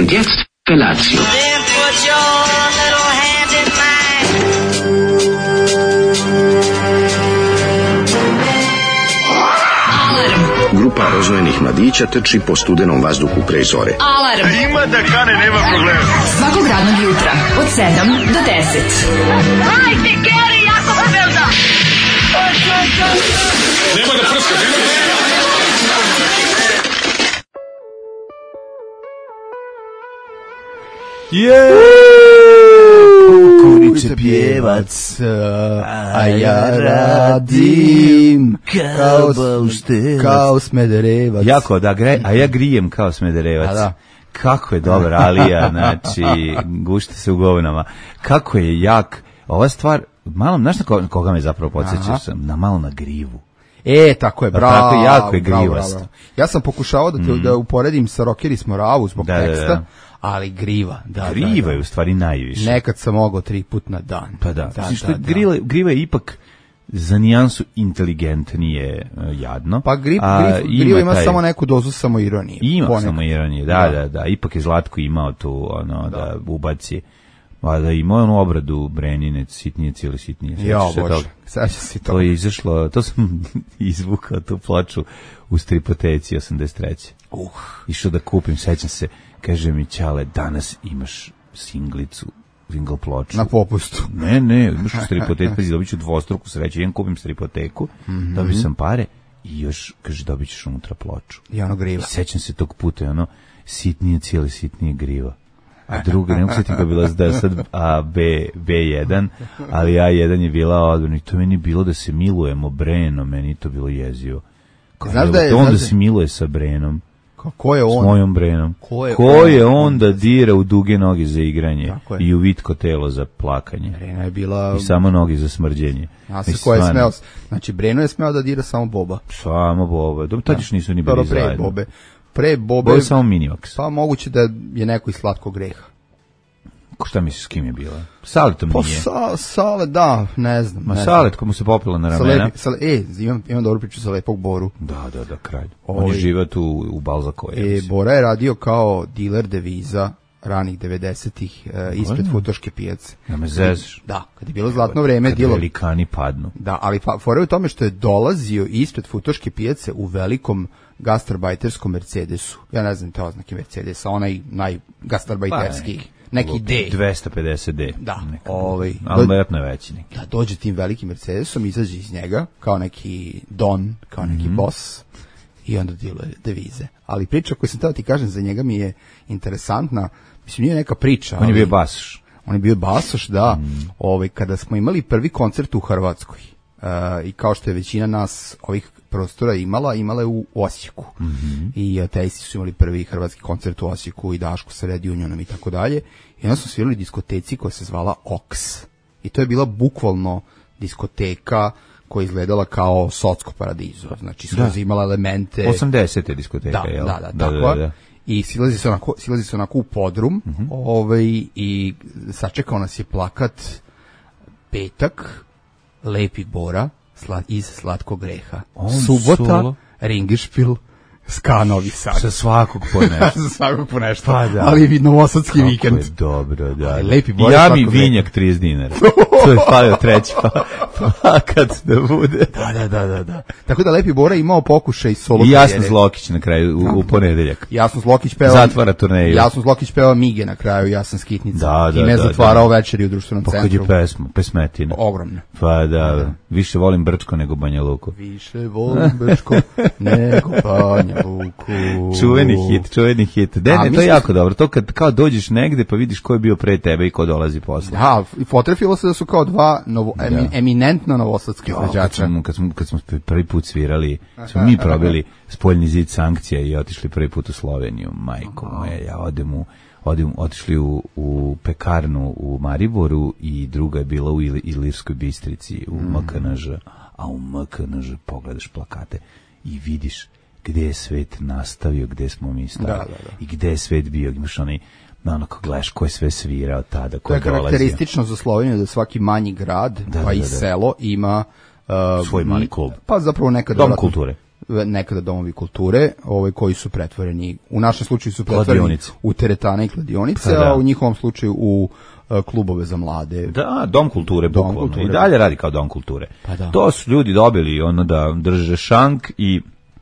Und jetzt Felatio. Then put your little hand in mine. Alarm. Grupa rozvojenih mladića trči po studenom vazduhu pre zore. Alarm. Ima da kane, nema problema. Svakog radnog jutra od 7 do 10. Hajde, Geri, jako se velda. Nemoj da prskaš, Kukuriće pjevac, a ja radim kao Smederevac. Jako, da, a ja grijem kao Smederevac. Da. Kako je dobar Alija, znači, gušta se u govnama. Kako je jak. Ova stvar, malo, znaš na koga me zapravo podsjećaš? Malo na Grivu. Tako je, bravo. Tako, jako je grivast. Ja sam pokušao da uporedim sa Rokeri smo Ravu zbog teksta, ali Griva. Griva je u stvari najviše. Nekad sam mogao 3 put na dan. Pa da. Griva je ipak za nijansu inteligentnije jadno. Pa Griva ima samo neku dozu samoironije. Ima samoironije, da. Ipak je Zlatko imao tu, da ubaci. Pa da ima onu obradu Brenine, sitnije, cijeli sitnije. Ja, Bože, sad će si to. To je izašlo, to sam izvukao tu ploču u Stripoteci 83. Išao da kupim, sećam se, kaže mi Ćale, danas imaš single ploču. Na popustu. Ne, imaš u Stripoteci, pa dobit ću dvostruku sreću, jedan kupim Stripoteku, dobit sam pare i još, kaže, dobit ćeš unutra ploču. I ono Griva. I sećam se tog puta, sitnije, cijeli sitnije Griva. A druga, ne mogu se koja je bila sad B1, ali A1 je bila odbrana i to meni bilo da se milujemo Brenom, meni to bilo jezivo. Znaš da je on da se miluje sa Brenom? Ko je on? S mojom Brenom. Ko je on da dira u duge noge za igranje i u vitko telo za plakanje? Brena je bila... I samo noge za smrđenje. A se ko je smeo? Znači, Breno je smeo da dira samo Boba. Samo Boba. Tad još nisu ni bili zajedno. Pre Bobe samo Minimax. Pa moguće da je neko iz Slatkog greha. Šta misliš s kim je bila? Saletom nije. Sale, da, ne znam. Salet komu se popila na ramena. Imam dobru priču sa Lepog Boru. Da, kralj. On je živao tu u Balzakovu. Bora je radio kao diler deviza ranih 90-ih ispred Futoške pijace. Ja me zezaš. Da, kad je bilo zlatno vreme. Kad velikani padnu. Da, ali fora je u tome što je dolazio ispred Futoške pijace u velikom gastarbajterskom Mercedesu. Ja ne znam te oznake Mercedesa, onaj najgastarbajterski. Neki D. 250D. Da. Ali vjerojatno je veći neki. Da, dođe tim velikim Mercedesom, izađe iz njega, kao neki don, kao neki boss, i onda diluje devize. Ali priča koju sam tada ti kažem za njega mi je interesantna. Mislim, nije neka priča. On je bio basoš. On je bio basoš, da. Kada smo imali prvi koncert u Hrvatskoj, i kao što je većina nas ovih prostora imala je u Osijeku. I ateisti su imali prvi hrvatski koncert u Osijeku i Daško sa Red Unionom i tako dalje. I onda smo svirali diskoteci koja se zvala Oks. I to je bila bukvalno diskoteka koja je izgledala kao Socko paradizo. Znači, su imala elemente... 80. diskoteka, jel? Da, tako. I silazi se onako u podrum, i sačekao nas je plakat Petak, Lepi Bora, iz Slatkog greha. Subota, Ringišpil, Ska Novi Sad. Sa svakog po nešto. Pa da. Ali novosadski vikend. Kako je dobro, da. Lepi Bora, ja mi vinjak 30 dinara. To je falio treći plakat da bude. Da. Tako da Lepi Bora imao pokušaj solo karijere. I Jasno Zlokić na kraju u ponedeljak. Jasno Zlokić peva... Zatvara turneju. Jasno Zlokić peva Mige na kraju, ja sam Skitnica. Da. I ne zatvarao večeri u društvenom centru. Pa kad je pesmetina. Ogromno. Pa da, više volim Brčko nego Banja Luku. Više volim Brčko nego Banja Luku. Čuveni hit. To je jako dobro. To kad kao dođeš negde pa vidiš ko je bio pre tebe i ko dolazi posle. Da, i potrefilo se da su kao dva eminentno novosadski izvođača. Kad smo prvi put svirali, smo mi probili spoljni zid sankcija i otišli prvi put u Sloveniju. Majko moja, otišli u pekarnu u Mariboru i druga je bila u Ilirskoj Bistrici, u MKNŽ. A u MKNŽ pogledaš plakate i vidiš gde je svet nastavio, gde smo mi stali i gde je svet bio. Imaš onako gledaš ko je sve svirao tada, ko je dolazio. To je karakteristično za Sloveniju da svaki manji grad, pa i selo ima svoj mali klub. Pa zapravo nekad Dom kulture. nekada domovi kulture, koji su pretvoreni, u našem slučaju su pretvoreni Kladionice. u teretane i kladionice, Pa da. a u njihovom slučaju u klubove za mlade. Da, dom kulture, Dom bukvalno. kulture. I dalje radi kao dom kulture. Pa da. To su ljudi dobili da drže šank i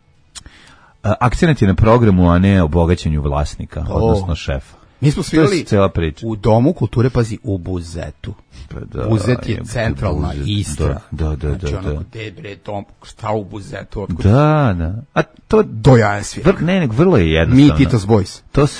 akcenat je na programu, a ne o bogaćenju vlasnika, odnosno šefa. Mi smo svirali cela priča. u domu kulture, pazi, u Buzetu. Pa da, Buzet je jebote, centralna Buzet. Istra. Da. Znači, onako, bre, dom, šta u Buzetu? Otkud? Da. A to Dojajan svijet. nego vrlo je jednostavno. Mi Titos Boys.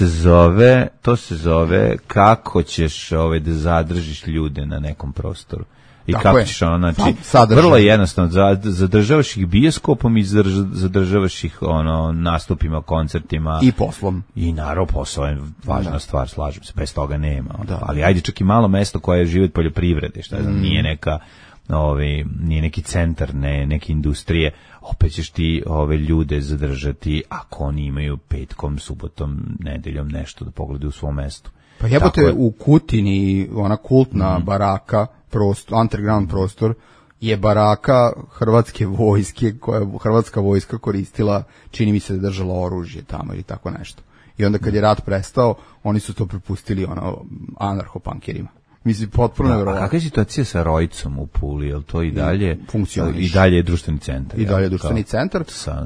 To se zove kako ćeš da zadržiš ljude na nekom prostoru. I Tako kako je. ćeš znači, Sadržaj. vrlo je jednostavno, zadržavaš ih bioskopom i zadržavaš ih nastupima, koncertima. I poslom. I naravno posao je važna stvar, slažem se, bez toga nema. Da. Ali ajde čak i malo mesto koje živi od poljoprivrede, šta znam, nije neka nije neki centar, neke industrije, opet ćeš ti ove ljude zadržati ako oni imaju petkom, subotom, nedeljom nešto da pogledaju u svom mestu. Pa jebote, u Kutini, ona kultna baraka, underground prostor, je baraka hrvatske vojske, koja je hrvatska vojska koristila, čini mi se da je držala oružje tamo ili tako nešto. I onda kad je rat prestao, oni su to prepustili anarchopankerima. Mislim, potpuno nevjerovatno. A kakva je situacija sa Rojcom u Puli? Je li to i dalje funkcioniše? I dalje je društveni centar. I dalje je društveni centar.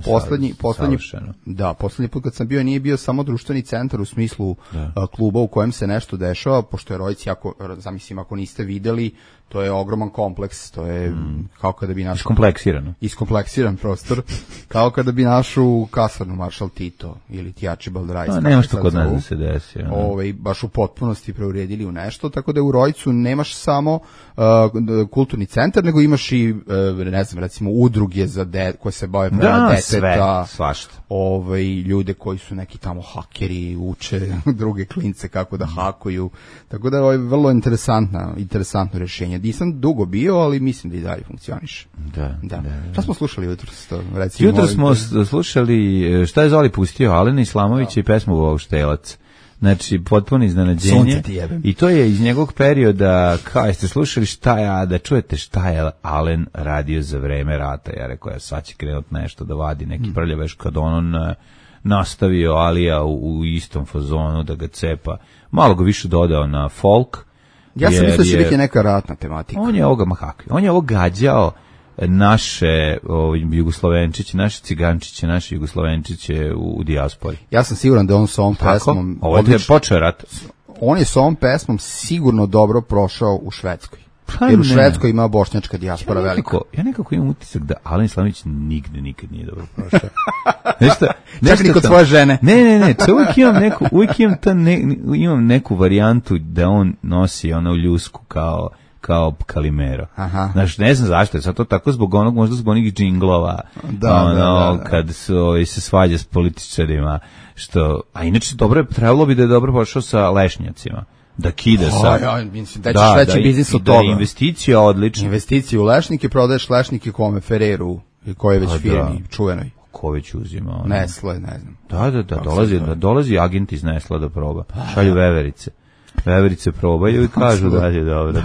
Poslednji put kad sam bio, nije bio samo društveni centar u smislu kluba u kojem se nešto dešava, pošto je Rojc jako, zamislim, ako niste videli, to je ogroman kompleks, to je kao kada bi našu... Iskompleksiran prostor, kao kada bi našu kasarnu Maršal Tito ili Archibald Rice. Nema što kod nas da se desi. Baš u potpunosti preuredili u nešto, tako da u Rojcu nemaš samo kulturni centar, nego imaš i, ne znam, recimo udruge koje se bave prema deteta, svašta. Ljude koji su neki tamo hakeri, uče druge klince kako da hakuju, tako da je vrlo interesantno rješenje. Nisam dugo bio, ali mislim da i dalje funkcioniše. Da. Šta smo slušali jutros? Jutros smo slušali šta je Zoli pustio, Alena Islamovića i pesmu Bauštelac. Znači, potpuno iznenađenje. I to je iz njegovog perioda, kao jeste slušali da čujete šta je Alen radio za vreme rata. Ja rekao, sad će krenut nešto da vadi neki prljaveš, kad on nastavio Alija u istom fazonu da ga cepa. Malo ga više dodao na folk. Ja sam mislio da će biti neka ratna tematika. On je ovo gađao naše Jugoslovenčiće, naše Cigančiće, naše Jugoslovenčiće u dijaspori. Ja sam siguran da on sa ovom pesmom... Ovo je počeo rat. On je sa ovom pesmom sigurno dobro prošao u Švedskoj. Jer u Švedskoj ima bošnjačka dijaspora velika. Ja nekako imam utisak da Alen Islamović nikad nije dobro prošao. Čak ni kod svoje žene. Ne, uvijek imam neku varijantu da on nosi u ljusku kao Kalimero. Znači, ne znam zašto je sad to tako možda zbog onih džinglova, kad se svađa s političarima, a inače trebalo bi da je dobro pošao sa lešnjacima. Da kida sa... Da, veći biznis od toga. Da, investicija odlična. Investicija u lešnike, prodaješ lešnike kome, Ferreru, koji je već firmi, čuvenoj. Ko već uzima? Nestle, ne znam. Da, dolazi agent iz Nesla da proba. Šalju veverice. Veverice probaju i kažu da je dobro.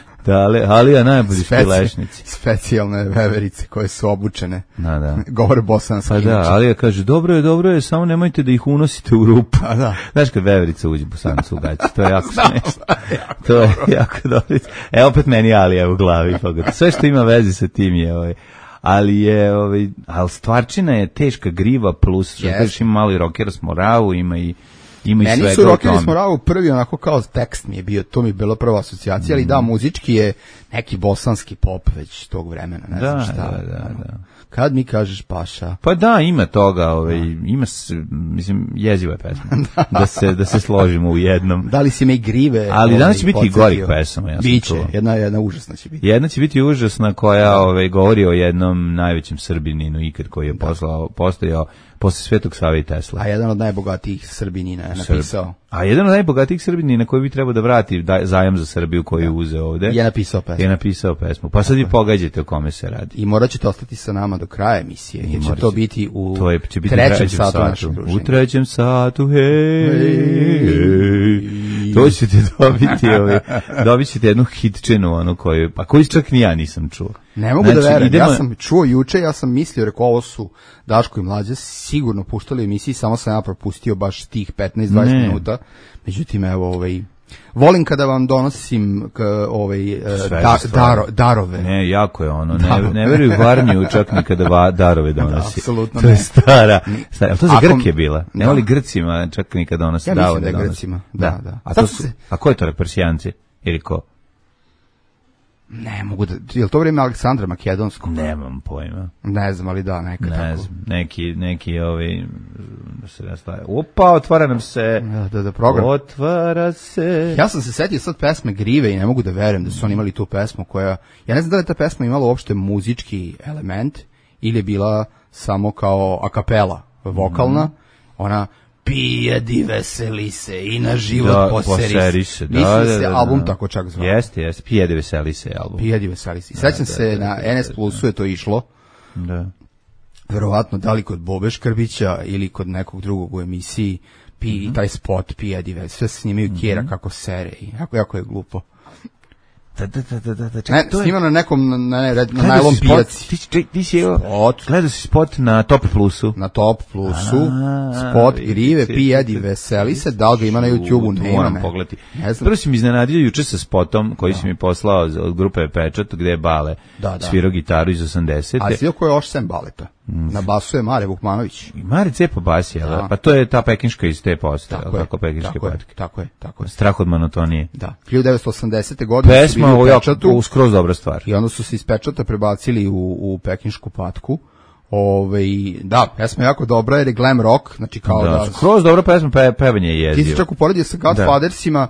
Alija najbolji su lešnici. Specijalne veverice koje su obučene. Da. Govore bosanski. Pa da, Alija kaže, dobro je, samo nemojte da ih unosite u rupu. Znaš kad veverica uđe Bosanac u gaći, to je jako smešno. To je jako dobro. Opet meni Alija u glavi. Sve što ima veze sa tim je ali stvarčina je teška griva plus, što kažeš, ima malo i rockera s Moravu, ima i meni su Rockeri s Moravu prvi onako kao tekst mi je bio, to mi je bila prva asocijacija, ali da, muzički je neki bosanski pop već tog vremena, ne znam šta. Da. Kad mi kažeš Paša? Pa da, ima toga, mislim, jeziva je pesma, da se složimo u jednom. Da li si me i grive? Ali danas će biti i gorih pesama, ja sam Biće, jedna užasna će biti. Jedna će biti užasna koja govori o jednom najvećem Srbininu ikad koji je postojao posle Svetog Save i Tesla. A jedan od najbogatijih Srbinina je napisao. A jedan od najbogatijih Srbinina koji bi trebao da vrati zajam za Srbiju koji je uzeo ovde. Je napisao pesmu. Pa sad vi pogađate o kome se radi. I morat ćete ostati sa nama do kraja emisije. Jer će to biti u trećem satu našeg druženja. U trećem satu, hej. To ćete dobiti, dobit ćete jednu hitčinu, koju čak ni ja nisam čuo. Ne mogu da verujem, ja sam čuo juče, ja sam mislio, rekao, ovo su Daško i Mlađa sigurno puštali u emisiji, samo sam ja propustio baš tih 15-20 minuta, međutim, evo, volim kada vam donosim darove. Ne, jako je ne veruju Varniju čak ni kada darove donosi. Apsolutno to je stara. Ali to za Grk je bila. Ne voli Grcima čak ni kada donosi darove. Ja mislim da je Grcima, da. A ko je to, Persijanci? Ili ko? Ne mogu da, je li to vrijeme Aleksandra Makedonskog? Nemam pojma. Ne znam, ali da, neka tako. Ne znam, neki da se rastaje. Opa, otvara nam se. Da, program. Otvara se. Ja sam se setio sad pesme Grive i ne mogu da verujem da su oni imali tu pesmu koja, ja ne znam da li je ta pesma imala uopšte muzički element ili je bila samo kao a cappella, vokalna, ona pijedi, veseli se i na život poseri se. Mislim se album tako čak zvao. Jeste, pijedi, veseli se album. Pijedi, veseli se. Sećam se na NS Plusu je to išlo. Da. Verovatno da li kod Bobe Škrbića ili kod nekog drugog u emisiji taj spot pijedi, sve snimaju Kjera kako sere i jako je glupo. Snimano na nekom na najlon pijaci. Ti si gledao si spot na Top Plusu. Na Top Plusu, spot Grive, pijedi, veseli se, da li ga ima na YouTube-u, nema. Moram pogledati. Prvo si mi iznenadio juče sa spotom koji si mi poslao od grupe Pečat, gde je Bale svirao gitaru iz 80. A si ko je ošcem Baleta? Na basu je Mare Vukmanović. Mare cepa bas je, pa to je ta pekinška iz te postave, kako pekinške patke. Tako je. Strah od monotonije. Da. 1980. godine pesma u skroz dobra stvar. I onda su se iz Pečata prebacili u pekinšku patku. Da, pesma je jako dobra jer je glam rock, znači kao da skroz dobra pesma, pevanje je jezivo. Ti si čak uporedio sa Godfathersima,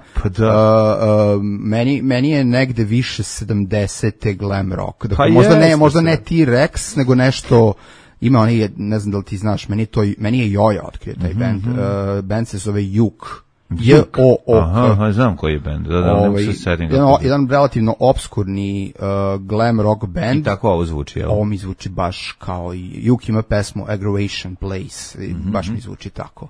meni je negde više 70. glam rock. Dakle, možda ne T-Rex, nego nešto. Ima oni, ne znam da li ti znaš, meni je Joja otkrio taj band. Band se zove Juk. Aha, znam koji je band. Jedan relativno obskurni glam rock band. I tako ovo zvuči, jel? Ovo mi zvuči baš kao Juk ima pesmu Aggravation Place. Baš mi zvuči tako.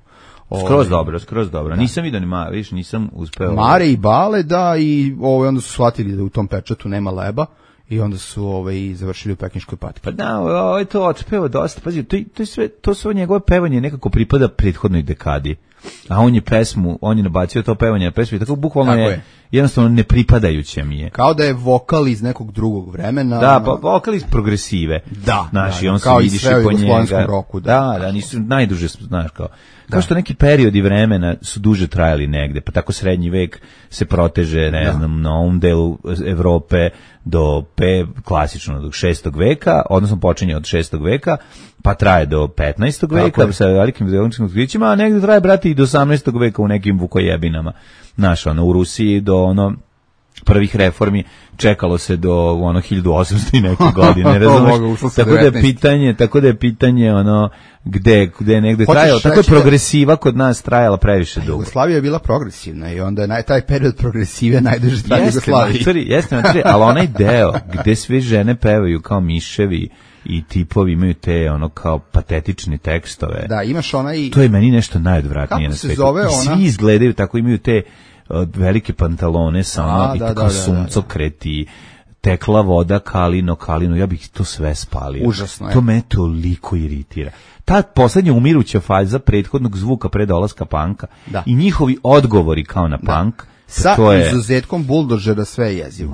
Skroz dobro. Nisam vidio ni nisam uspeo. Mare i Bale, da, i onda su shvatili da u tom Pečatu nema leba. I onda su završili u pekinškoj patki. Pa da, to otpeva dosta. Pazi, to sve njegove pevanje nekako pripada prethodnoj dekadi. A on je nabacio to pevanje na pesmu i tako bukvalno je jednostavno nepripadajuće mi je. Kao da je vokal iz nekog drugog vremena. Da, pa vokal iz progresive. On se kao vidiš i sve u jugoslovenskom roku. Da, nisu najduže, znaš kao. Kao što neki periodi vremena su duže trajali negde, pa tako srednji vek se proteže, ne znam, na ovom delu Evrope do klasično do 6. veka, odnosno počinje od 6. veka, pa traje do 15. veka sa velikim geološkim otkrićima, a negde traje, brati, i do 18. veka u nekim vukojebinama. Znaš, u Rusiji do prvih reformi čekalo se do 1800 i neke godine, razumeš? Tako da je pitanje gde negde trajalo, tako je progresiva kod nas trajala previše dugo. Jugoslavija je bila progresivna i onda je taj period progresive najduže traje Jugoslaviji. Jeste, ali onaj deo gde sve žene pevaju kao miševi i tipovi imaju te kao patetične tekstove. Da, imaš to je meni nešto najodvratnije na svijetu. Svi izgledaju tako, imaju te velike pantalone samo i tako suncokret i tekla voda, kalino, ja bih to sve spalio. Užasno je. To me toliko iritira. Ta poslednja umiruća faza prethodnog zvuka pre dolaska panka i njihovi odgovori kao na pank, sa izuzetkom buldožera sve je jezivo.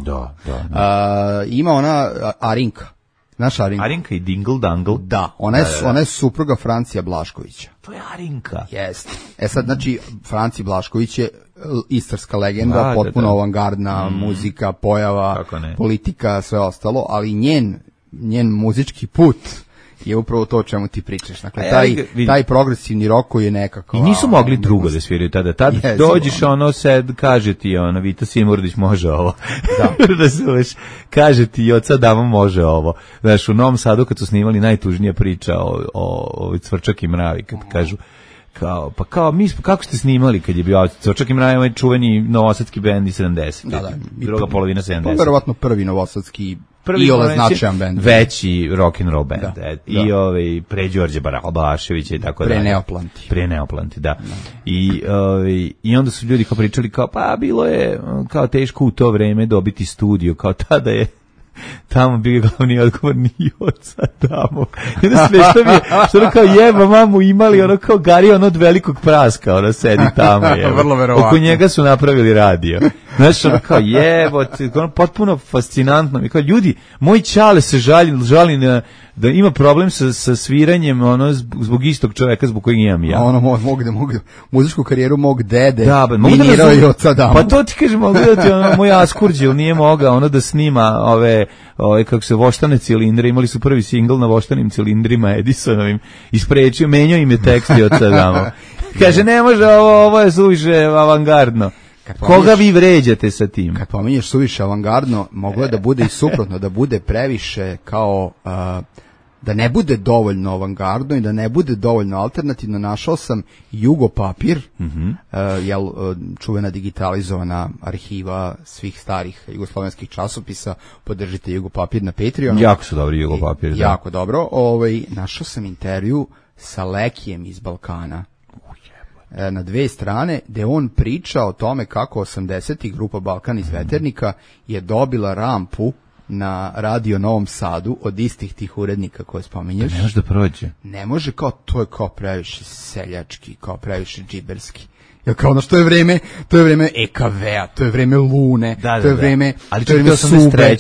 Da. Ima ona Arinka. Znaš Arinka? Arinka i Dingle Dangle. Da, ona je supruga Francija Blaškovića. To je Arinka. Jeste. Sad, znači, Franci Blašković je istarska legenda, potpuno avangardna muzika, pojava, politika, sve ostalo, ali njen muzički put je upravo to o čemu ti pričaš. Dakle, taj progresivni rock koji je nekako... I nisu mogli drugo da sviraju tada. Tad dođeš, kaže ti, Vita Simurdić može ovo. Da se kaže ti, od sad dama može ovo. Znaš, u Novom Sadu kad su snimali najtužnija priča o Cvrčak i Mravi, kad kažu, kako ste snimali kad je bio Cvrčak i Mravi, ovaj čuveni novosadski bend iz 70. Druga polovina 70. To je verovatno prvi novosadski Iole značajan bend. Veći rock and roll band. Da, I pre Đorđe Balaševića i tako dalje. Pre Neoplanti, da. I onda su ljudi kao pričali kao, pa bilo je kao teško u to vreme dobiti studio, kao tada je tamo bio glavni odgovorni Joca tamo. I onda sve što ono kao jeba mamu imali, ono kao Gari ono od velikog praska, ono sedi tamo. Vrlo verovatno. Oko njega su napravili radio. Znaš, ono kao jebote, ono potpuno fascinantno. I kao ljudi, moj ćale se žali da ima problem sa sviranjem ono zbog istog čoveka zbog kojeg imam ja. Ono mogu muzičku karijeru mog dede. Da, minirao i Joca Damu. Pa to ti kažem, mogu da ti moj Askurđil nije mogao ono da snima ove kako se voštane cilindre, imali su prvi singl na voštanim cilindrima Edisonovim, isprečio, menjao im je tekst i Joca Damu. Kaže, ne može, ovo je suviše avangardno. Koga vi vređate sa tim? Kad pominješ suviše avangardno, moglo je da bude i suprotno, da bude previše kao da ne bude dovoljno avangardno i da ne bude dovoljno alternativno. Našao sam Jugopapir, čuvena digitalizovana arhiva svih starih jugoslovenskih časopisa. Podržite Jugopapir na Patreonu. Jako su dobri Jugopapir. Da. Jako dobro. Našao sam intervju sa Lekijem iz Balkana na 2 strane, gde on priča o tome kako 80-ih grupa Balkan iz Veternika je dobila rampu na radio Novom Sadu od istih tih urednika koje spominješ. Ne može da prođe. Ne može, kao to je kao previše seljački, kao previše džiberski. Jer kao ono što je vreme EKV-a, to je vreme Lune, to je vreme, ali to je vreme Sube. To je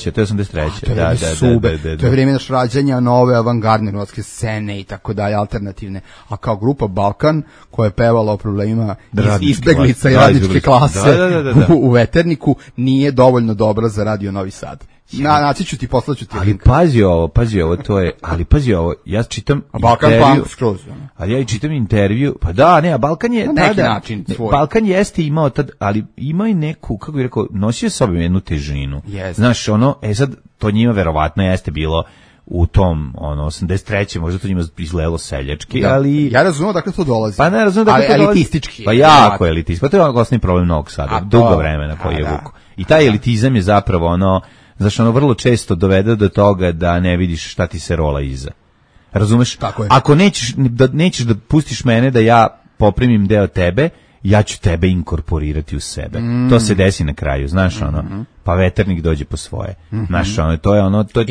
83. To je vreme rađanja nove avangardne hrvatske scene i tako dalje, alternativne. A kao grupa Balkan, koja je pevala o problemima izbeglica i radničke klase u Veterniku, nije dovoljno dobra za radio Novi Sad. Naći ću ti, poslaću ti link. Pazi ovo, to je, ali pazi ovo, ja čitam Balkan intervju, Punk skroz. Ali ja i čitam intervju, pa da, ne, a Balkan je, na neki način svoj. Balkan jeste imao tad, ali ima i neku, kako bih rekao, nosio sobom jednu težinu. Yes. Znaš, ono, sad, to njima verovatno jeste bilo u tom, 83. možda to njima izgledalo seljački, da. Ali... Ja razumem dakle to dolazi. Pa ne razumem dakle to dolazi. Elitistički. Pa jako elitistički. Pa to je osnovni problem Novog Sada, dugo vremena koji je vuku. I taj elitizam je zapravo znaš, vrlo često dovede do toga da ne vidiš šta ti se rola iza. Razumeš? Ako nećeš da pustiš mene da ja poprimim deo tebe, ja ću tebe inkorporirati u sebe. To se desi na kraju, znaš, pa Veternik dođe po svoje. Znaš, to je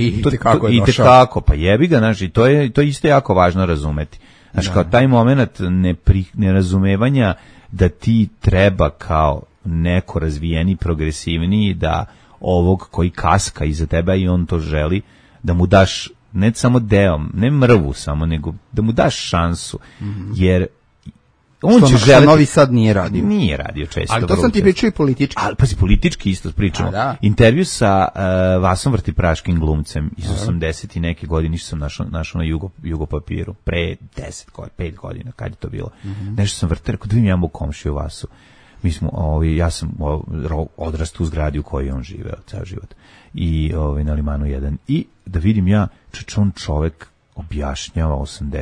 itekako, pa jebi ga, znaš, i to je isto jako važno razumeti. Znaš, kao taj moment nerazumevanja da ti treba kao neko razvijeni, progresivniji, da ovog koji kaska iza tebe i on to želi, da mu daš ne samo deom, ne mrvu samo, nego da mu daš šansu, jer on će želiti... Što Novi Sad nije radio. Nije radio često. Ali to sam ti pričao i politički. Ali pazi, politički isto pričamo. Intervju sa Vasom Vrtipraškim glumcem iz 80 i neke godine, ništa sam našao na Jugopapiru, pre 5 godina, kad je to bilo. Nešto sam vrtao, rekao da vidim ja mu komšiju Vasu. Mi smo, ja sam odrastao u zgradi u kojoj on živeo ceo život i na Limanu 1 i da vidim ja on čovek objašnjava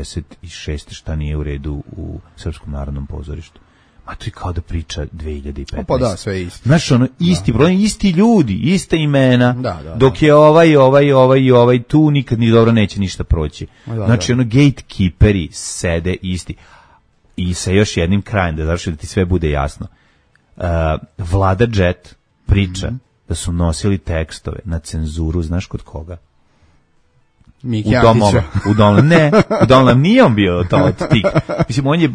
86. šta nije u redu u Srpskom narodnom pozorištu. Ma to je kao da priča 2015. Pa da, sve je isto. Znaš, isti broj, isti ljudi, ista imena, dok je ovaj tu nikad ni dobro neće ništa proći. Znači, gatekeeperi sede isti. I sa još jednim krajem, da ti sve bude jasno. Vlada Jet priča da su nosili tekstove na cenzuru, znaš kod koga? Miki Antića. U Domlom nije on bio to od tih. Mislim, on je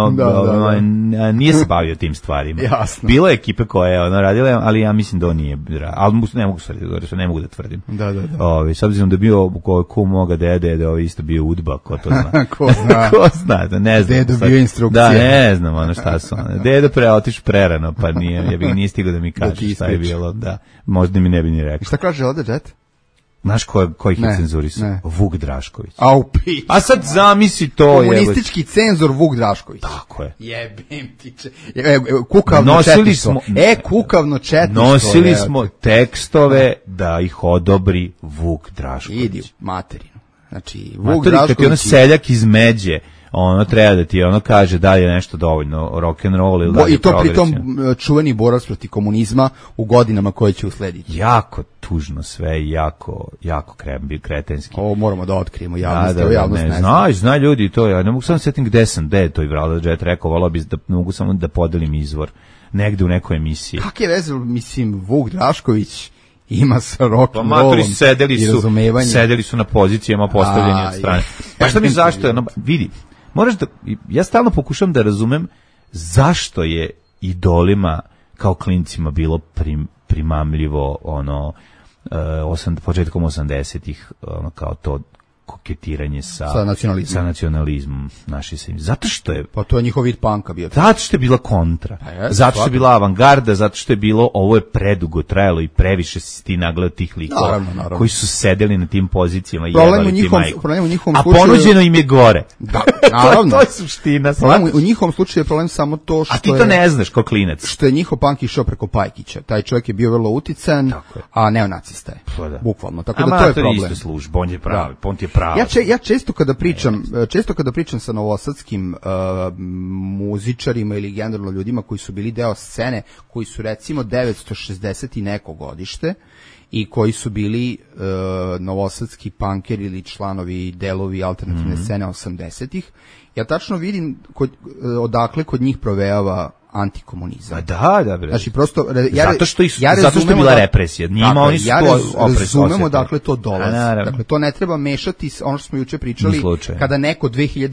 nije se bavio tim stvarima. Jasno. Bilo je ekipe koje je radile, ali ja mislim da on nije, ali ne mogu da tvrdim. Da. S obzirom da je bio ko moga dede, isto bio udba, ko to zna. Ko zna, ne znam. Dedo bio instrukcije. Da, ne znam šta su. Dedo otiš prerano, pa nije stigao da mi kaže šta je bilo. Da, možda mi ne bi ni rekao. Šta kaže Vlada Jet? Znaš ko ih je cenzurisao? Vuk Drašković. A sad zamisli to. Komunistički cenzor Vuk Drašković. Tako je. Jebem ti kukavno četništvo. Kukavno četništvo. Nosili smo tekstove da ih odobri Vuk Drašković. Idi materinu. Znači, Vuk Drašković. Kad je seljak iz Međe, treba da ti kaže da je nešto dovoljno rock and roll ili da je i to pritom čuveni borac protiv komunizma u godinama koje će uslediti. Jako, tužno sve i jako kretenski. Ovo moramo da otkrijemo javnost, ne zna. Zna ljudi to, ja ne mogu samo setim gde je to i Vlada Jet rekao, volao bi da mogu samo da podelim izvor negde u nekoj emisiji. Kak je veze, mislim, Vuk Drašković ima sa rock'n'rollom i razumevanjem. Sedeli su na pozicijama postavljeni od strane. Pa što mi zašto je, vidi, ja stalno pokušam da razumem zašto je idolima kao klincima bilo primamljivo početkom 80-ih kao to koketiranje sa nacionalizmom naše zemlje. Zato što je... Pa to je njihov vid punka bio. Zato što je bila kontra. Zato što je bila avangarda, zato što je bilo, ovo je predugo trajalo i previše si ti nagledao tih likova koji su sedeli na tim pozicijama i jebali ti majku. A ponuđeno im je gore. Da, naravno. To je suština. U njihovom slučaju je problem samo to što a ti to ne znaš kao klinac. Što je njihov punk išao preko Pajkića. Taj čovjek je bio vrlo uticajan, a neonacista je. Bukvalno. Tako da to je problem. Isto služba, on je pravi. Ja često kada pričam sa novosadskim muzičarima ili generalno ljudima koji su bili deo scene, koji su recimo 960 i neko godište i koji su bili novosadski punkeri ili članovi delovi alternativne scene 80-ih, ja tačno vidim odakle kod njih provejava antikomunizam. Da, bre. Znači prosto zato što je bila represija. Njima oni su razumemo odakle to dolazi. Dakle to ne treba mešati ono što smo juče pričali kada neko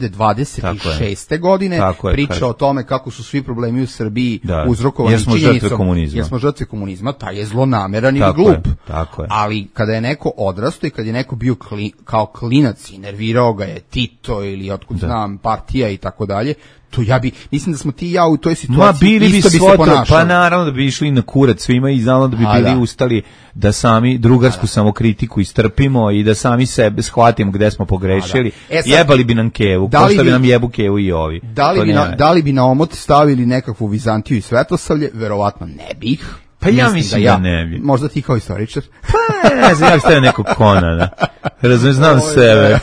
2026. godine priča o tome kako su svi problemi u Srbiji uzrokovani činjenicom jer smo žrtve komunizma, taj je zlonameran i glup. Ali kada je neko odrastao i kada je neko bio kao klinac i nervirao ga je Tito ili otkud znam partija i tako dalje, to mislim da smo ti i ja u toj situaciji isto bi se ponašali. Pa naravno da bi išli na kurac svima i znamo da bi bili ustali da sami drugarsku samokritiku istrpimo i da sami sebe shvatimo gde smo pogrešili. Jebali bi nam kevu, kao što bi nam jebu kevu i ovi. Da li bi na omot stavili nekakvu Vizantiju i Svetosavlje? Verovatno ne bih. Pa ja mislim da ne bi. Možda ti kao istoričar. Pa ne znam, ja bih stavio nekog Konana. Znam sebe.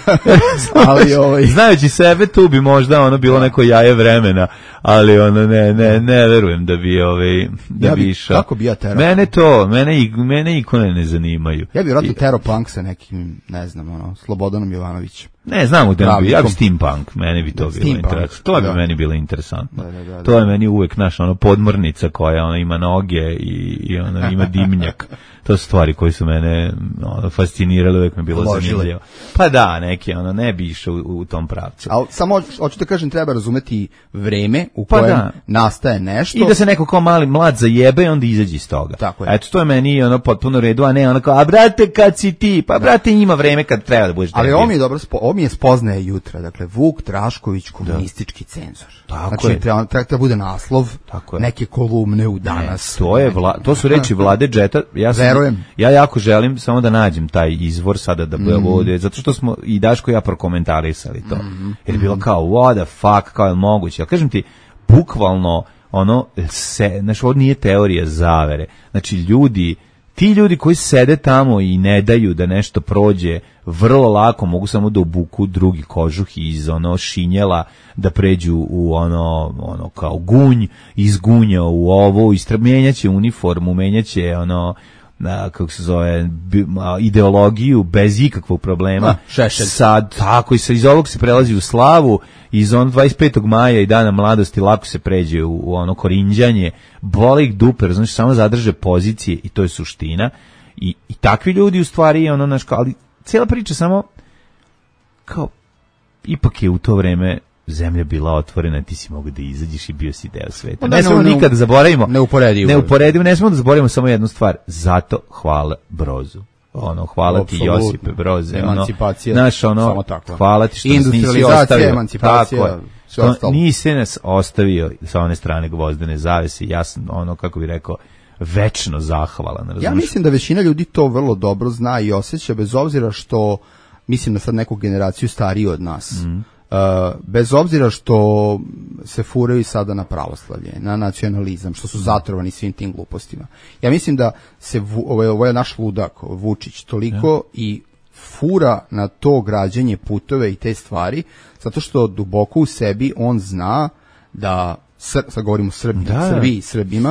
Znajući sebe, tu bi možda bilo neko jaje vremena, ali ne verujem da bi išao. Kako bi ja terao? Mene ikone ne zanimaju. Ja bih vjerojatno terao punk sa nekim, ne znam, Slobodanom Jovanovićem. Ne, znam u temu, ja bi steampunk, meni bi to bilo interesantno. To bi meni bilo interesantno. To je meni uvek podmornica koja ima noge i ima dimnjak. To su stvari koje su mene fascinirale, uvek me bilo zanimljivo. Pa da, neki ne bi išao u tom pravcu. Ali samo hoću da kažem, treba razumeti vreme u kojem nastaje nešto. I da se neko kao mlad zajebe i onda izađe iz toga. Eto, to je meni potpuno redu, a ne kao, a brate, kad si ti? Pa brate, ima vreme kad treba da budeš debil. Ali ovo mi je dobro, ovo mi je spoznaje jutra. Dakle, Vuk Drašković, komunistički cenzor. Znači, treba da bude naslov neke kolumne u Danas. To su reči Vlade Jeta. Ja jako želim samo da nađem taj izvor sada da bude, zato što smo i Daško i ja prokomentarisali to. Jer je bilo kao, what the fuck, kao je moguće. Ja kažem ti, bukvalno, ovo nije teorija zavere. Znači, ti ljudi koji sede tamo i ne daju da nešto prođe, vrlo lako mogu samo da obuku drugi kožuh iz šinjela, da pređu u kao gunj, iz gunja u ovo, menjaće uniformu, menjaće kako se zove, ideologiju bez ikakvog problema. Sad, tako, iz ovog se prelazi u slavu, iz 25. maja i dana mladosti lako se pređe u korinđanje, boli ih duper, znači samo zadrže pozicije i to je suština. I takvi ljudi u stvari, ali cijela priča samo kao, ipak je u to vreme zemlja bila otvorena, ti si mogu da izađeš i bio si deo sveta. Ne smemo nikad da zaboravimo. Neuporedivo, ne smemo da zaboravimo samo jednu stvar. Zato hvala Brozu. Hvala ti Josipe Broze. Emancipacija, samo tako. Hvala ti što nas nisi ostavio. Emancipacija, sve ostalo. Nisi nas ostavio sa one strane gvozdene zavese. Ja sam, kako bi rekao, večno zahvalan. Ja mislim da većina ljudi to vrlo dobro zna i osjeća, bez obzira što, mislim na sad neku generaciju stariju od nas. Bez obzira što se furaju sada na pravoslavlje, na nacionalizam, što su zatrovani svim tim glupostima. Ja mislim da se ovo je naš ludak, Vučić, toliko i fura na to građenje putove i te stvari, zato što duboko u sebi on zna da, sad govorimo o Srbiji i Srbima,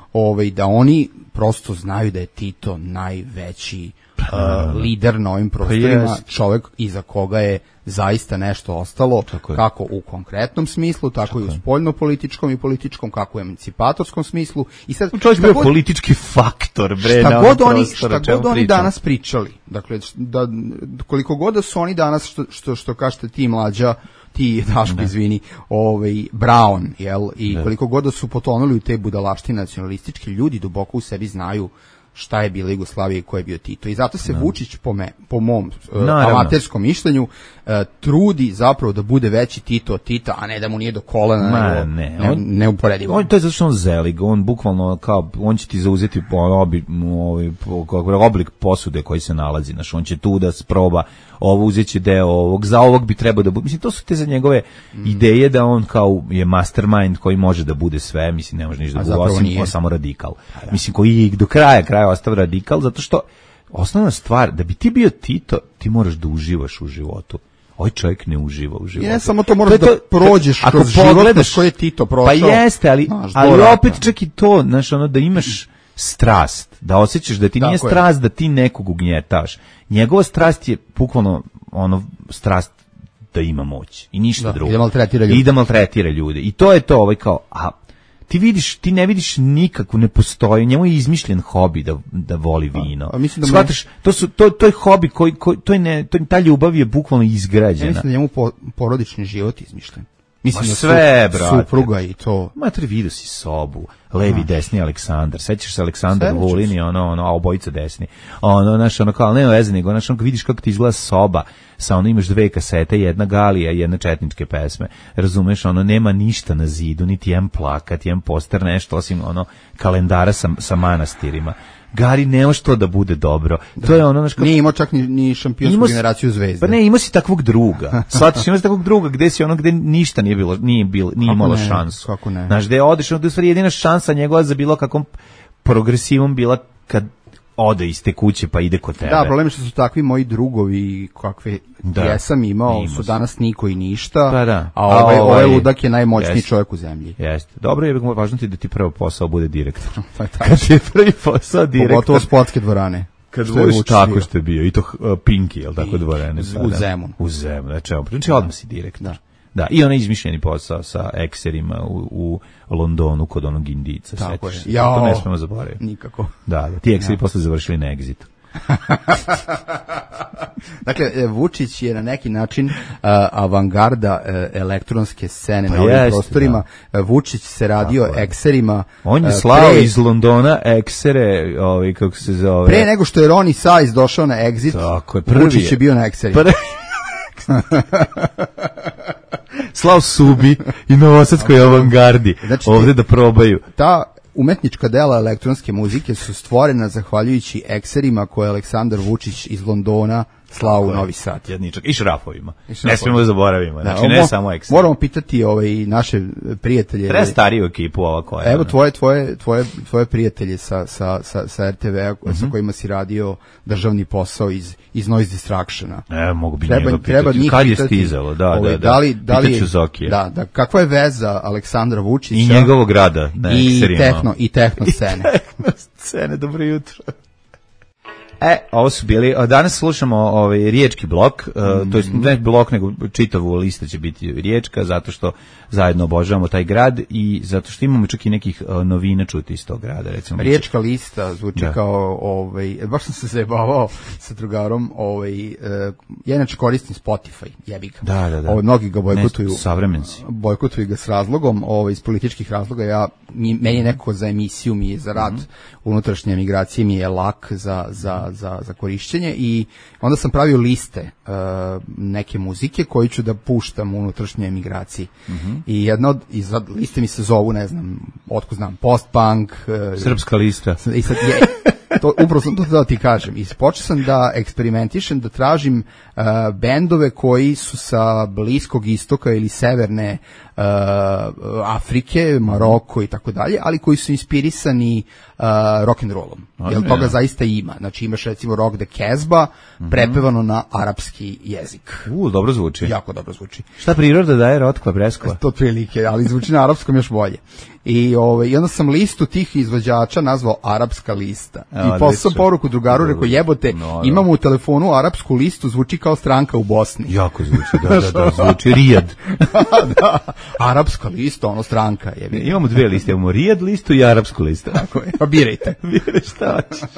da oni prosto znaju da je Tito najveći lider na ovim prostorima, čovjek iza koga je zaista nešto ostalo, kako u konkretnom smislu, tako i u spoljno-političkom i političkom, kako u emancipatorskom smislu. I sad, čovjek bio politički faktor, bre, šta god oni danas pričali, dakle, koliko god da su oni danas, što kažete ti mlađa, ti Daško, izvini, Brown, jel, i koliko god da su potonuli u te budalaštine nacionalističke, ljudi duboko u sebi znaju šta je bila Jugoslavija i ko je bio Tito. I zato se Vučić, po mom amaterskom mišljenju, trudi zapravo da bude veći Tito od Tita, a ne da mu nije do kolena, neuporedivo. To je zato što on zelig, on bukvalno kao, on će ti zauzeti oblik posude koji se nalazi, znaš, on će tu da sproba ovo, uzet će deo ovog, za ovog bi trebao da bude, mislim, to su te za njegove ideje da on kao je mastermind koji može da bude sve, mislim, ne može ništa da bude, osim samo radikal. Mislim, koji do kraja ostao radikal, zato što osnovna stvar, da bi ti bio Tito, ti moraš da uživaš u životu. Ovaj čovjek ne uživa u životu. I ne samo to, moraš da prođeš kroz život kroz koji je Tito prošao. Pa jeste, ali opet čak i to, znaš, ono, da imaš strast, da osjećaš da ti nije strast da ti nekog ugnjetaš. Njegova strast je bukvalno strast da ima moć i ništa drugo. I da maltretira ljude. I to je to, kao, a ti ne vidiš nikakvu, ne postoji, njemu je izmišljen hobi da voli vino. Shvataš, to je hobi ta ljubav je bukvalno izgrađena. Ja mislim da njemu porodični život izmišljen. Mislim sve, da supruga i to. Matri, vidio si sobu, levi, desni Aleksandar. Sećaš se Aleksandar Vulin i a obojica desni. Kao, nema veze, nego, vidiš kako ti izgleda soba, imaš 2 kasete, jedna Galija i jedna četničke pesme. Razumeš, nema ništa na zidu, niti jedan plakat, jedan poster, nešto, osim kalendara sa manastirima. Gari, nema što da bude dobro. To je nije imao čak ni šampionsku generaciju Zvezde. Pa ne, imao si takvog druga. Shvatiš, imao si takvog druga gde si gde ništa nije imalo šansu. Kako ne? Znaš, gde odeš, da je stvari jedina šansa njegova za bilo kakvom progresivom bila kad ode iz te kuće pa ide kod tebe. Da, problem je što su takvi moji drugovi kakve jesam imao, su danas niko i ništa, a ovaj ludak je najmoćniji čovjek u zemlji. Jeste. Dobro je, važno ti da ti prvi posao bude direktor. Kad ti je prvi posao direktor. Pogotovo sportske dvorane. Kad voliš tako što je bio, i to Pinky, jel tako, dvorane? U Zemunu. U Zemunu, znači odmah si direktor. Da, i onaj izmišljeni posao sa ekserima u Londonu kod onog Indica. Tako je. To ne smemo zaboraviti. Nikako. Da, ti ekseri posle završili na Exitu. Dakle, Vučić je na neki način avangarda elektronske scene na ovim prostorima. Da. Vučić se radio ekserima. On je slao iz Londona eksere, kako se zove. Pre nego što je Ronnie Size došao na Exit, tako je, Vučić je bio na ekserima. Slao Subi i Novosadskoj avangardi, znači, ovde da probaju. Ta umetnička dela elektronske muzike su stvorena zahvaljujući ekserima koje je Aleksandar Vučić iz Londona slao u Novi Sad. Jedničak. I šrafovima. Ne smijemo da zaboravimo. Znači, ne samo ekser. Moramo pitati naše prijatelje. Treba stariju ekipu ova koja. Evo tvoje prijatelje sa RTV-a sa kojima si radio državni posao iz Noise Distractiona. Mogu bi njega pitati. Kad je stizalo? Da. Pitaću Zokije. Da, kakva je veza Aleksandra Vučića i njegovog rada na ekserima. I tehno scene. Tehno scene, dobro jutro. Ovo su bili, danas slušamo riječki blok, to je ne blok nego čitavu lista će biti riječka, zato što zajedno obožavamo taj grad i zato što imamo čak i nekih novina čuti iz tog grada. Recimo, riječka lista zvuči kao, baš sam se zajebavao sa drugarom, ja inače koristim Spotify, jebi ga. Da. Mnogi ga bojkotuju. Savremenci. Bojkotuju ga s razlogom, iz političkih razloga, meni je neko za emisiju, mi je za rad unutrašnje emigracije, mi je lak za korišćenje i onda sam pravio liste neke muzike koju ću da puštam u unutrašnjoj emigraciji. I jedna od liste mi se zovu, ne znam, otko znam, post-punk. Srpska lista. I sad upravo sam to da ti kažem. I počeo sam da eksperimentišem, da tražim bendove koji su sa Bliskog istoka ili severne Afrike, Maroko i tako dalje, ali koji su inspirisani rock'n'rollom. Jer toga zaista ima. Znači imaš recimo Rock the Casbah, prepevano na arapski jezik. Dobro zvuči. Jako dobro zvuči. Šta priroda daje Rotkva Breskva? To prilike, ali zvuči na arapskom još bolje. I onda sam listu tih izvođača nazvao arapska lista. I poslao poruku drugaru, rekao jebote, imamo u telefonu arapsku listu, zvuči kao stranka u Bosni. Jako zvuči, da, zvuči Rijad. Da, arapska lista, ono stranka. Imamo dve liste, imamo Rijad listu i arapsku listu. Tako je, pa birajte. Biraj šta hoćeš.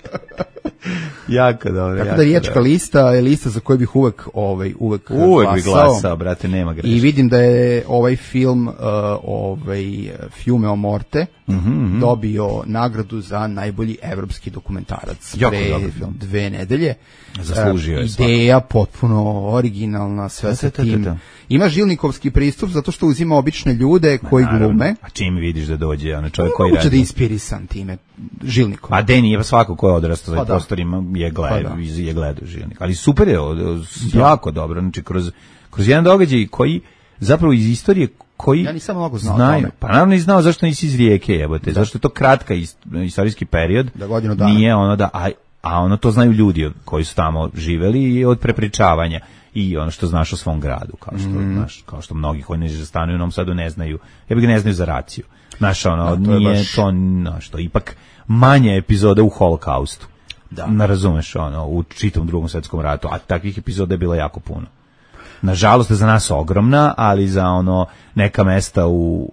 Jako dobro. Tako da riječka lista je lista za koju bih uvek bi glasao, brate, nema greške. I vidim da je ovaj film Fiume o Morte dobio nagradu za najbolji evropski dokumentarac pre 2 nedelje. Zaslužio je ideja potpuno originalna, sve sa tim. Ima žilnikovski pristup zato što uzima obične ljude koji glume. A čim vidiš da dođe onaj čovjek koji radi? Moguće da je inspirisan time žilnikom. A de nije, svako ko je odrastao za prostorima je gledao žilnik. Ali super je, jako dobro. Znači, kroz jedan događaj koji zapravo iz istorije koji ja nisam mnogo znao znaju. tome. Pa naravno i znao zašto nisi iz Rijeke, jebote. Zašto je to kratka istorijski period. Da godinu dana. Nije ono da, a ono to znaju ljudi koji su tamo živeli i od prepričavanja. I ono što znaš o svom gradu, kao što mnogi koji ne stanuju u Novom Sadu ne znaju, ne znaju za raciju. Znaš, ono, nije to, što ipak manje epizoda u Holokaustu. Da. Ne razumeš, ono, u čitavom Drugom svjetskom ratu, a takvih epizoda je bilo jako puno. Nažalost je za nas ogromna, ali za ono neka mesta u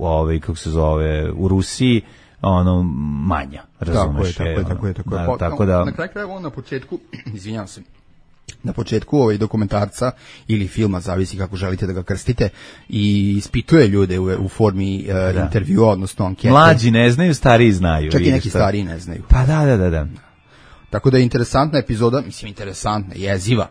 u Rusiji ono manja, razumeš? Tako da na kraju krajeva na početku, izvinjavam se, na početku dokumentarca ili filma, zavisi kako želite da ga krstite, i ispituje ljude u formi intervjua, odnosno ankete. Mlađi ne znaju, stariji znaju. Čak i neki stariji ne znaju. Pa da. Tako da je interesantna epizoda, mislim interesantna, jeziva.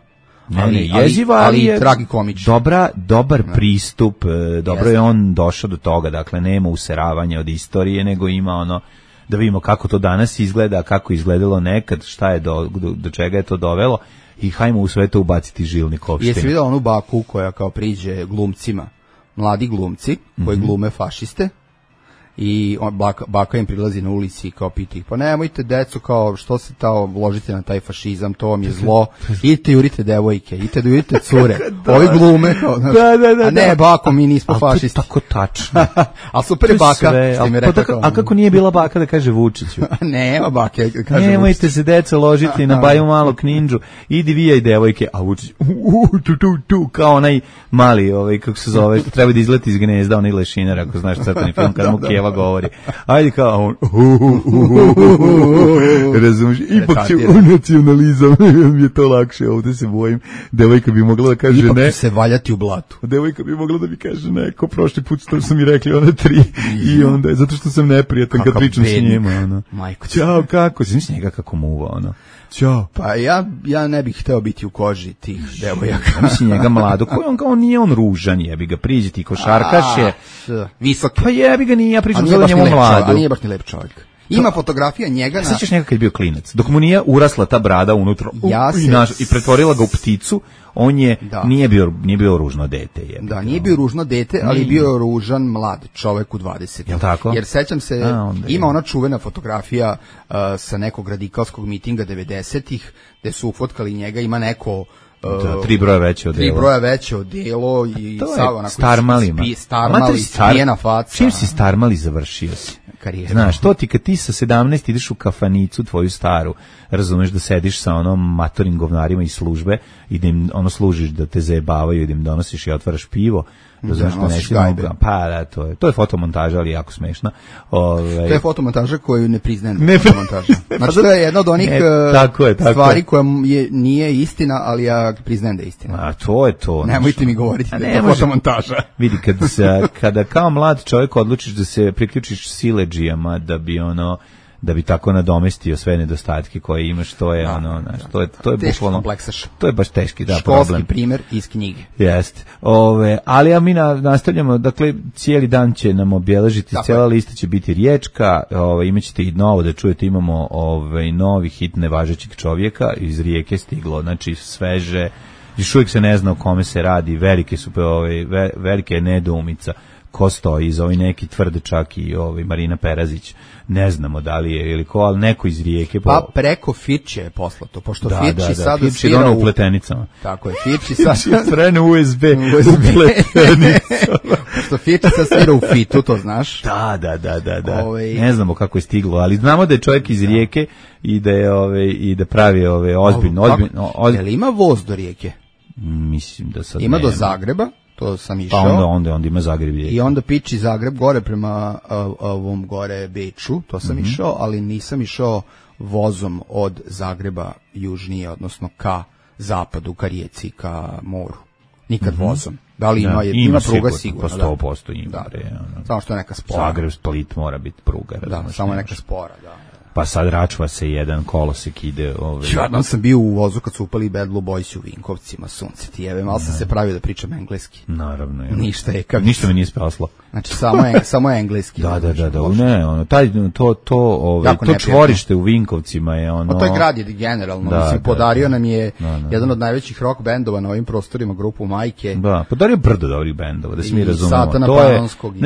Ali tragikomična. Dobar pristup, dobro je on došao do toga, dakle nema useravanja od istorije, nego ima ono da vidimo kako to danas izgleda, kako izgledalo nekad, šta je do čega je to dovelo. I hajmo u sve to ubaciti žilnik opštine. Jesi vidio onu baku koja kao priđe glumcima, mladi glumci koji glume fašiste, i baka im prilazi na ulici i kao pita ih, pa nemojte deco, kao što se ložite na taj fašizam, to vam je zlo, idite jurite devojke, idite da jurite cure, ovi glume, kao, a ne bako, mi nismo fašisti. To je tako tačno. A super je baka, što mi rekao kao. A kako nije bila baka da kaže Vučiću? Nema bake, kaže Vučić. Nemojte se deco ložiti na Baju Malog Ninđu, idi vijaj devojke, a Vučić, kao onaj mali, kako se zove, treba da izleti iz gnezda, onaj lešinar, ako znaš crtani film, kada mu Keva govori. Ajde kao on. Razumiješ? Ipak će nacionalizam. Mi je to lakše. Ovdje se bojim. Devojka bi mogla da kaže ipak ne. Ipak će se valjati u blatu. Devojka bi mogla da mi kaže ne. Ko prošli put što su mi rekli one 3. I onda, zato što sam neprijatan kad pričam s njima. Majko. Ćao, kako? Znaš njega kako muva, ono. Ćao. Pa ja ne bih hteo biti u koži tih devojaka. Mislim njega mlado, on nije on ružan, jebi ga, priđi ti košarkaš je visok. Pa jebi ga, nije, ja pričam za njemu mladu. A nije baš ni lep čovjek. Ima fotografija njega na... Sjećaš njega kad je bio klinac, dok mu nije urasla ta brada unutra i pretvorila ga u pticu, on je nije bio ružno dete. Da, nije bio ružno dete, ali je bio ružan mlad čovjek u 20. Jel tako? Jer sećam se, ima ona čuvena fotografija sa nekog radikalskog mitinga 90-ih, gde su ufotkali njega, ima neko... 3 broja veće odelo. 3 broja veće odelo i starmalima. Starmali, spijena faca. Čim si starmali, završio si. Karijeru. Znaš, to ti kad ti sa 17 ideš u kafanicu tvoju staru, razumeš da sediš sa onom matorim govnarima iz službe i da im služiš da te zajebavaju i da im donosiš i otvaraš pivo, razumeš da nesi moga. Pa da, to je fotomontaža, ali jako smešna. To je fotomontaža koju ne priznajem fotomontaža. Znači to je jedna od onih stvari koja nije istina, ali ja priznajem da je istina. A to je to. Nemojte mi govoriti da je to fotomontaža. Vidi, kada kao mlad čovjek odlučiš da se priključiš siledžijama da bi tako nadomestio sve nedostatke koje imaš, to je to je bukvalno kompleksaš. To je baš teški školski problem. Primjer iz knjige. Jeste. Ali mi nastavljamo, dakle cijeli dan će nam obeležiti, cijela lista će biti riječka, imaćete i novo da čujete, imamo novi hit nevažećeg čovjeka iz Rijeke stiglo, znači sveže, još uvijek se ne zna o kome se radi, velike je nedoumica ko stoji iza, ovaj neki Tvrdečak i Marina Perazić, ne znamo da li je ili ko, ali neko iz Rijeke. Pa preko Firče je poslato, pošto Firči sada Firči svira u pletenicama. Tako je, Firči sada Frene USB u pletenicama. Pošto Firči sad svira u Fitu, to znaš. Da. Ne znamo kako je stiglo, ali znamo da je čovjek iz Rijeke i da je i da pravi ozbiljno. Jel ima voz do Rijeke? Mislim da sad ima nema. Do Zagreba, to sam išao. Pa onda ima Zagreb. I onda piči Zagreb gore prema ovom gore Beču, to sam išao, ali nisam išao vozom od Zagreba južnije, odnosno ka zapadu, ka rijeci, ka moru. Nikad vozom. Da li ima pruga sigurno? Pa 100% ima. Da. Samo što je neka spora. Zagreb, Split mora biti pruga. Da, samo neka spora, da. Pa sad račva se jedan kolosek ide. Jednom sam bio u vozu kad su upali Bad Blue Boysi u Vinkovcima, sunce ti jebe, malo sam se pravio da pričam engleski. Naravno. Ništa je kavica. Ništa mi nije spaslo. Znači samo je engleski. Da. Ne, to čvorište u Vinkovcima je ono. Pa to je grad je generalno, mislim, podario nam je jedan od najvećih rock bendova na ovim prostorima, grupu Majke. Da, podario brdo dobrih bendova, da se mi razumemo. Satana Panonskog.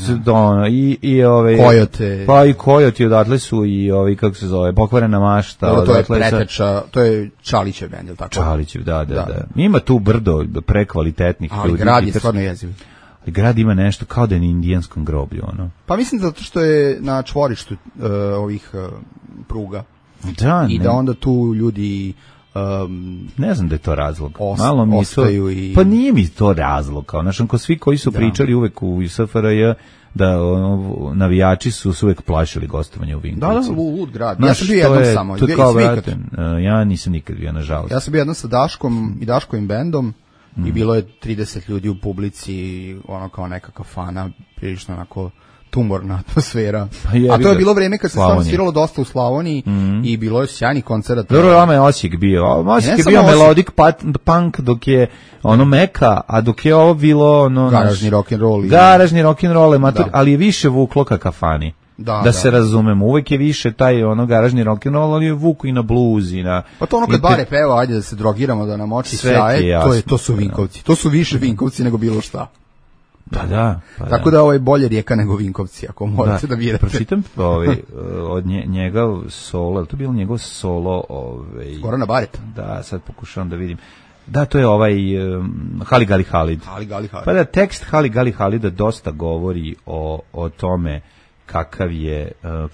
Coyote. Pa i Coyote odatle su i kako se zove, Pokvarena mašta. To je preteča, to je Čalićev bend, ili tako? Čalićev, da. Ima tu brdo prekvalitetnih ljudi. Ali grad je stvarno jeziv. Grad ima nešto kao da je na indijanskom groblju, ono. Pa mislim zato što je na čvorištu ovih pruga. Da, i da onda tu ljudi ne znam da je to razlog. Malo mi ostaju i... Pa nije mi to razlog, kao našem, ko svi koji su pričali uvek u SFRJ da navijači su uvek plašili gostovanje u Vinkovcu. Da, lud grad. Ja sam bio jednom samo. Ja nisam nikad bio, nažalost. Ja sam bio jednom sa Daškom i Daškovim bendom i bilo je 30 ljudi u publici, ono kao neka kafana, prilično onako tumorna atmosfera. A to je bilo vreme kad se stvarno sviralo dosta u Slavoniji i bilo je sjajnih koncerata. Dobro, vama je Osijek bio. Osijek je bio melodic punk dok je ono meka, a dok je ovo bilo ono... Garažni rock'n'roll. Garažni rock'n'roll, ali je više vuklo ka kafani. Da se razumemo, uvek je više taj ono garažni rock'n'roll, ali je vuku i na blues i na... Pa to ono kad bare peva, ajde da se drogiramo, da nam oči sjaje, to su Vinkovci. To su više Vinkovci nego bilo šta. Pa da. Tako da ovo je bolje Rijeka nego Vinkovci, ako morate da birate. Pročitam od njega solo, je to bilo njegov solo? Gorana Bareta. Da, sad pokušavam da vidim. Da, to je Hali Gali Halid. Pa da, tekst Hali Gali Halida dosta govori o tome kakva je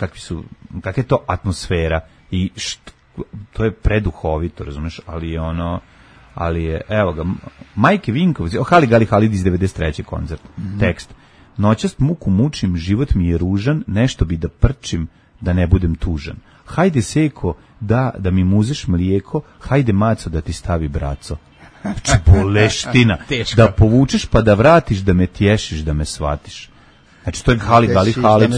to atmosfera i to je preduhovito, razumeš, ali je, evo ga, Majke Vinkovci, Hali Gali Halid iz 93. koncert, tekst. Noćast muku mučim, život mi je ružan, nešto bi da prčim, da ne budem tužan. Hajde seko, da mi muzeš mlijeko, hajde maco da ti stavi braco. Znači, boleština, da povučeš pa da vratiš, da me tješiš, da me shvatiš. Znači, to je Hali Gali Halid,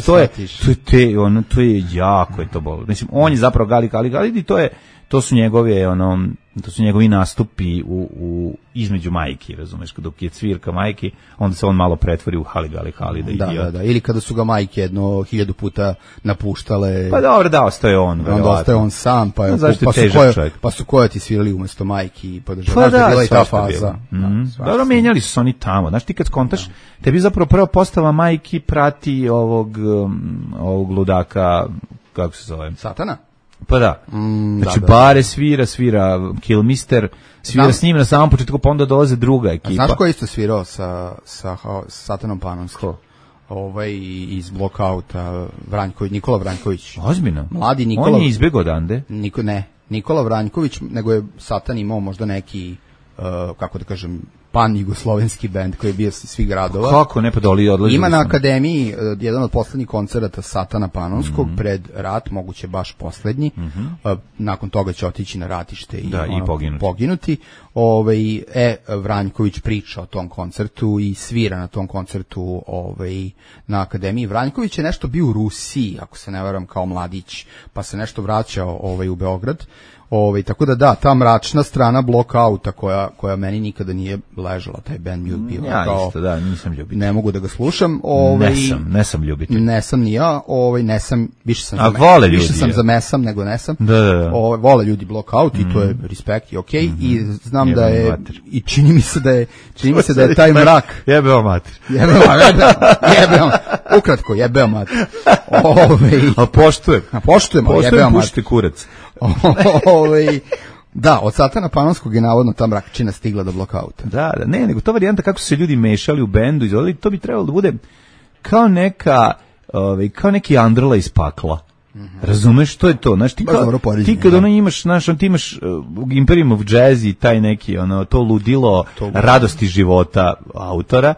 to je jako je to bolo. Mislim, on je zapravo Gali Gali Halid i to su njegovi nastupi između majki, razumeš, dok je cvirka majki, onda se on malo pretvori u Hali Gali Halida. Da, ili kada su ga majke 1000 puta napuštale. Pa dobro, da, ostaje on. Onda ostaje on sam, pa su Coyote svirali umesto majki, pa da bila i ta faza. Dobro, menjali su se oni tamo. Znaš, ti kad skontaš, tebi zapravo prva postava majki prati ovog ludaka, kako se zove? Satana? Pa da. Znači, bare svira Kilmister, svira s njim na samom početku, pa onda dolaze druga ekipa. Znaš ko je isto svirao sa Satanom Panonskim? Iz Blockouta, Nikola Vranjković. Ozbiljno? Mladi Nikola. On je izbjegao odande? Nikola Vranjković, nego je Satan imao možda neki, kako da kažem, pan-jugoslovenski bend koji je bio svih gradova. Kako ne, pa odlazi. Ima na akademiji jedan od poslednjih koncerata Satana Panonskog pred rat, moguće baš poslednji. Nakon toga će otići na ratište i poginuti. Vranjković priča o tom koncertu i svira na tom koncertu na akademiji. Vranjković je nešto bio u Rusiji, ako se ne varam, kao mladić, pa se nešto vraćao u Beograd. Tako da, ta mračna strana Blockouta koja meni nikada nije ležala, taj band mi je bio Ja kao, isto, da, nisam ljubitelj. ne mogu da ga slušam. Nesam ljubitelj. Nesam ni ja, nesam, više sam za mesam nego nesam. Da. Vole ljudi Blockout i to je respekt i okej, i znam da je, i čini mi se da je taj mrak. Jebeo mater. Ukratko, jebeo mater. A poštujem. Jebeo mater. Pušti kurac. Da, od Satana Panonskog je navodno ta mrakčina stigla do Blockouta. Da, ne, nego to varijanta kako su se ljudi mešali u bendu, izvodili, to bi trebalo da bude kao neki Andrla iz pakla. Razumeš, to je to, znaš, ti kad ono imaš, znaš, ti imaš Imperium of Jazz i taj neki, to ludilo radosti života autora,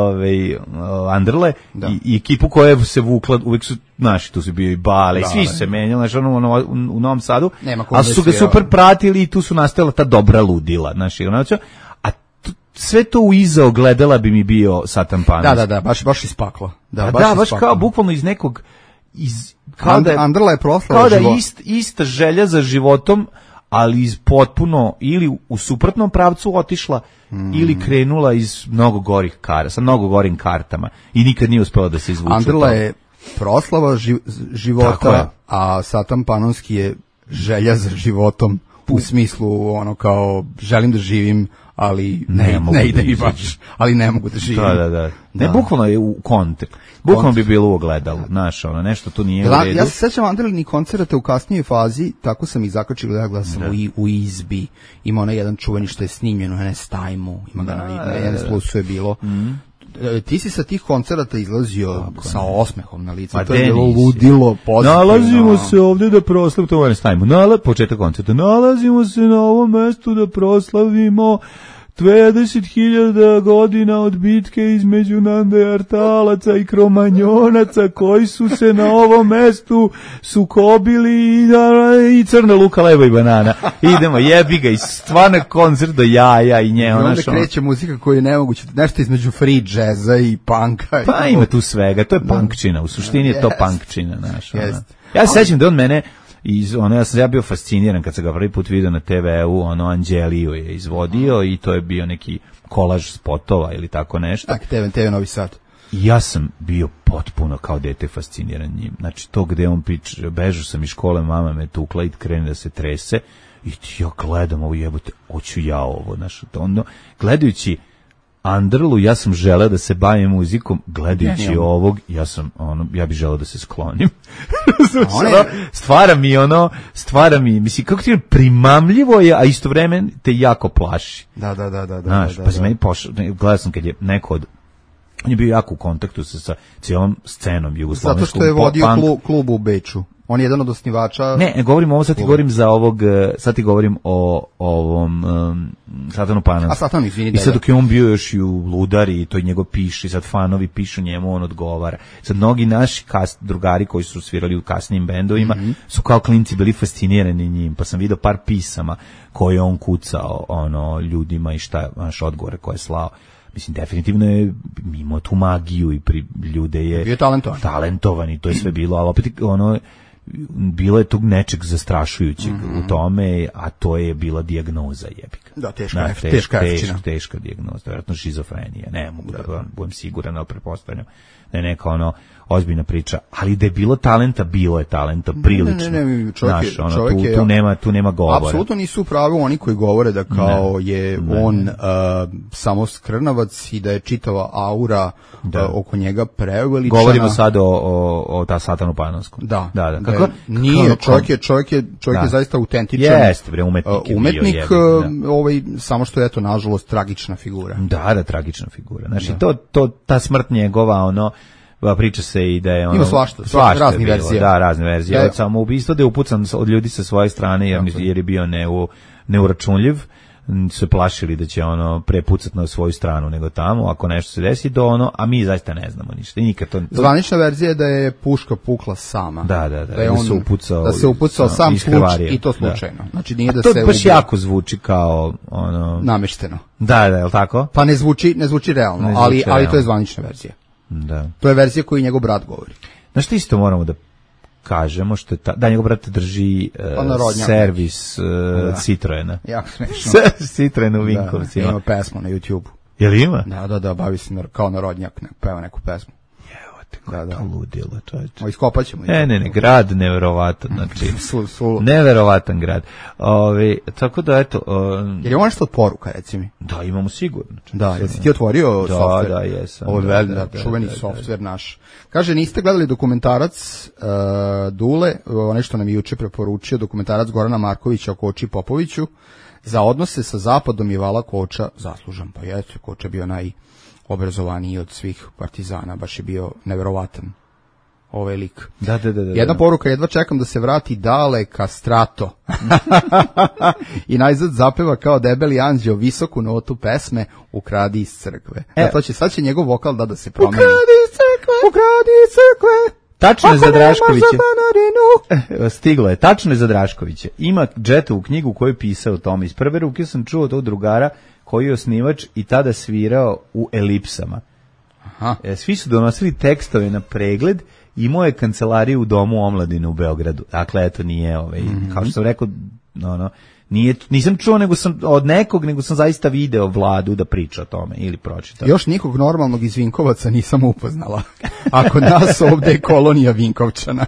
Andrle, i ekipu koja se vukla, uvijek su naši, tu su bio i Bale, svi su se menjali, znaš, u Novom Sadu, ali su ga super pratili i tu su nastajala ta dobra ludila, znaš, a sve to u iza ogledala bi mi bio Satan Panos. Da, baš iz pakla. Baš kao bukvalno iz nekog, Andrla je proslava život. Kao da ista želja za životom, ali iz potpuno ili u suprotnom pravcu otišla ili krenula iz mnogo gorih sa mnogo gorim kartama i nikad nije uspela da se izvuče. Andrla je proslava života, a Satan Panonski je želja za životom u smislu kao želim da živim, ali ne ide mi baš, ali ne mogu da živim. Da. Ne, bukvalno je u kontr. Bukvalno bi bilo u ogledalu, znaš, nešto tu nije u redu. Ja se sećam Andrelini koncerata u kasnijoj fazi, tako sam ih zakačio, gledao sam u Izbi, ima onaj jedan čuveni što je snimljen u NS-Time-u, ima ga na NS Plusu je bilo. Ti si sa tih koncerata izlazio sa osmehom na licu, to je bilo ludilo pozitivno. Nalazimo se ovdje da proslavimo, to je NS-Time-u, početak koncerta, nalazimo se na ovom mestu da proslavimo 20.000 godina od bitke između Neandertalaca i Kromanjonaca koji su se na ovom mestu sukobili i crna luka, leba i banana. Idemo, jebi ga, i stvarno koncert do jaja i nje. I onda kreće muzika koju je nemoguće, nešto između free jazza i punka. Pa ima tu svega, to je punkčina, u suštini je to punkčina. Ja se sećam da on mene ja bio fasciniran kad sam ga prvi put vidio na TV-u, Anđeliju je izvodio i to je bio neki kolaž spotova ili tako nešto. TV Novi Sad. I ja sam bio potpuno kao dete fasciniran njim. Znači to gde on bežao sam iz škole, mama me tukla i krene da se trese i ja gledam ovo, jebote, hoću ja ovo, znaš, gledajući Andrlu, ja sam želeo da se bavim muzikom, gledajući ovog, ja bih želeo da se sklonim. Stvara mi, mislim, kako ti je primamljivo je, a istovremeno te jako plaši. Da. Znaš, pa se meni gledao sam kad je neko on je bio jako u kontaktu sa cijelom scenom jugoslovenskom. Zato što je vodio klub u Beču. On je jedan od osnivača. Ne govorim ovo, sad ti govorim o ovom Satanu Pananskom. A Satan, izvini. I sad dok je on bio još i u Ludari, to i njegov piše, sad fanovi pišu njemu, on odgovara. Sad mnogi naši drugari koji su svirali u kasnijim bendovima su kao klinci bili fascinirani njim, pa sam vidio par pisama koje on kucao ljudima i naš odgovore koje je slao. Mislim, definitivno je imao tu magiju i ljude je bio talentovan i to je sve bilo, ali opet bilo je tog nečeg zastrašujućeg u tome, a to je bila dijagnoza jebika. Da, teška dijagnoza, vjerojatno šizofrenija, ne mogu da budem siguran, ali pretpostavljam da je neka ozbiljna priča, ali da je bilo je talenta prilično. Ne, tu nema govora. Apsolutno nisu u pravu oni koji govore da kao on samo skrnavac i da je čitava aura oko njega preuveličana. Govorimo sad o ta Satanu Panonskom. Da. Kako? Nije, čovjek je zaista autentičan. Jeste, bre, umetnik samo što je nažalost tragična figura. Da, tragična figura. Znači ta smrt njegova, priča se i da je ima svašta razne verzije. Da, razne verzije. Od samoubistva da je upucan od ljudi sa svoje strane jer je bio neuračunljiv, se plašili da će prepucati na svoju stranu nego tamo, ako nešto se desi a mi zaista ne znamo ništa. Zvanična verzija je da je puška pukla sama. Da se upucao sam slučaj i to slučajno. Znači nije da se to baš jako zvuči kao namešteno. Da, je li tako? Pa ne zvuči realno, ali to je zvanična verzija. Da. To je verzija koju njegov brat govori. Znaš što isto moramo da kažemo što je da njegov brat drži servis Citroena. Jako smešno. Citroen u Vinkovcima. Ima pesmu na YouTube-u. Jel ima? Da, bavi se kao narodnjak, peva neku pesmu. Da. Ludilo, čovječe. Iskopat ćemo. Ne, grad neverovatan, znači. Neverovatan grad. Tako da, eto. Jer ima nešto od poruka, reci mi? Da, imamo sigurno. Da, jesi ti otvorio softver? Da, jesam. Ovo je čuveni softver naš. Kaže, niste gledali dokumentarac Dule, nešto nam je juče preporučio, dokumentarac Gorana Markovića o Koči Popoviću, za odnose sa Zapadom je Vala Koča zaslužan. Pa jeste, Koča bio najobrazovaniji od svih partizana, baš je bio neverovatan ovaj lik. Da. Jedna poruka, jedva čekam da se vrati Dale Castrato. I najzad zapeva kao debeli anđeo visoku notu pesme Ukradi iz crkve. Sad će njegov vokal da se promeni. Ukradi iz crkve. Tačno je za Draškovića. Stiglo je. Tačno je za Draškovića. Ima Džetovu knjigu koju je pisao o tome. Iz prve ruke sam čuo od drugara koji je osnivač i tada svirao u Elipsama. Aha. Svi su donosili tekstove na pregled, imao je kancelariju u Domu omladine u Beogradu. Dakle, eto, nije, kao što sam rekao, nisam čuo od nekog, nego sam zaista video Vladu da priča o tome ili pročitao. Još nikog normalnog iz Vinkovaca nisam upoznala. Ako nas ovde je kolonija Vinkovčana.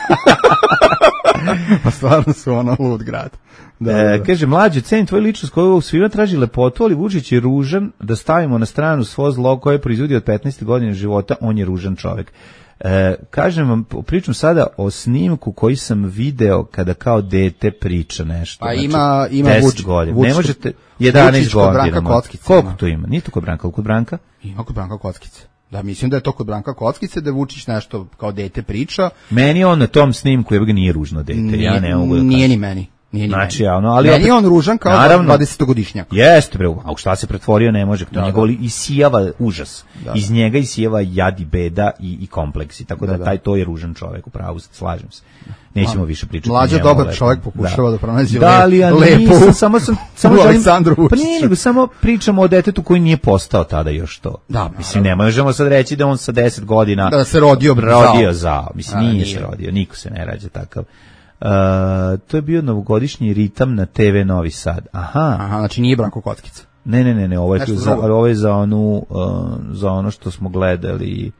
Pa stvarno su lud grad. Da. Kaže, mlađe, cenim tvoju ličnost koja u svima traži lepotu, ali Vučić je ružan, da stavimo na stranu svo zlo koje proizvodi od 15. godine života, on je ružan čovjek. Kažem vam, pričam sada o snimku koji sam video kada kao dete priča nešto. Pa ima 10 godina. Ne možete 11 godina. Koliko to ima? Nije to kod Branka, kod Branka? Ima kod Branka Kockice. Da, mislim da je to kod Branka Kockice, da Vučić nešto kao dete priča. Meni on na tom snimku nije ružno dete. Ja ne mogu da kažem. Nije ni meni. Znači, ali meni je on ružan kao 20-godišnjak. Jeste, bre, a u šta se pretvorio ne može. Njegov isijava užas. Iz njega isijava jad i beda i kompleksi. Tako da to je ružan čovjek, upravo slažem se. Nećemo više pričati. Mlađa dobar čovjek pokušava da pronađe lepo. Samo Aleksandru Vučiću. Pa nije, nego samo pričamo o detetu koji nije postao tada još to. Da, mislim, ne možemo sad reći da on sa 10 godina da se rodio zao. Mislim, nije se rodio, niko se ne rađa takav. To je bio novogodišnji ritam na TV Novi Sad. Aha, znači nije Branko Kockica. Ne, ovo je za ono što smo gledali,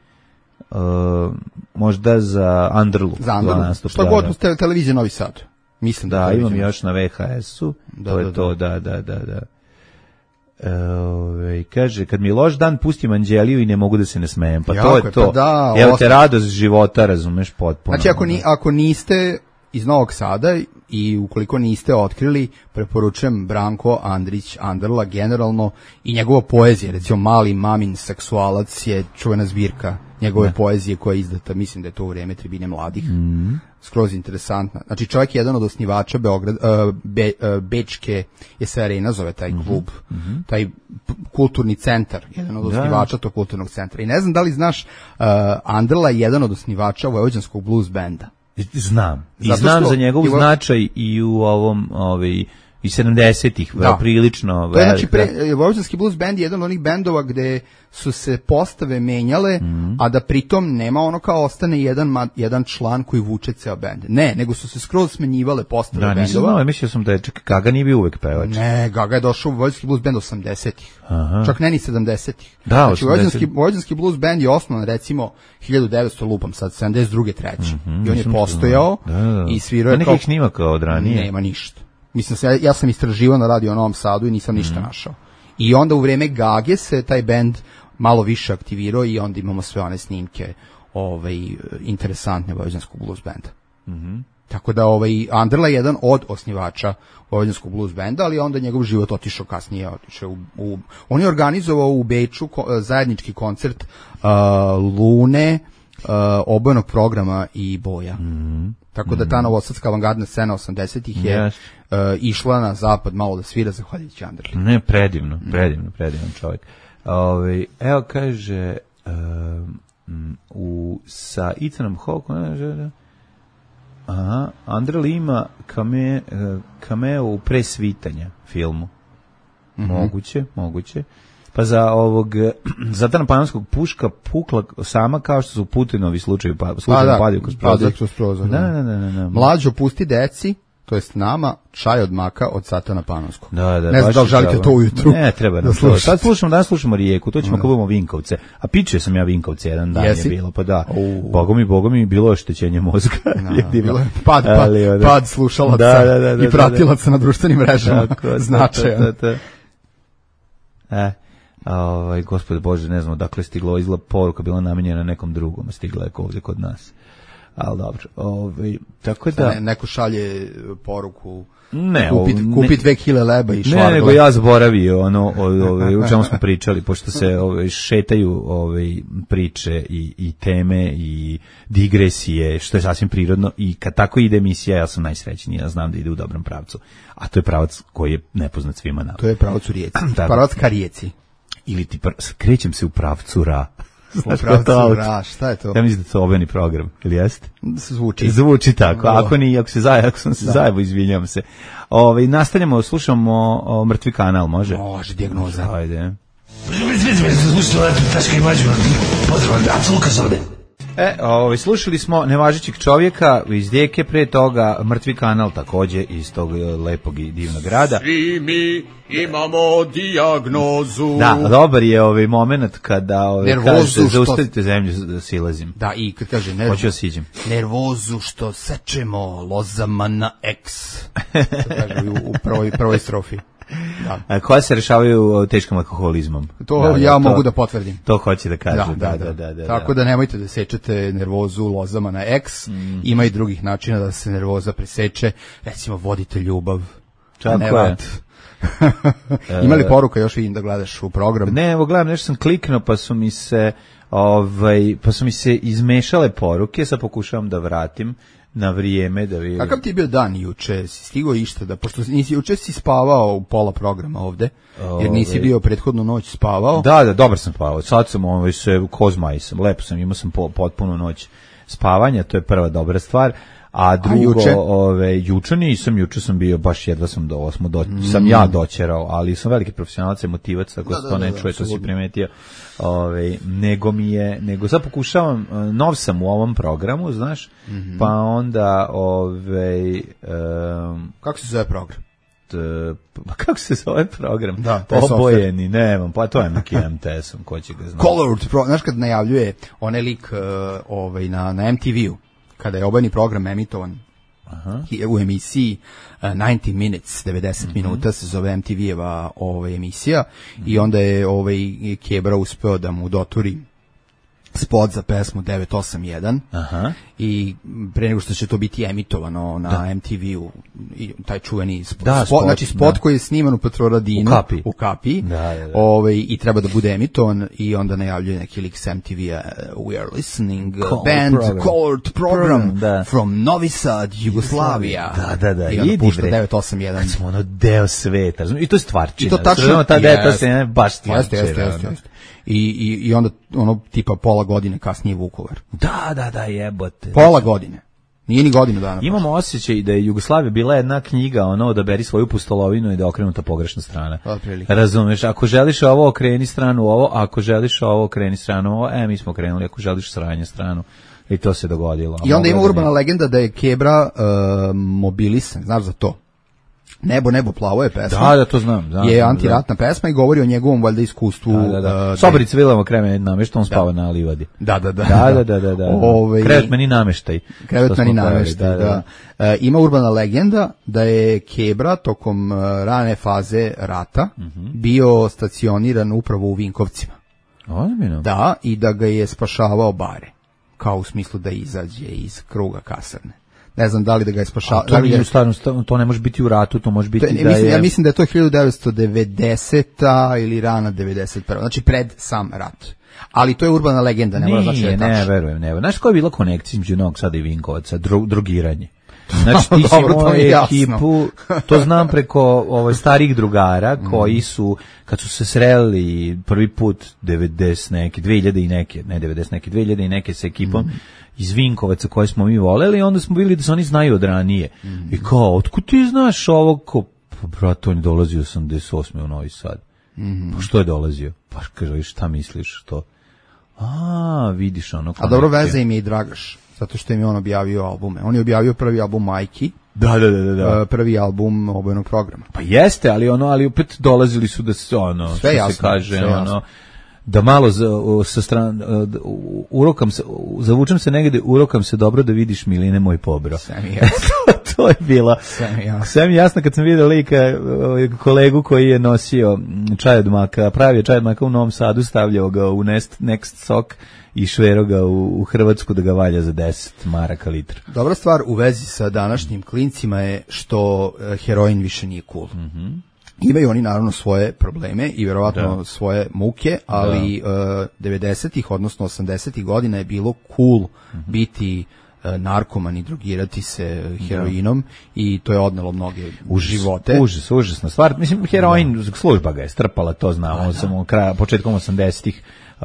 možda za Andrlu. Što god u televiziji Novi Sad. Mislim da imam još na VHS-u. To je to, da. Kaže, kad mi je loš dan, pustim Anđeliju i ne mogu da se ne smejem. Pa to je to. Evo te radost života, razumeš, potpuno. Znači, ako niste iz Novog Sada i ukoliko niste otkrili, preporučujem Branko Andrić Andrla generalno i njegova poezija, recimo Mali mamin seksualac je čuvena zbirka njegove poezije koja je izdata, mislim da je to u vrijeme Tribine mladih, skroz interesantna. Znači čovjek je jedan od osnivača Bečke, je se Arena zove taj klub, taj kulturni centar, jedan od osnivača tog kulturnog centra. I ne znam da li znaš, Andrla je jedan od osnivača vojvođanskog blues benda. Znam. I znam za njegov značaj i u ovom i 70-ih, prilično. To je znači vojvođanski blues band je jedan od onih bendova gde su se postave menjale, a da pritom nema ono kao ostane jedan član koji vuče ceo bend. Ne, nego su se skroz smenjivale postave bendova. Da, nisam znao, mislio sam da je Gaga nije bio uvek pevač. Ne, Gaga je došao u vojvođanski blues band 80-ih. Čak ne ni 70-ih. Da, znači vojvođanski blues band je osnovan recimo 1900 lupam sad, 72. treći. I on je postojao i svirao je kao... Nekih snimaka od ranije? Nema ništa. Mislim, ja sam istraživao na radio u Novom Sadu i nisam ništa našao. I onda u vrijeme Gage se taj bend malo više aktivirao i onda imamo sve one snimke interesantne vojvođanskog blues benda. Tako da Andrla je jedan od osnivača vojvođanskog blues benda, ali onda njegov život otišao kasnije. On je organizovao u Beču zajednički koncert Lune, obojenog programa i Boja. Tako da ta novosadska avangardna scena 80-ih je išla na zapad malo da svira zahvaljujući Andrli. Ne, predivno čovjek. Evo kaže sa Ethanom Hawke Andrli ima cameo u Presvitanja filmu. Moguće. Pa za ovog Satana Panonskog puška pukla sama kao što su Putinovi slučajevi padaju kroz prozor. Da. Mlađo pusti deci, to jest nama, čaj od maka od Satana Panonskog. Da, ne znam da li želite to ujutru. Ne, treba nam to. Sad slušamo Rijeku, to ćemo kad budemo Vinkovce. A pičio sam ja Vinkovce jedan dan je bilo, pa da. Boga mi bilo oštećenje mozga. Bilo je pad slušalaca i pratilaca na društvenim mrežama. Značajan. Gospode Bože, ne znam dakle stiglo, izgleda poruka bila namenjena nekom drugom, stigla je ovdje kod nas. Ali dobro, tako da... Neko šalje poruku, kupi 2 kile leba i švargla. Ne, nego ja zaboravio o čemu smo pričali, pošto se šetaju priče i teme i digresije, što je sasvim prirodno, i kad tako ide emisija, ja sam najsrećniji, ja znam da ide u dobrom pravcu. A to je pravac koji je nepoznat svima nama. To je pravac u Rijeci, pravac ka Rijeci. Ili ti krećem se u pravcu ra. Šta je to? Ja mislim da je to obeni program, ili jeste? Zvuči tako, ako sam se zajebo, izvinjam se. Nastavljamo, slušamo Mrtvi kanal, može? Može, dijagnoza. Ajde. Slušali smo Nevažećeg čovjeka iz Dijeke, pre toga Mrtvi kanal takođe iz tog lepog i divnog grada. Svi mi imamo dijagnozu. Da, dobar je moment kada kaže zaustavite zemlju da silazim. Da, i kad kaže nervozu što sečemo lozama na X. To kaže u prvoj strofi. Da. Koja se rešavaju teškim alkoholizmom. To mogu da potvrdim. To hoće da kaže. Da. Tako da nemojte da sečete nervozu lozama na X. Ima i drugih načina da se nervoza preseče. Recimo, vodite ljubav. Tako je. Ima li poruka, još vidim da gledaš u program? Ne, evo gledam, nešto sam kliknuo pa su mi se izmešale poruke, sad pokušavam da vratim na vrijeme da vidim. Kakav ti je bio dan juče? Si stigao išta da, pošto juče si spavao u pola programa ovde, jer nisi bio prethodnu noć spavao? Da, dobar sam spavao. Sad sam se kozmaj sam, lepo sam, imao sam potpunu noć spavanja, to je prva dobra stvar. A drugo, juče nisam, juče sam bio, baš jedva sam sam ja doćerao, ali sam veliki profesionalac, emotivac, tako da to ne čuje, to si primetio. Nego sad pokušavam, nov sam u ovom programu, znaš, pa onda, kako se zove program? Kako se zove program? Da, Obojeni, nemam, pa to je neki MTS-om, ko će ga znati. Colored, znaš kad najavljuje onaj lik na MTV-u, kada je obojeni program emitovan u emisiji 90 Minutes, 90 minuta se zove MTV-eva emisija, i onda je Kebra uspeo da mu doturi spot za pesmu 981 i pre nego što će to biti emitovano na MTV-u, taj čuveni spot koji je sniman u Petrovaradinu u Kapiji i treba da bude emitovan, i onda najavljuje neki lik s MTV-a, we are listening colored program from Novi Sad, Jugoslavija. I onda pušta 981. Kad smo deo sveta, i to je stvarčina. I to tačno, ta 981 je baš stvarčina. Jeste. I onda tipa pola godine kasnije Vukovar. Da, jebote. Pola godine. Nije ni godinu dana. Imamo osjećaj da je Jugoslavija bila jedna knjiga, odaberi svoju pustolovinu i da je okrenuta pogrešna strana. Razumeš, ako želiš ovo, okreni stranu ovo, ako želiš ovo, okreni stranu ovo, mi smo okrenuli, ako želiš sranje stranu. I to se dogodilo. I onda ima urbana legenda da je Kebra mobilisan, znaš za to? Nebo plavo je pesma. Da, to znam. Je antiratna pesma i govori o njegovom valjda iskustvu. Sobarica Vilamo kreme namešta, on spava na livadi. Da. Krevet meni nameštaj. Da. Ima urbana legenda da je Kebra tokom rane faze rata bio stacioniran upravo u Vinkovcima. Ozbiljno? Da, i da ga je spašavao Bare. Kao u smislu da izađe iz kruga kasarne. Ne znam da li da ga je spašavao. To ne može biti u ratu, to može biti Ja mislim da je to 1990. ili rana 91. Znači pred sam rat. Ali to je urbana legenda, ne mora znači da je tačno. Ne, verujem. Znaš koja je bila konekcija između Novog Sada i Vinkovaca? Drogiranje. Znači ti si moju ekipu, to znam preko starih drugara koji su, kad su se sreli prvi put 2000 i neke sa ekipom iz Vinkovaca koje smo mi voleli, onda smo vidjeli da se oni znaju od ranije. I kao, otkud ti znaš ovog? Brat, on je dolazio 88. u Novi Sad. Pa što je dolazio? Pa kaže, šta misliš, što? Vidiš ono. A dobro, veze im je i Dragaš, zato što im je on objavio albume. On je objavio prvi album Majki. Da. Prvi album obojenog programa. Pa jeste, ali opet dolazili su da se sve jasno, se kaže, sve jasno. Da malo sa strane urokam se, zavučem se negde, urokam se dobro da vidiš Miline moj pobro. Sve mi jasno. To je bilo. Sve mi jasno kad sam vidio lika kolegu koji je nosio čaj od maka, pravio čaj od maka u Novom Sadu, stavljao ga u Next Sok i švero ga u Hrvatsku da ga valja za 10 maraka litru. Dobra stvar u vezi sa današnjim klincima je što heroin više nije cool. Imaju oni naravno svoje probleme i verovatno svoje muke, ali 90-ih, odnosno 80-ih godina je bilo cool biti narkoman i drogirati se heroinom i to je odnelo mnoge živote. Užasna stvar. Mislim, heroin, služba ga je strpala, to znamo, samo početkom 80-ih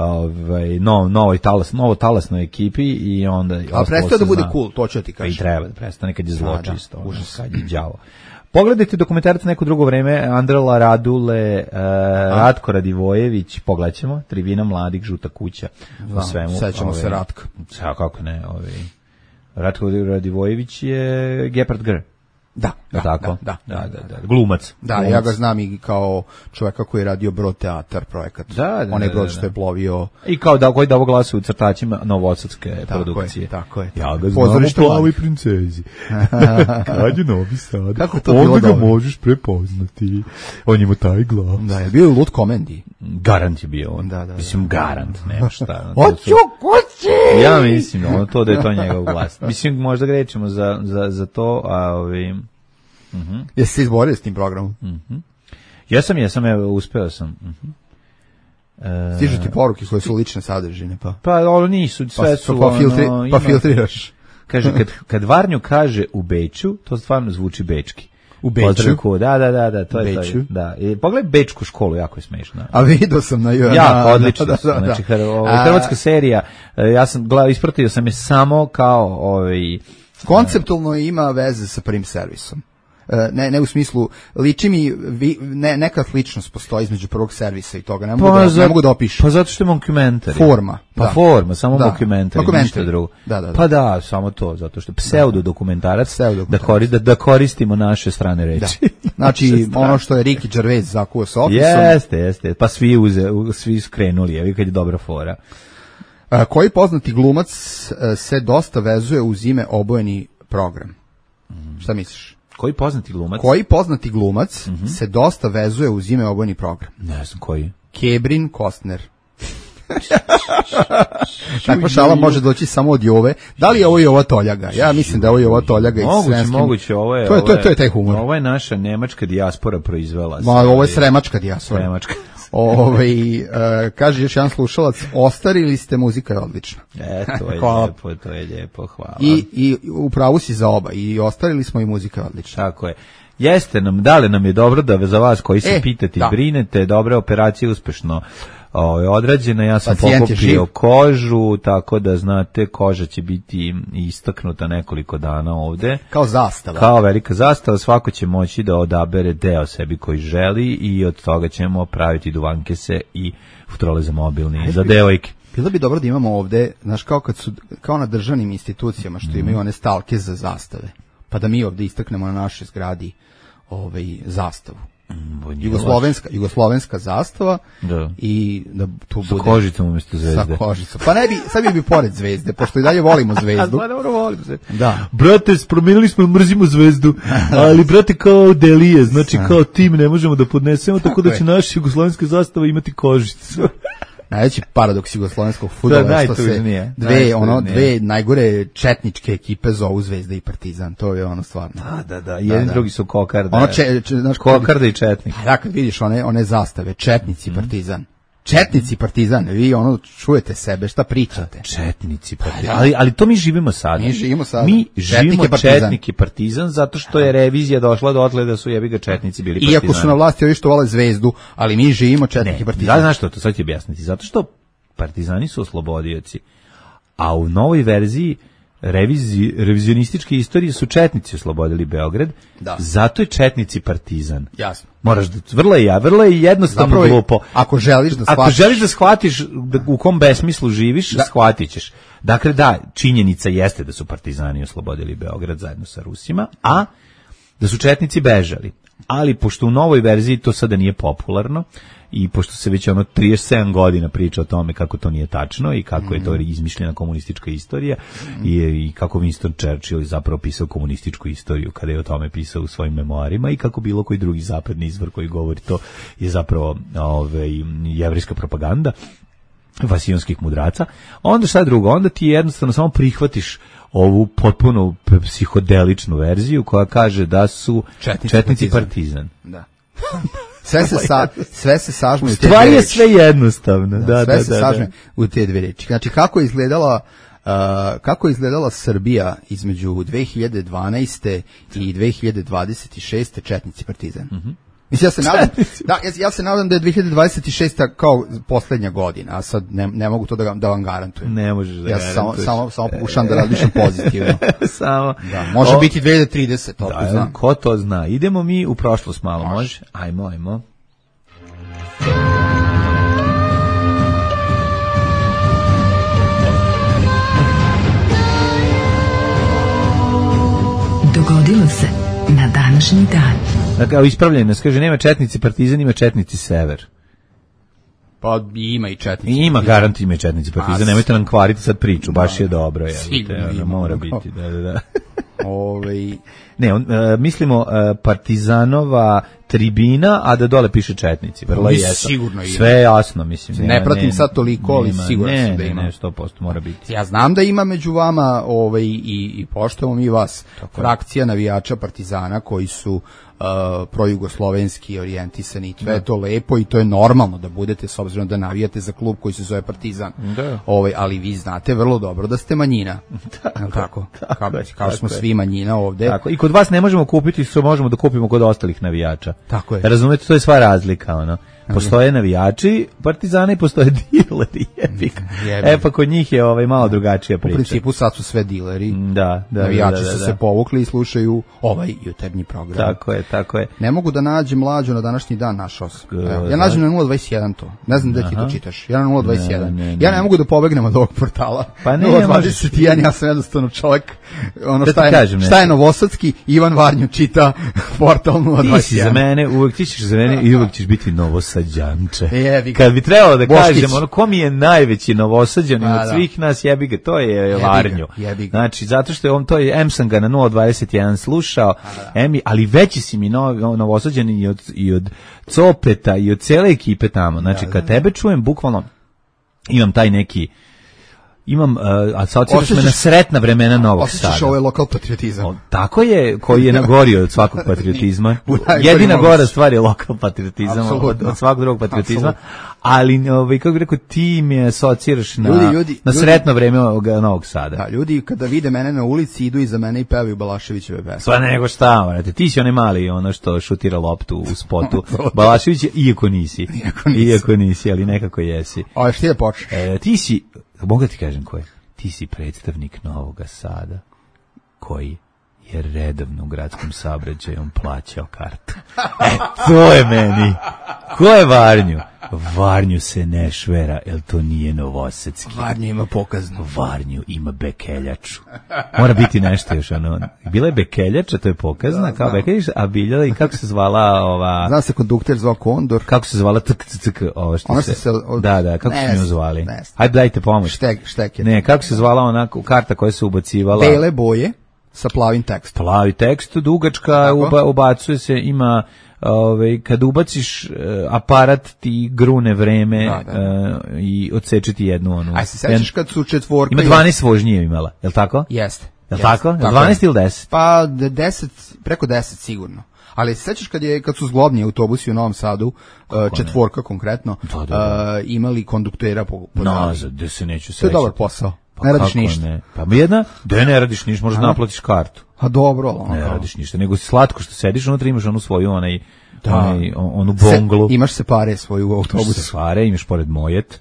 novo talasnoj ekipi i onda... A prestao da bude cool, to ću ti kažem. I treba da prestane kad je zlo čisto, kad je đavo. Pogledajte dokumentarac neko drugo vreme, Andrela Radule, Ratko Radivojević, pogledat ćemo, Tribina mladih, Žuta kuća, o svemu. Sećamo se Ratka. Kako ne, Ratko Radivojević je Gepard Gr. Da. Glumac. Da, ja ga znam i kao čovjeka koji je radio Brod teatar projekat. Onaj Brod što je plovio. I kao koji davo glasa u crtačima novosadske produkcije. Tako je. Ja ga znam u Plavoj princezi. Kad je Novi Sad, kako to bilo onda ga možeš prepoznati. On ima taj glas. Da, je bio Lud Komendi. Garant je bio on. Da. Mislim, garant, nema šta. Hoću kući! Ja mislim, to da je to njegov glas. Mislim, možda grećemo za to, a Jesi se izborio s tim programom? Jesam, uspeo sam. Stižu ti poruke koje su lične sadržine, pa? Pa ono nisu, sve su pa filtriraš. Kaže, kad Varnju kaže u Beču, to stvarno zvuči bečki. U Beču? Da, to je to. Da. Pogledaj Bečku školu, jako je smešno. A vidio sam na jako, odlično. Znači, hrvatska serija, ja sam ispratio sam je samo kao konceptualno ima veze sa Prim servisom. Ne u smislu, liči mi, neka sličnost postoji između prvog servisa i toga, ne mogu da opišem. Pa zato što je mockumentary. Forma. Forma, samo mockumentary, ništa drugo. Da. Pa da, samo to, zato što je pseudodokumentarac, da koristimo naše strane reči. Da. Znači, ono što je Ricky Gervais zakuo sa opisom. Jeste, pa svi skrenuli, evi kad je dobra fora. Koji poznati glumac se dosta vezuje uz ime obojeni program? Šta misliš? Koji poznati glumac se dosta vezuje uz ime obojeni program? Ne znam koji. Kebrin Costner. Takva šala može doći samo od Jove. Da li je ovo Jova Toljaga? Ja mislim da je ovo Jova Toljaga iz Sremskim. Moguće, to je taj humor. Ovo je naša nemačka dijaspora proizvela. Ovo je sremačka dijaspora. Kaže još jedan slušalac, ostarili ste, muzika je odlična. To je lijepo, hvala. I upravo si za oba, i ostarili smo i muzika je odlična. Tako je. Jeste nam, dali nam je dobro da za vas koji se pitate i brinete, dobra operacija uspešno odrađena, ja sam pokupio kožu, tako da znate, koža će biti istaknuta nekoliko dana ovde. Kao zastava. Kao velika zastava, svako će moći da odabere deo sebi koji želi i od toga ćemo praviti duvankese i futrole za mobilni, za devojke. Bilo bi dobro da imamo ovde, znaš, kao na državnim institucijama što imaju one stalke za zastave, pa da mi ovde istaknemo na našoj zgradi zastavu. Jugoslovenska zastava i da tu bude sa kožicom umjesto zvezde. Sa kožicom. Pa ne bi, sad bi pored zvezde, pošto i dalje volimo zvezdu. Dobro volimo zvezdu. Da. Brate, promijenili smo, mrzimo zvezdu, ali brate kao Delije, znači kao tim ne možemo da podnesemo, tako da će naša jugoslovenska zastava imati kožicu. Najveći paradoks jugoslovenskog fudbala je što se dve najgore četničke ekipe zovu Zvezda i Partizan. To je ono stvarno. Da. Jedni drugi su kokarda. Kokarda i četnik. Da, kad vidiš one zastave, četnici i Partizan. Četnici i Partizan, vi čujete sebe, šta pričate? Četnici i Partizan. Ali to mi živimo sada. Mi živimo Četnik i Partizan, zato što je revizija došla dotle da su jebiga četnici bili Partizani. Iako su na vlasti ovi što vole Zvezdu, ali mi živimo Četnik i Partizan. Da, znaš što, to sad ću objasniti. Zato što Partizani su oslobodioci, a u novoj verziji revizionističke istorije su četnici oslobodili Beograd, zato je četnici partizan. Jasno. Moraš da, vrlo je jednostavno glupo. Ako želiš da shvatiš u kom besmislu živiš, shvatit ćeš. Dakle, da, činjenica jeste da su partizani oslobodili Beograd zajedno sa Rusima, a da su četnici bežali. Ali pošto u novoj verziji to sada nije popularno i pošto se već 37 godina priča o tome kako to nije tačno i kako je to izmišljena komunistička istorija i kako Winston Churchill zapravo pisao komunističku istoriju kada je o tome pisao u svojim memoarima i kako bilo koji drugi zapadni izvor koji govori to je zapravo jevrejska propaganda vasijonskih mudraca, onda šta drugo, onda ti jednostavno samo prihvatiš ovu potpuno psihodeličnu verziju koja kaže da su četnici partizan. Da. Sve se sažme u te dve reči. Stvar je sve jednostavno. Sve se sažme u te dve reči. Znači, kako je izgledala Srbija između 2012. i 2026. četnici partizan? Mislim, ja se nadam da je 2026. kao posljednja godina, a sad ne mogu to da vam garantujem. Ne možeš da garantuješ. Ja samo pokušam da razmišljam pozitivno. Samo. Da, može biti 2030, to znam. Ko to zna? Idemo mi u prošlost malo, može? Ajmo. Dogodilo se na današnji dan. Dakle, ispravljeno nas, kaže, nema četnici partizan, ima četnici sever. Pa ima i četnici. Ima, garant ima i četnici partizan, nemojte nam kvariti sad priču, baš je dobro. Mora biti, da. Ne, mislimo partizanova tribina, a da dole piše četnici. Vrlo je jasno. Sigurno ima. Sve je jasno, mislim. Ne pratim sad toliko, ali siguran sam da ima. Ne, 100% mora biti. Ja znam da ima među vama i poštujemo mi vas frakcija navijača partizana koji su projugoslovenski orijentisani i sve je to lepo i to je normalno da budete s obzirom da navijate za klub koji se zove Partizan. Ali vi znate vrlo dobro da ste manjina. Tako. Kao smo svi manjina ovde. Tako. I kod vas ne možemo kupiti, što možemo da kupimo kod ostalih navijača. Tako je. Razumete, to je sva razlika, ono. Postoje navijači Partizana i postoje dileri, pa kod njih je malo drugačija priča. U principu sad su sve dileri. Da. Navijači su se povukli i slušaju ovaj jutarnji program. Tako je. Ne mogu da nađem Mlađu na današnji dan, našao sam. Ja nađem na 021 to. Ne znam da ti to čitaš. Ja na 021. Ja ne mogu da pobegnem od ovog portala. Pa ne, 021, ja sam jednostavno čovjek. Šta je novosadski? Ivan Varnju čita portal 021. Ti si za mene, ti ćeš za mene i uvijek ćeš biti Novosađanče. Kad bi trebalo da kažem, ko mi je najveći Novosađanin od svih nas, jebi ga, to je Varnju. Znači, zato što to je, sam ga na 021 slušao, ali veći si mi Novosađanin i od Copeta i od cele ekipe tamo. Znači, kad tebe čujem, bukvalno imam taj neki asociraš me na sretna vremena Novog Sada. Osjećaš ovaj lokal patriotizam. Tako je, koji je nagorio od svakog patriotizma. Jedina gora stvar je lokal patriotizam od svakog drugog patriotizma. Ali, kako bih rekao, ti me asociraš na sretno vreme Novog Sada. Da, ljudi kada vide mene na ulici idu iza mene i pevaju Balaševićeve pesme. Sva nego šta, morate. Ti si onaj mali, što šutira loptu u spotu. Balašević, iako nisi, ali nekako jesi. A što je počeš? Ti si, mogu da ti kažem ko je? Ti si predstavnik Novog Sada koji je redovno u gradskom saobraćaju plaćao kartu. To je meni. Ko je Varnju? Varnju se ne švera, jer to nije novosadski. Varnju ima pokaznu. Varnju ima bekeljaču. Mora biti nešto još, bila je bekeljača, to je pokazna, kao bekeljača, a bila i kako se zvala ova... Zna se kondukter zvao Kondor. Kako se zvala ovo što se... Da, kako se nju zvali? Hajde, dajte pomoć. Štek je. Ne, kako se zvala onako karta koja se ubacivala? Bele boje sa plavim tekstom. Plavi tekst, dugačka, ubacuje se, ima... kad ubaciš aparat ti grune vreme i odseče ti jednu onu. Aj se sećaš kad su četvorka... Ima 12 vožnje imala, je li tako? Jeste. Je li tako? 12 ili 10? Pa 10, preko 10 sigurno. Ali se sećaš kad su zglobni autobusi u Novom Sadu, četvorka konkretno, imali konduktera po nazad, gde se neću sećati. To je dobar posao. Ne radiš ništa. Ne? Pa jedna, da ne radiš ništa, možeš naplatiš kartu. A dobro. Ne radiš ništa, nego si slatko što sediš, unutra imaš onu svoju, onu bonglu. Imaš se pare svoju u autobusu. Imaš se pare, imaš pored mojet.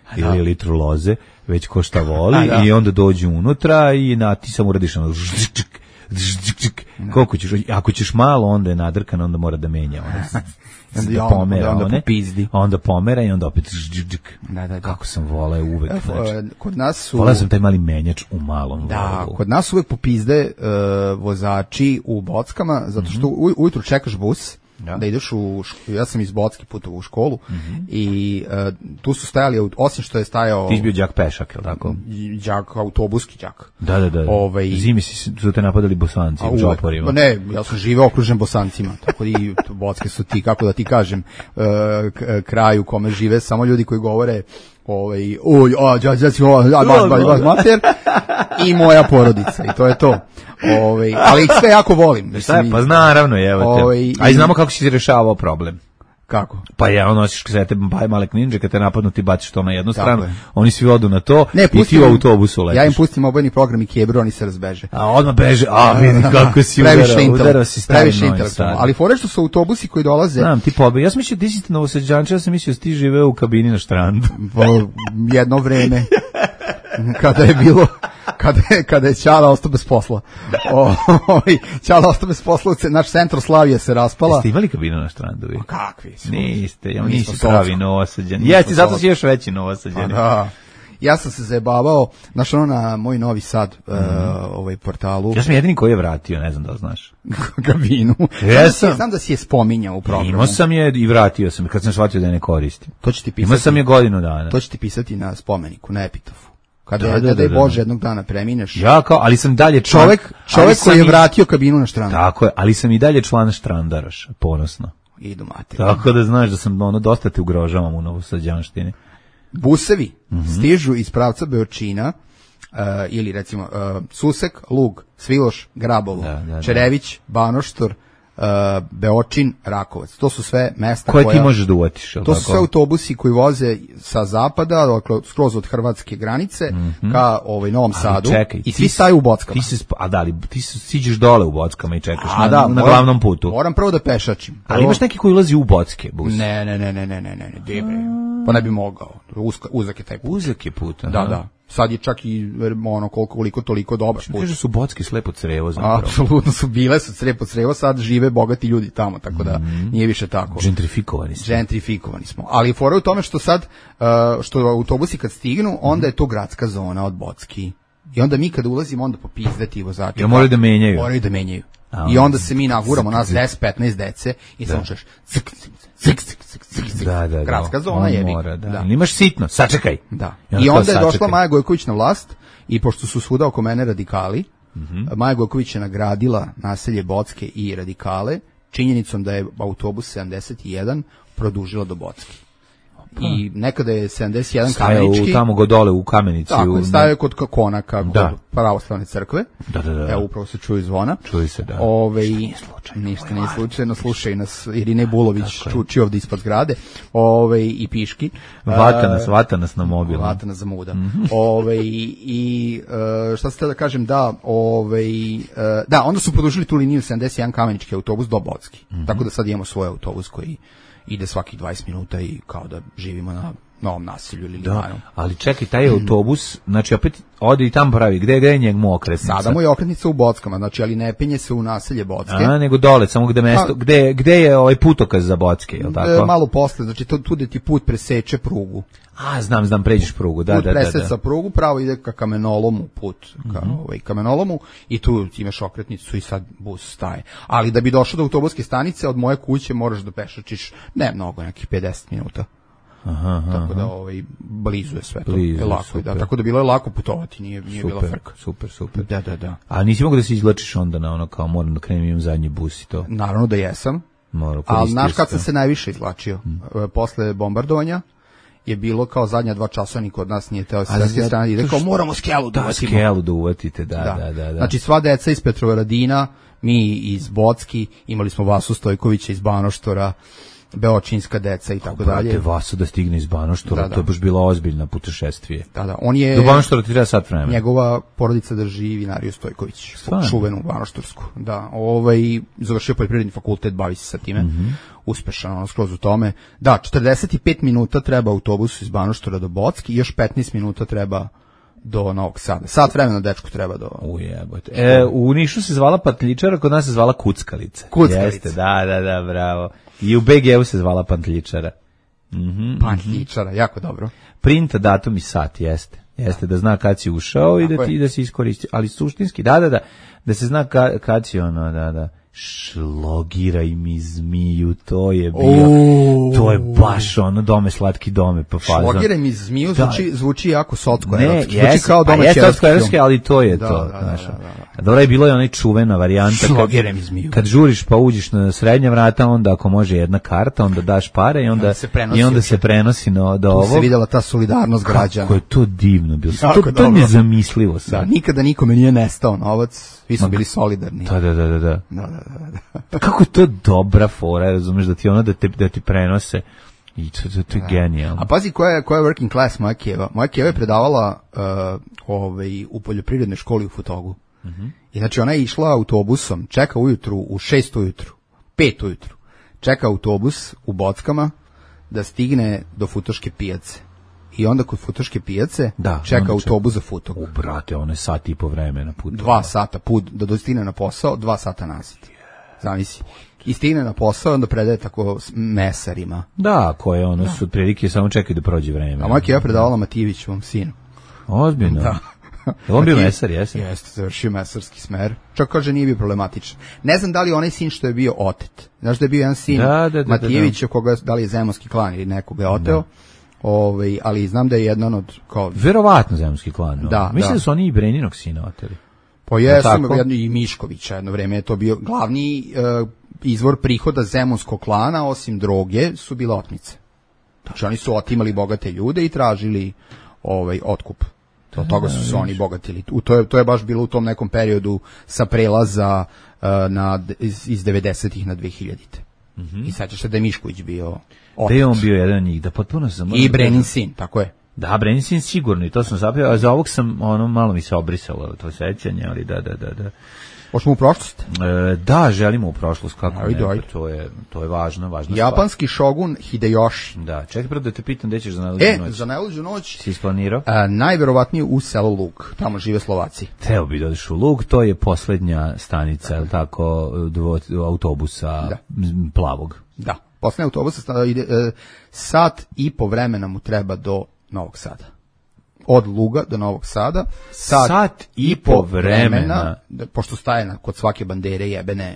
ili litru loze, već ko šta voli i onda dođu unutra i ti samo uradiš ono koliko ćeš, ako ćeš malo onda je nadrkan, onda mora da menja da pomera onda pomera i onda opet kako sam voleo uvek kod nas voleo sam taj mali menjač u malom kod nas uvek popizde vozači u bockama zato što ujutru čekaš bus da ideš ja sam iz Bocke putovao u školu i tu su stajali, osim što je stajao... Ti si bio đak pešak, je li tako? Đak, autobuski đak. Da. Zimi su te napadali Bosanci u džoporima. Ne, ja sam živeo okružen Bosancima, tako i Bocke su ti, kako da ti kažem, kraj u kome žive samo ljudi koji govore mater i moja porodica i to je to. Ali ih sve jako volim. Pa naravno, evo te. A i znamo kako si ti rešavao problem. Kako? Pa nosiš ksete male kninđe, kad te napadnu ti baciš to na jednu stranu, oni svi odu na to i ti u autobusu letiš. Ja im pustim obojni program i kebru, oni se razbeže. A odmah beže, vidi kako si udarao si stari Novi Sad. Ali fore što su autobusi koji dolaze... Znam, ti pobe. Ja sam mislio ti si Novosađanče, ja sam mislio ti živeo u kabini na štrandu. Jedno vreme. Kada je bilo... Kada je Ćala ostao bez posla. Ćala ostao bez posla, naš Centroslavija se raspala. Jeste imali kabinu na štrandu? Kakvi su? Nisi pravi Novosađan. Jesi, zato si još veći Novosađan. Da. Ja sam se zajebavao, znaš na moj Novi Sad portalu. Ja sam jedini koji je vratio, ne znam da li znaš. Kabinu. Znam da si je spominjao u programu. Imao sam je i vratio sam, kad sam shvatio da je ne koristim. To će ti pisati. Imao sam je godinu dana. To će ti pisati na spomeniku, na epitafu. Kada je Bože jednog dana premineš. Ja ali sam dalje čovjek koji je vratio kabinu na štrandu. Tako je, ali sam i dalje član Štrandaraš, ponosno. Idu mater. Tako da znaš da sam dosta te ugrožavam u Novosađanštini. Busevi stižu iz pravca Beočina, ili recimo Susek, Lug, Sviloš, Grabovo, Čerević, Banoštor, Beočin, Rakovac. To su sve mesta koje ti možeš da uvatiš. To su sve autobusi koji voze sa zapada, dakle skroz od hrvatske granice ka Novom Sadu. Čekaj, i svi staju u Bockama. Ti siđeš dole u Bockama i čekaš na glavnom putu. Moram prvo da pešačim. Ali imaš neki koji ulazi u Bocke bus? Ne, debre. Pa ne bi mogao. Uzak je taj put. Uzak je put. Da. Sad je čak i koliko toliko dobar put. Kaže su Bocki slepo crevo zapravo. Apsolutno su bile su slepo crevo, sad žive bogati ljudi tamo, tako da nije više tako. Gentrifikovani smo. Ali fora u tome što sad, što autobusi kad stignu, onda je to gradska zona od Bocki. I onda mi kad ulazimo, onda popizdeti vozači. Moraju da menjaju. I onda se mi naguramo, nas 10-15 dece i samo češ gradska zona je. Imaš sitno, sačekaj. Da. I onda je došla Maja Gojković na vlast i pošto su svuda oko mene radikali, Maja Gojković je nagradila naselje Bocke i radikale činjenicom da je autobus 71 produžila do Bocke. I nekada je 71 kamenički. Tamo go dole u Kamenici. Tako, staje kod Konaka, kod pravoslavne crkve. Da. Evo, upravo se čuju zvona. Čuju se, da. Ništa nije slučajno. Slušaj nas Irine Bulović, čuči ovdje ispod zgrade. I piški. Vata nas na mobilu. Vata nas zamuda. I šta ste da kažem, da, onda su produžili tu liniju 71 kamenički autobus do Bocke. Tako da sad imamo svoj autobus koji ide svakih 20 minuta i kao da živimo na novom naselju ili Limanu. Ali čekaj, taj autobus, znači opet ode i tamo pravi, gde je njegov okretnica? Sada mu je okretnica u Bockama, znači ali ne penje se u naselje Bocke. Nego dole, samo gde je putokaz za Bocke, je li tako? Malo posle, znači tu gde ti put preseče prugu. Znam, pređeš prugu, da. Put preseca prugu, pravo ide ka kamenolomu put, kamenolomu i tu imaš okretnicu i sad bus staje. Ali da bi došao do autobuske stanice, od moje kuće moraš da pešačiš, ne mnogo, nekih 50 minuta. Tako da blizu je sve to. Lako, da, tako da bilo je lako putovati, nije bila frka. Super. Da. A nisi mogu da se izvlačiš onda na ono kao moram da krenem imam zadnji bus i to? Naravno da jesam. Ali znaš kad sam se najviše izvlačio? Posle bombardovanja je bilo kao zadnja 2 časa niko od nas nije teo sa sve strane ide kao moramo skelu da uvatite, da. Znači sva deca iz Petrovaradina, mi iz Bocki, imali smo Vasu Stojkovića iz Banoštora, beočinska deca i tako dalje. Brate, Vaso da stigne iz Banoštora, Da. to je baš bila ozbiljna putešestvije. Da, on je... Do Banoštora ti treba sat vremena. Njegova porodica drži vinariju Stojković, Stvarno? čuvenu banoštorsku. Da, završio poljoprivredni fakultet, bavi se sa time, uspešan, skroz u tome. Da, 45 minuta treba autobus iz Banoštora do Bocki i još 15 minuta treba do Novog Sada. Sat vremena dečku treba do... Ujebote. U Nišu se zvala Pantljičara, kod nas se zvala Kuckalica. Kuckalica. Jeste, da, bravo. I u BG-u se zvala Pantljičara. Pantljičara, jako dobro. Printa, datum i sat, jeste. Jeste, da zna kad si ušao i Tako da ti je. da se iskoristi. Ali suštinski, da se zna kad si da. Šlogiraj mi zmiju, to je bio, to je baš ono dome, slatki dome, pa fazon. Šlogiraj mi zmiju zvuči jako sotsko Ne, erotski. Zvuči kao domaći jeste erotski erotski, film. ali to je to. Znaš. Dobro je bilo je onaj čuvena varijanta. Šlogiraj mi zmiju. Kad žuriš pa uđeš na srednja vrata, onda ako može jedna karta, onda daš pare i onda se prenosi do ovo. Tu se videla ta solidarnost građana. Kako je to divno bilo. Jako To je nezamislivo sad. Da, nikada nikome nije nestao novac, svi smo bili solidarni. Da. Kako je to dobra fora, razumeš, da ti ono da ti prenose i to je genijalno. A pazi koja je working class moja Kijeva. Moja Kijeva je predavala u poljoprivrednoj školi u Futogu. I znači ona je išla autobusom, čeka ujutru u 6 ujutru, 5 ujutru, čeka autobus u Bockama da stigne do Futoške pijace. I onda kod Futoške pijace čeka autobus za Futog. Brate, ono je sat i po vremena put. 2 sata put da dostigne na posao, 2 sata nazad. Zamisli. I stigne na posao, onda predaje tako mesarima. Da, koje ono su otprilike samo čekaju da prođe vreme. A moja Kijeva predavala Matijevićevom sinu. Ozbiljno? Da. Je on bio mesar, jesi? Jeste, završio mesarski smer. Čak kaže nije bio problematičan. Ne znam da li onaj sin što je bio otet. Znaš da je bio jedan sin Matijevića, koga da li je zemunski klan ili nekoga je oteo. Ali znam da je jedan od... Verovatno zemunski klan. Da, mislim da su oni i Breninog sina oteli. Pa jesam, i Miškovića jedno vreme je to bio glavni izvor prihoda zemunskog klana, osim droge, su bile otmice. Znači oni su otimali bogate ljude i tražili otkup. Od toga su se oni bogatili. To je baš bilo u tom nekom periodu sa prelaza iz 90-ih na 2000-te. I sećaš se da je Mišković bio otac. Da je on bio jedan od njih, da potpuno sam... I Brenin sin, tako je. Da, Brenin sin sigurno, i to sam zapio, a za ovog sam, malo mi se obrisalo to sećanje, ali da. Hoćemo u prošlost? Da, želimo u prošlost, kako ajde. To je važna stvar. Japanski šogun Hideyoshi. Da, čekaj prvo da te pitam gde ćeš za najluđu noć. Za najluđu noć si isplanirao? Najverovatnije u selu Lug, tamo žive Slovaci. Teo bi da odeš u Lug, to je poslednja stanica, je li tako, autobusa plavog. Da, poslednja autobusa ide sat i po vremena mu treba do Novog Sada. Od Luga do Novog Sada. Sat i po vremena. Pošto staje kod svake bandere jebene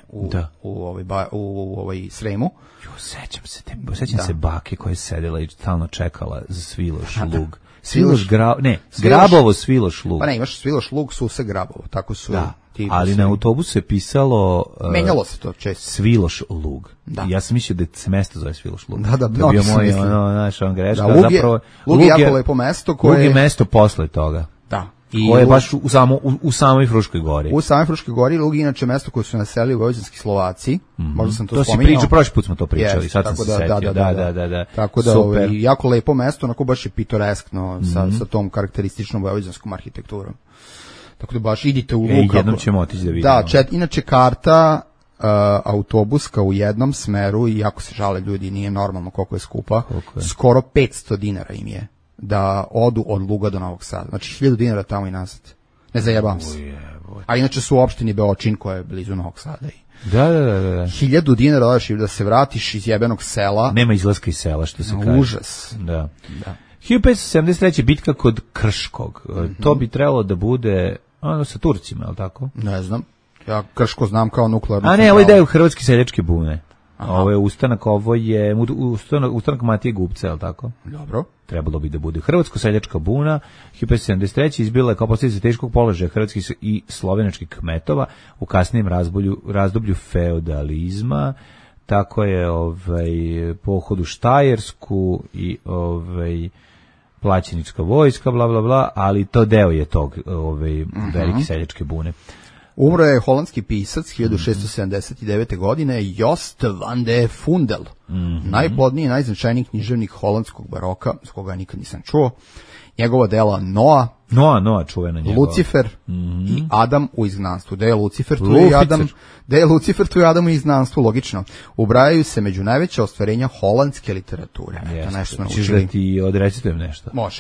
u Sremu. Sećam se bake koja je sedela i stalno čekala za Sviloš Lug. Grabovo Sviloš Lug. Pa ne, imaš Sviloš Lug, Sused Grabovo. Tako su... Ali na autobusu je pisalo... Menjalo se to često. Sviloš Lug. Ja sam mislio da se mesto zove Sviloš Lug. Da, to bio moj, greška. Lug je jako lepo mesto koje... Lug je mesto posle toga. Da. Koje je baš u samoj Fruškoj gori. U samoj Fruškoj gori Lug je inače mesto koje su naselili vojvođanski Slovaci. Možda sam to spominjao. To si pričao, prošli put smo to pričali, sad sam se setio. Da. Tako da, jako lepo mesto, onako baš je pitoreskno sa tom karakterističnom vojvođanskom arhitekturom. Tako da baš idite u Lug. Jednom ćemo otići da vidimo. Da, inače karta autobuska u jednom smeru, i jako se žale ljudi, nije normalno koliko je skupa, skoro 500 dinara im je da odu od Luga do Novog Sada. Znači 1000 dinara tamo i nazad. Ne zajebam se. A inače su u opštini Beočin koja je blizu Novog Sada. Da. 1000 dinara da se vratiš iz jebenog sela. Nema izlaska iz sela, što se kaže. Užas. Da. 1573. bitka kod Krškog. To bi trebalo da bude sa Turcima, je li tako? Ne znam. Ja Krško znam kao nuklearnu. A ne, ovo je Hrvatske seljačke bune. Ovo je ustanak, ustanak Matije Gubca, je li tako? Dobro. Trebalo bi da bude Hrvatsko seljačka buna. 1573. izbila je kao posljedica teškog položaja hrvatskih i slovenačkih kmetova u kasnijem razdoblju feudalizma. Tako je pohod u Štajersku i plaćenička vojska, bla, bla, bla, ali to deo je tog velike seljačke bune. Umro je holandski pisac 1679. godine Jost van de Fundel, najplodniji i najznačajniji književnik holandskog baroka, s koga nikad nisam čuo. Njegova dela Noa čuvena njegova. Lucifer i Adam u izgnanstvu. Da je Lucifer, tu je i Adam, da je Lucifer, tu je Adam u izgnanstvu, logično. Ubrajaju se među najveća ostvarenja holandske literature. To nešto smo Hoćeš učili. da ti odrecitujem nešto? Može.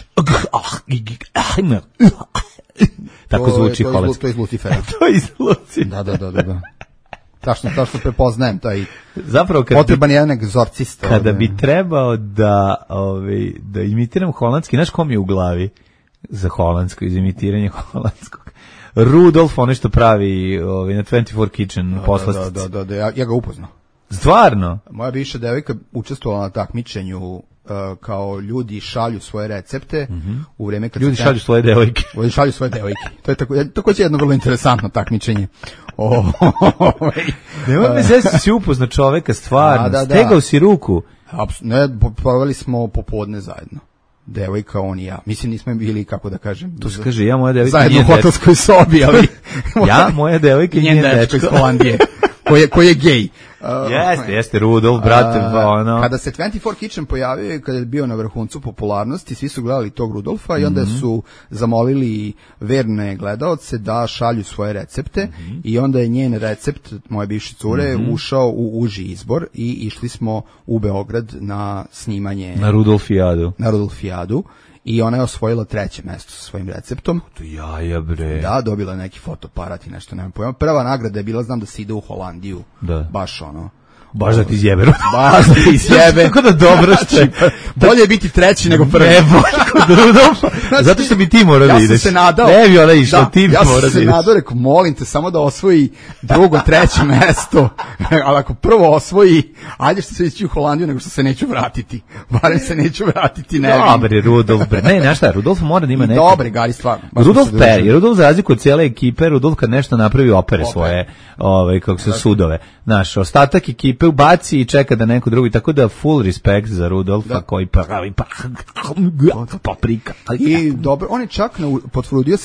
Tako zvuči holandski. To je iz Lucifera. To je iz Lucifera. Da. Tačno prepoznajem taj. Zapravo potreban je jedan egzorcista. Kada bi trebao da imitiram holandski, znaš kom je u glavi za holandsko, iz imitiranja holandskog? Rudolf, ono što pravi na 24 Kitchen poslastice. Da, ja ga upoznao. Stvarno? Moja bivša devojka učestvovala na takmičenju kao ljudi šalju svoje recepte u vreme kad ljudi šalju svoje devojke. Ljudi šalju svoje devojke. To je takođe jedno vrlo interesantno takmičenje. Nema me zezati si upoznao čoveka, stvarno. Stegao si ruku. Ne, proveli smo popodne zajedno. Devojka, on i ja. Mislim, nismo bili, kako da kažem. To se kaže, ja moja devojka zajedno u hotelskoj sobi, ali ja, moja devojka i njen dečko iz Holandije. Koji je gej. Jeste, Rudolf, brate, ono. Kada se 24 Kitchen pojavio, kada je bio na vrhuncu popularnosti, svi su gledali tog Rudolfa i onda su zamolili verne gledaoce da šalju svoje recepte i onda je njen recept, moje bivše cure, ušao u uži izbor i išli smo u Beograd na snimanje. Na Rudolfijadu. I ona je osvojila 3. mesto sa svojim receptom. To jaja, bre. Da, dobila je neki fotoaparat i nešto, nemam pojma. Prva nagrada je bila, znam da se ide u Holandiju. Da. Baš ono. Baš da ti izjebe. Baš da ti izjebe. Tako da dobro što je. Bolje je biti 3. nego 1. Ne, bolje kod Rudolfa. Zato što bi ti morao da ideš. Ja sam se nadao. Ne bi ona išla, ti bi morao da ideš. Ja sam se nadao, rekao, molim te, samo da osvoji 2., 3. mesto. Ali ako prvo osvoji, ajde što se ići u Holandiju, nego što se neću vratiti. Barem se neću vratiti, ne vidim. Dobre, Rudolf. Ne, znaš šta, Rudolf mora da ima neke. Dobre, Gari, stvarno. Rudolf peri. Rudolf za razliku od cijele ekipe, Rudolf kad nešto napravi opere svoje, kako se sudove. Naš ostatak ekipe ubaci i čeka da neko drugi, tako da full respect za Rudolfa koji pravi paprika. I dobro, on je čak potrudio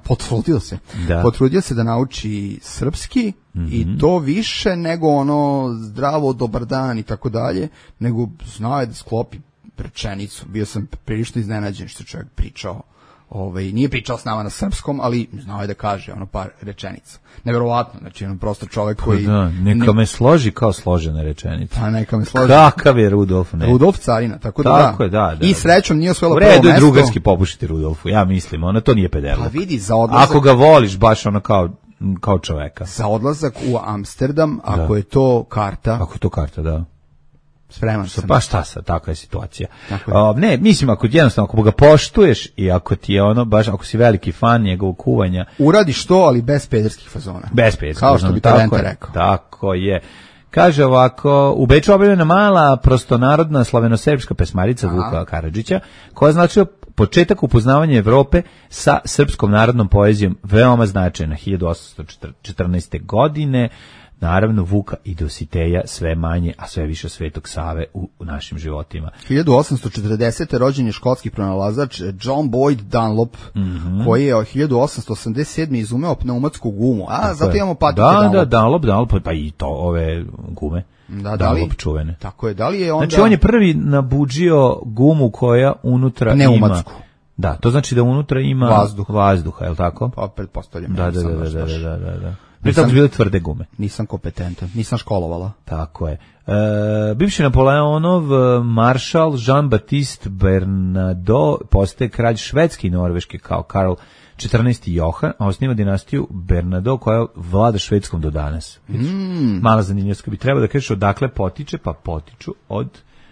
se da nauči srpski i to više nego ono zdravo, dobar dan i tako dalje, nego znao je da sklopi rečenicu. Bio sam prilično iznenađen što čovjek pričao. Nije pričao s nama na srpskom, ali znao je da kaže ono par rečenica. Neverovatno, znači on prosto čovjek koji... Neka me složi kao složene rečenice. Pa neka me složi. Kakav je Rudolf, ne? Rudolf carina, tako da. I srećom nije osvojila prvo mesto. U redu je drugarski popušiti Rudolfu, ja mislim, to nije pederluk. Pa vidi, za odlazak... Ako ga voliš baš ono kao čoveka. Za odlazak u Amsterdam, ako je to karta... Ako je to karta, da. Spreman sam. Pa šta sad, takva je situacija. Ne, mislim, ako ga poštuješ i ako ti je ono, baš ako si veliki fan njegovog kuvanja. Uradiš to, ali bez pederskih fazona. Bez pederskih fazona. Kao što bi Talenta rekao. Tako je. Kaže ovako, u Beču objavljena mala prostonarodna slaveno-serbska pesmarica Vuka Karadžića, koja značila početak upoznavanja Evrope sa srpskom narodnom poezijom, veoma značajna, 1814. godine. Naravno, Vuka i Dositeja sve manje, a sve više Svetog Save u našim životima. 1840. rođen je škotski pronalazač John Boyd Dunlop, koji je 1887. izumeo pneumatsku gumu. Zato imamo patike Dunlop. Da, Dunlop, pa i to, ove gume. Dunlop čuvene. Tako je, da li je onda... Znači, on je prvi nabuđio gumu koja unutra pneumatsku. Ima... Da, to znači da unutra ima vazduha, je li tako? Pa, pretpostavljam. Da. Prije toga su bile tvrde gume. Nisam kompetentan, nisam školovala. Tako je. Bivši Napoleonov maršal Jean-Baptiste Bernadotte postaje kralj švedski i norveški kao Karl 14. Johan, a osniva dinastiju Bernadotte koja vlada Švedskom do danas. Mala zanimljivost, bi trebalo da kažeš odakle potiče, pa potiču od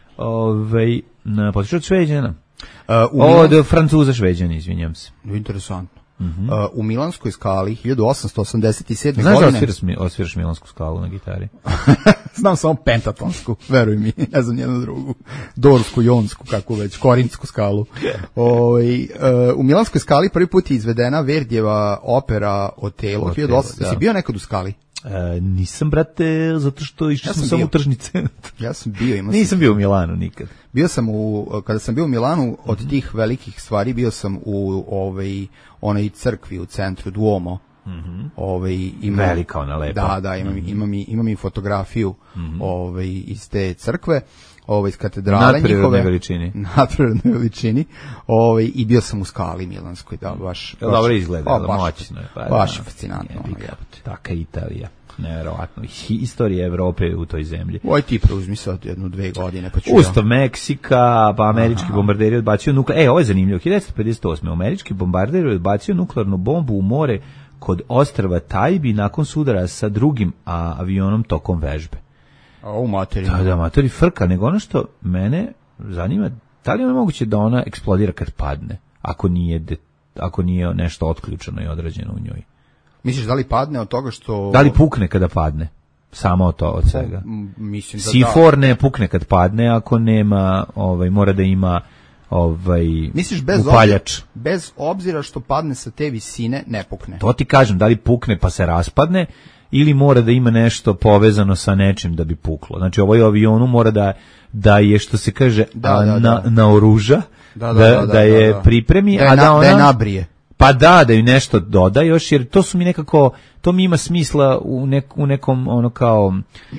Šveđana. Od Francuza Šveđana, izvinjam se. Interesantno. U Milanskoj skali 1887. Znaš godine. Znaš da osviraš Milansku skalu na gitari? Znam samo pentatonsku, veruj mi, ne znam jednu drugu. Dorsku, jonsku, kako već, korintsku skalu. U Milanskoj skali prvi put je izvedena Verdijeva opera Otelo. Si bio nekad u skali? Nisam, brate, zato što išao sam samo u tržnice. Ja sam bio. Nisam bio u Milanu nikad. Bio sam kada sam bio u Milanu, od tih velikih stvari bio sam u onoj crkvi u centru, Duomo. Ima, velika ona lepa. Da, imam i fotografiju iz te crkve, iz katedrale nadprirodnoj veličini. Nadprirodnoj veličini. I bio sam u Skali Milanskoj, da, baš dobro izgleda, moćno. Baš fascinantno. Taka Italija. Neverovatno. Istorija Evrope u toj zemlji. Ti preuzmi sad 1-2 godine. Pa Ustav Meksika, pa američki bombarderi odbacio nuklearnu... ovo je zanimljivo. 1958. američki bombarderi odbacio nuklearnu bombu u more kod ostrva Tajbi nakon sudara sa drugim avionom tokom vežbe. Da, materi frka, nego ono što mene zanima, da li je moguće da ona eksplodira kad padne, ako nije nešto otključeno i odrađeno u njoj? Misliš da li padne od toga što... Da li pukne kada padne? Samo od svega. Mislim da C4 ne pukne kad padne, ako nema, mora da ima misliš upaljač. Bez obzira što padne sa te visine, ne pukne. To ti kažem, da li pukne pa se raspadne, ili mora da ima nešto povezano sa nečim da bi puklo. Znači, ovoj avionu mora da je, što se kaže, naoruža, da je pripremi, a da je nabrije. Pa da ju nešto doda još, jer to su mi nekako, to mi ima smisla u nekom, ono kao,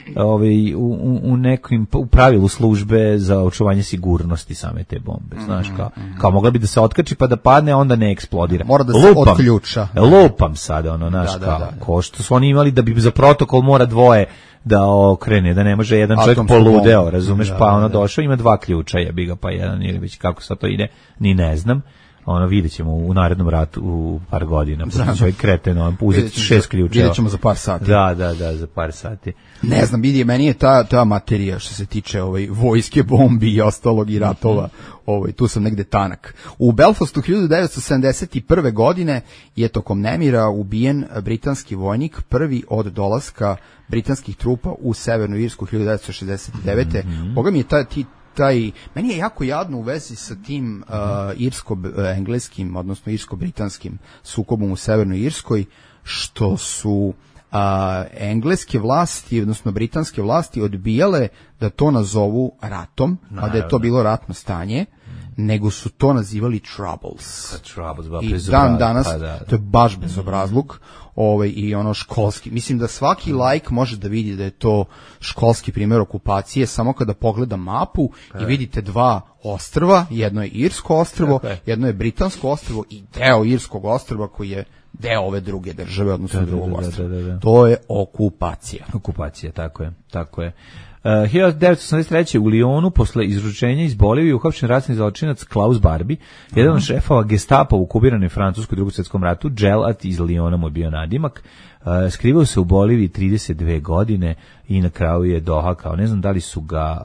u pravilu službe za očuvanje sigurnosti same te bombe, znaš, kao mogla bi da se otkači pa da padne, a onda ne eksplodira. Mora da se otključa. Lupam sada, znaš, ko što su oni imali da bi za protokol mora dvoje da okrene, da ne može jedan čovjek poludeo, razumeš, pa došao, ima 2 ključa, jebi ga, pa jedan ili već kako sad to ide, ni ne znam. Vidjet ćemo u narednom ratu u par godina. Čovjek kreten, uzeti 6 ključeva. Vidjet ćemo za par sati. Da, za par sati. Ne znam, meni je ta materija što se tiče vojske, bombi i ostalog i ratova, tu sam negde tanak. U Belfastu 1971. godine je tokom nemira ubijen britanski vojnik, prvi od dolaska britanskih trupa u Severnu Irsku 1969. Boga mi je meni je jako jadno u vezi sa tim irsko-engleskim, odnosno irsko-britanskim sukobom u Severnoj Irskoj, što su engleske vlasti, odnosno britanske vlasti odbijale da to nazovu ratom, a da je to bilo ratno stanje, nego su to nazivali troubles. I dan danas, to je baš bezobrazluk, i ono školski. Mislim da svaki laik može da vidi da je to školski primjer okupacije, samo kada pogleda mapu i vidite 2 ostrva, jedno je Irsko ostrvo, jedno je Britansko ostrvo i deo Irskog ostrva koji je deo ove druge države, odnosno drugog ostrva. To je okupacija. Okupacija, tako je. 1983. u Lyonu posle izručenja iz Bolivije uhapšen ratni zločinac Klaus Barbie, jedan od šefova Gestapa u okupiranoj Francuskoj u Drugom svjetskom ratu. Dželat iz Lyona mu je bio nadimak. Skrivao se u Boliviji 32 godine i na kraju je dohakao. Ne znam da li su ga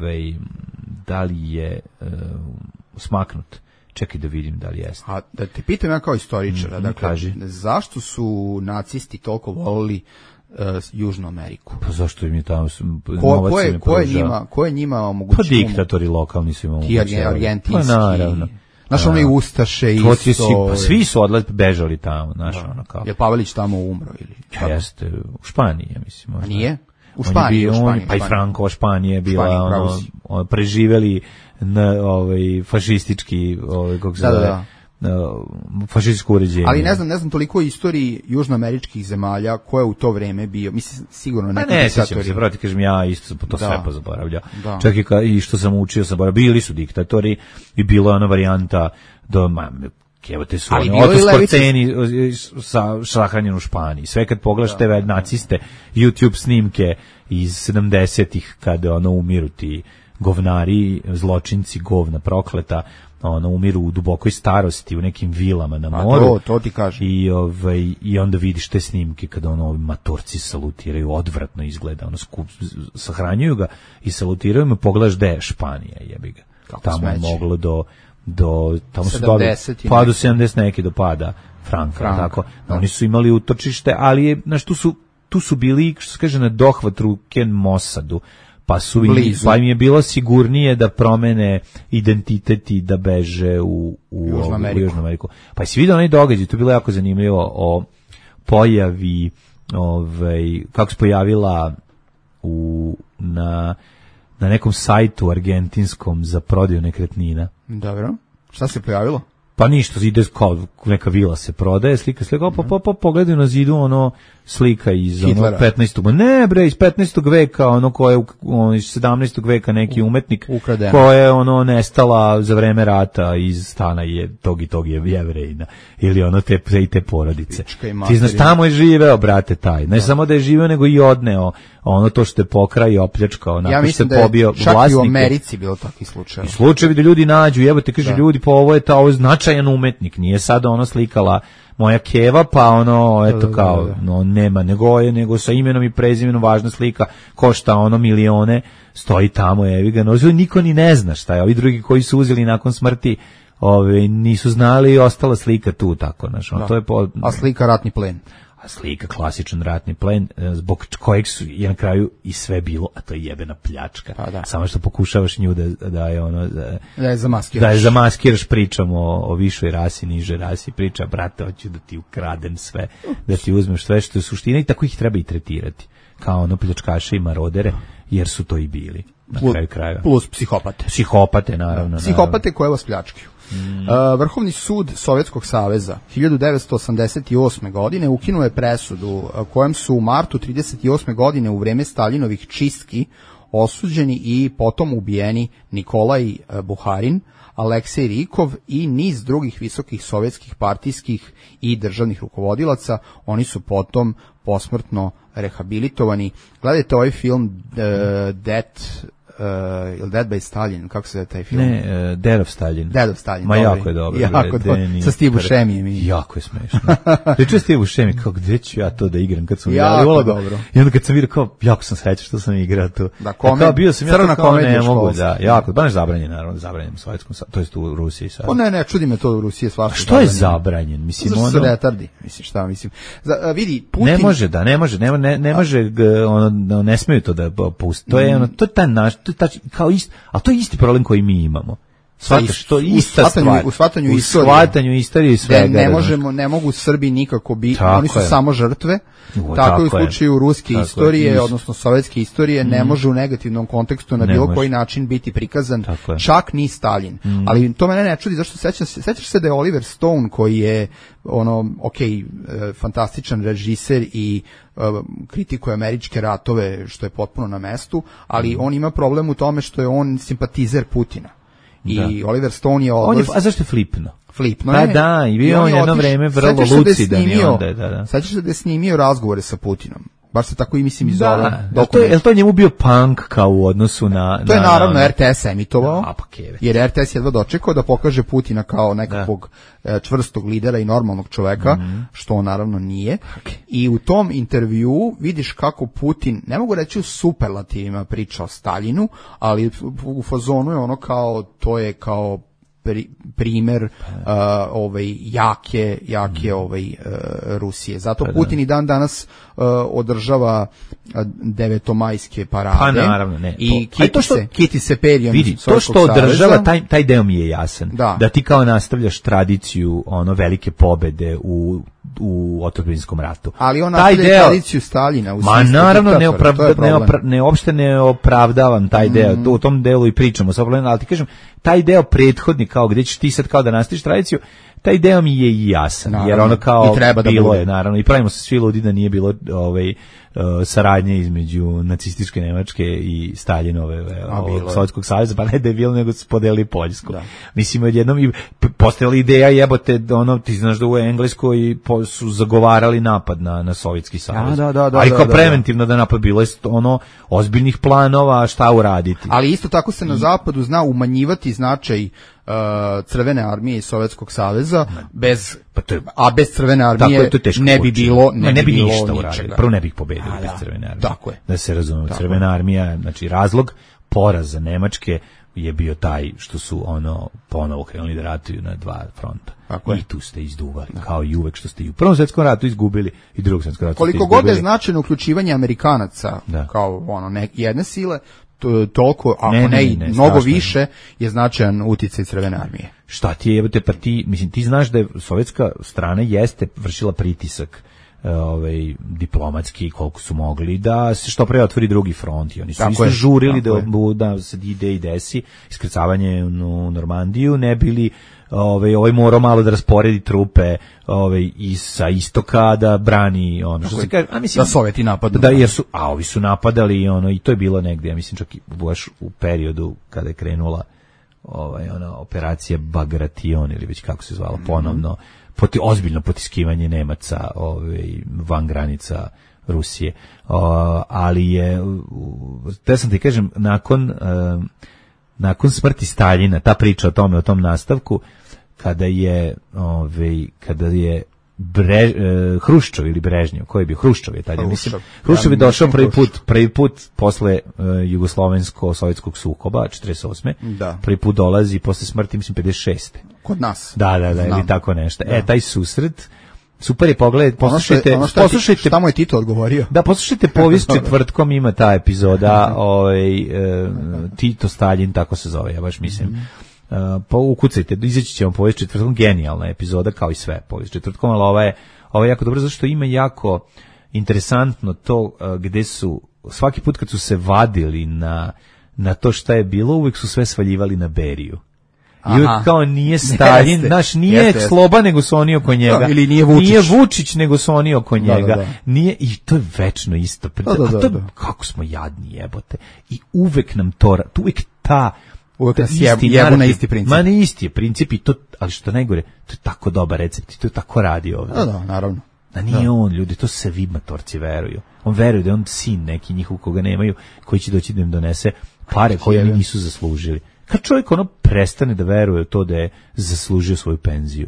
da li je smaknut. Čekaj da vidim da li jeste. A da te pitam ja kao istoričara, dakle, zašto su nacisti toliko volili Južnu Ameriku? Pa zašto im je tamo ko je njima omogućio? Pa diktatori lokalni su im omogućili. Ti argentinski. Pa naravno. Znaš, ono i Ustaše isto. Pa svi su bežali tamo, znaš, ono kao. Je Pavelić tamo umro ili? Jeste, u Španiji, ja mislim. A nije? U Španiji. Pa i Frankova Španija je bila, preživeli fašistički, kako se zove, fašističko uređenje. Ali ne znam toliko o istoriji južnoameričkih zemalja ko je u to vreme bio, mislim sigurno neki diktatori. Ne sjećam se, proti kažem, ja isto sam to sve pozaboravljao. Čak i što sam učio sam bili su diktatori i bila je ona varijanta Kjevate su otoskorceni sahranjen u Španiji. Sve kad pogledaš te naciste, YouTube snimke iz 70-ih kada umiru ti govnari, zločinci, govna prokleta, umiru u dubokoj starosti u nekim vilama na moru. To ti kažem. I onda vidiš te snimke kada matorci salutiraju, odvratno izgleda, sahranjuju ga i salutiraju mu, pogledaš da je Španija, jebi ga. Tamo je moglo do tamo su do 70 neki do pada Franka. Tako. Oni su imali utočište, ali je, tu su bili, što se kaže, na dohvat ruke Mosadu, pa im je bilo sigurnije da promene identitet i da beže u Južnu Ameriku. Pa si vidio onaj događaj, to je bilo jako zanimljivo, o pojavi, kako se pojavila na nekom sajtu argentinskom za prodaju nekretnina. Dobro. Šta se pojavilo? Pa ništa, ide kao neka vila se prodaje, slika, pa pogledaju na zidu ono slika iz ono 15. Ne bre, iz 15. veka, ono koje iz 17. veka neki umetnik koja je ono nestala za vreme rata iz stana je tog je Jevrejina ili ono te porodice. Ti znaš, tamo je živeo, brate, taj. Ne samo da je živeo, nego i odneo ono to što je pokrao i opljačkao, nakon što je pobio vlasnike. Ja mislim da je čak i u Americi bilo takvi slučajevi. Slučajevi da ljudi nađu, jebote, kaže ljudi, pa ovo je značajan umetnik, nije sada ono slikala moja keva, pa ono, eto kao, no, nema nego sa imenom i prezimenom, važna slika, košta ono milione, stoji tamo, evi ga, no, niko ni ne zna šta je, ovi drugi koji su uzeli nakon smrti, nisu znali i ostala slika tu, tako, znaš, to je a slika ratni plen. A slika klasičan ratni plen, zbog kojeg su je na kraju i sve bilo, a to je jebena pljačka. Samo što pokušavaš nju da je ono da je zamaskiraš pričamo o višoj rasi, nižoj rasi, priča brate, hoću da ti ukradem sve, da ti uzmeš sve što je suština, i tako ih treba i tretirati kao ono pljačkaše i marodere, jer su to i bili na kraju krajeva. Plus psihopate, naravno. Psihopate koje vas pljačkaju. Vrhovni sud Sovjetskog saveza 1988. godine ukinuo je presudu kojem su u martu 1938. godine u vreme Staljinovih čistki osuđeni i potom ubijeni Nikolaj Buharin, Aleksej Rikov i niz drugih visokih sovjetskih partijskih i državnih rukovodilaca. Oni su potom posmrtno rehabilitovani. Gledajte ovaj film Dead by Stalin, kako se zove taj film? Ne, Dead of Stalin. Ma dobri. Jako je dobro. Sa Steve Buscemijem. Jako je smešno. Reče Steve Buscemi, kao gde ću ja to da igram kad sam jako ulogu. Dobro. I onda kad sam vidio, kao, jako sam srećan što sam igrao to. Da, kao bio sam crna komedija školska. Jako, baš zabranjen, naravno, zabranjen u Sovjetskom, to jest u Rusiji sad. Ne, čudi me to u Rusiji svašta. Što je zabranjen? Mislim, ono... Su retardi, mislim. Vidi, Putin... Ne može, ono, ne smeju to da pusti. To je, ono, to je taj naš, kao a to je isti problem koji mi imamo. Shvataš, to je ista stvar. U shvatanju istorije i svega. Ne mogu Srbi nikako biti, oni su samo žrtve. Tako je u slučaju ruske istorije, odnosno sovjetske istorije, ne može u negativnom kontekstu na bilo koji način biti prikazan, čak ni Stalin. Ali to mene ne čudi, zašto sećaš se da je Oliver Stone, koji je fantastičan režiser i kritikuje američke ratove, što je potpuno na mestu, ali on ima problem u tome što je on simpatizer Putina. I Oliver Stone je a zašto je flipno? Flipno je. Da, i bio on jedno vreme vrlo lucidan. Sećaš se da je snimio razgovore sa Putinom. Baš se tako i mislim iz ove. Je to njemu bio punk kao u odnosu na... To je naravno RTS emitovao, jer RTS jedva dočekao da pokaže Putina kao nekakvog čvrstog lidera i normalnog čoveka, što on naravno nije. I u tom intervjuu vidiš kako Putin, ne mogu reći u superlativima, priča o Staljinu, ali u fazonu je ono kao, to je kao primer jake Rusije. Zato Putin i dan danas održava devetomajske parade. Pa naravno, ne. I kiti se perijom. Vidi, to što održava, taj deo mi je jasan. Da ti kao nastavljaš tradiciju velike pobede u otadžbinskom ratu. Ali on nastavlja tradiciju Staljina. Ma naravno, uopšte ne opravdavam taj deo. U tom delu i pričamo, ali ti kažem, taj deo prethodni, kao gdje ćeš ti sad kao da nastaviš tradiciju, taj deo mi je i jasan, naravno, jer ono kao bilo je, naravno, i pravimo se svi ludi da nije bilo saradnje između nacističke Nemačke i Staljinove Sovjetskog saveza, pa ne da je bilo, nego su podelili Poljsku. Mislim, odjednom i postojala ideja, jebote, ti znaš da u Engleskoj su zagovarali napad na Sovjetski savez. Ali kao preventivno da napad, bilo je ozbiljnih planova šta uraditi. Ali isto tako se na zapadu zna umanjivati značaj Crvene armije i Sovjetskog saveza, bez Crvene armije ne bi bilo ništa uradili. Prvo ne bih pobedio bez Crvene armije. Tako je. Da se razumemo, Crvena armija, znači razlog poraza Nemačke je bio taj što su ponovo krenuli da ratuju na dva fronta. I tu ste izduvali, kao i uvek što ste i u Prvom svjetskom ratu izgubili i Drugom svjetskom ratu. Koliko god je značajno uključivanje Amerikanaca kao jedne sile, toliko, ako ne i mnogo više, je značajan uticaj Crvene armije. Šta ti je, pa ti znaš da je sovjetska strana jeste vršila pritisak diplomatski koliko su mogli da se što pre otvori drugi front i oni su isto žurili da se ide i desi iskrcavanje u Normandiju, ne bili ovaj morao malo da rasporedi trupe i sa istoka da brani ono što se kaže, a mislim da Sovjeti napadaju. Da, jer su ovi su napadali i to je bilo negdje, ja mislim čak i baš u periodu kada je krenula operacija Bagration ili već kako se zvala ponovno, ozbiljno potiskivanje Nemaca van granica Rusije. Ali je, te sam ti kažem, nakon smrti Staljina, ta priča o tom nastavku, kada je Hruščov ili Brežnjev, koji je bio Hruščov je tada, mislim. Hruščov je došao prvi put posle jugoslovensko-sovjetskog sukoba 48. Da. Prvi put dolazi posle smrti, mislim, 56. Kod nas. Da, ili tako nešto. Da. Taj susret, super je pogled, poslušajte, šta mu je Tito odgovorio? Da, poslušajte povijest četvrtkom, ima ta epizoda, Tito Staljin, tako se zove, ja baš mislim. Pa ukucajte, izaći će vam povijest četvrtkom, genijalna epizoda kao i sve povijest četvrtkom, ali ova je jako dobro, zato što ima jako interesantno to gde su, svaki put kad su se vadili na to šta je bilo, uvek su sve svaljivali na Beriju. I uvek kao nije Staljin, nije Sloba, nego su oni oko njega. Da, ili nije Vučić. Nije Vučić, nego su oni oko njega. Da. Nije, i to je večno isto. Kako smo jadni, jebote. I uvek nam to, uvek nas jebu na isti princip. Ma ne isti je princip i to, ali što najgore, to je tako dobar recept i to je tako radi ovdje. Da, naravno. A nije on, ljudi, to se vi matorci veruju. On veruje da je on sin neki njihov koga nemaju, koji će doći da im donese pare koje oni nisu zaslužili. Kad čovjek prestane da veruje u to da je zaslužio svoju penziju.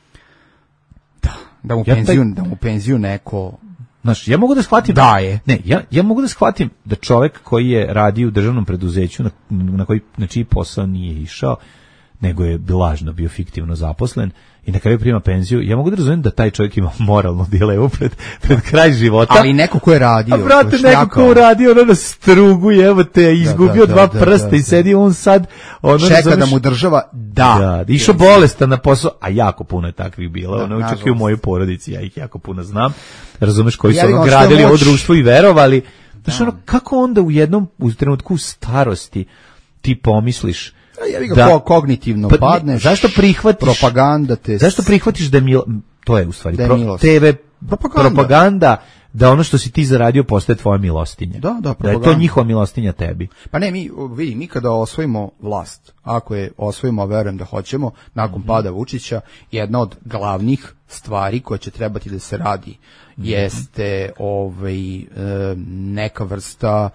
Da mu penziju neko... Znaš, ja mogu da shvatim... Da je. Ne, ja mogu da shvatim da čovjek koji je radio u državnom preduzeću na čiji posao nije išao, nego je lažno bio fiktivno zaposlen i na kraju prima penziju, ja mogu da razumijem da taj čovjek ima moralnu dilemu pred kraj života. Ali neko ko je radio. A brate, neko ko je radio na strugu, evo te, izgubio dva prsta i sedi on sad... Čeka da mu država da. Išao bolestan na posao, a jako puno je takvih bilo, čak i u mojoj porodici, ja ih jako puno znam. Razumeš, koji su gradili ovo društvo i verovali. Znaš, kako onda u trenutku starosti ti pomisliš kognitivno padneš, zašto prihvatiš propaganda te... Zašto prihvatiš da to je u stvari TV propaganda, da ono što si ti zaradio postaje tvoja milostinja. Da je to njihova milostinja tebi. Pa ne, mi kada osvojimo vlast, ako je osvojimo, a verujem da hoćemo, nakon pada Vučića, jedna od glavnih stvari koje će trebati da se radi jeste neka vrsta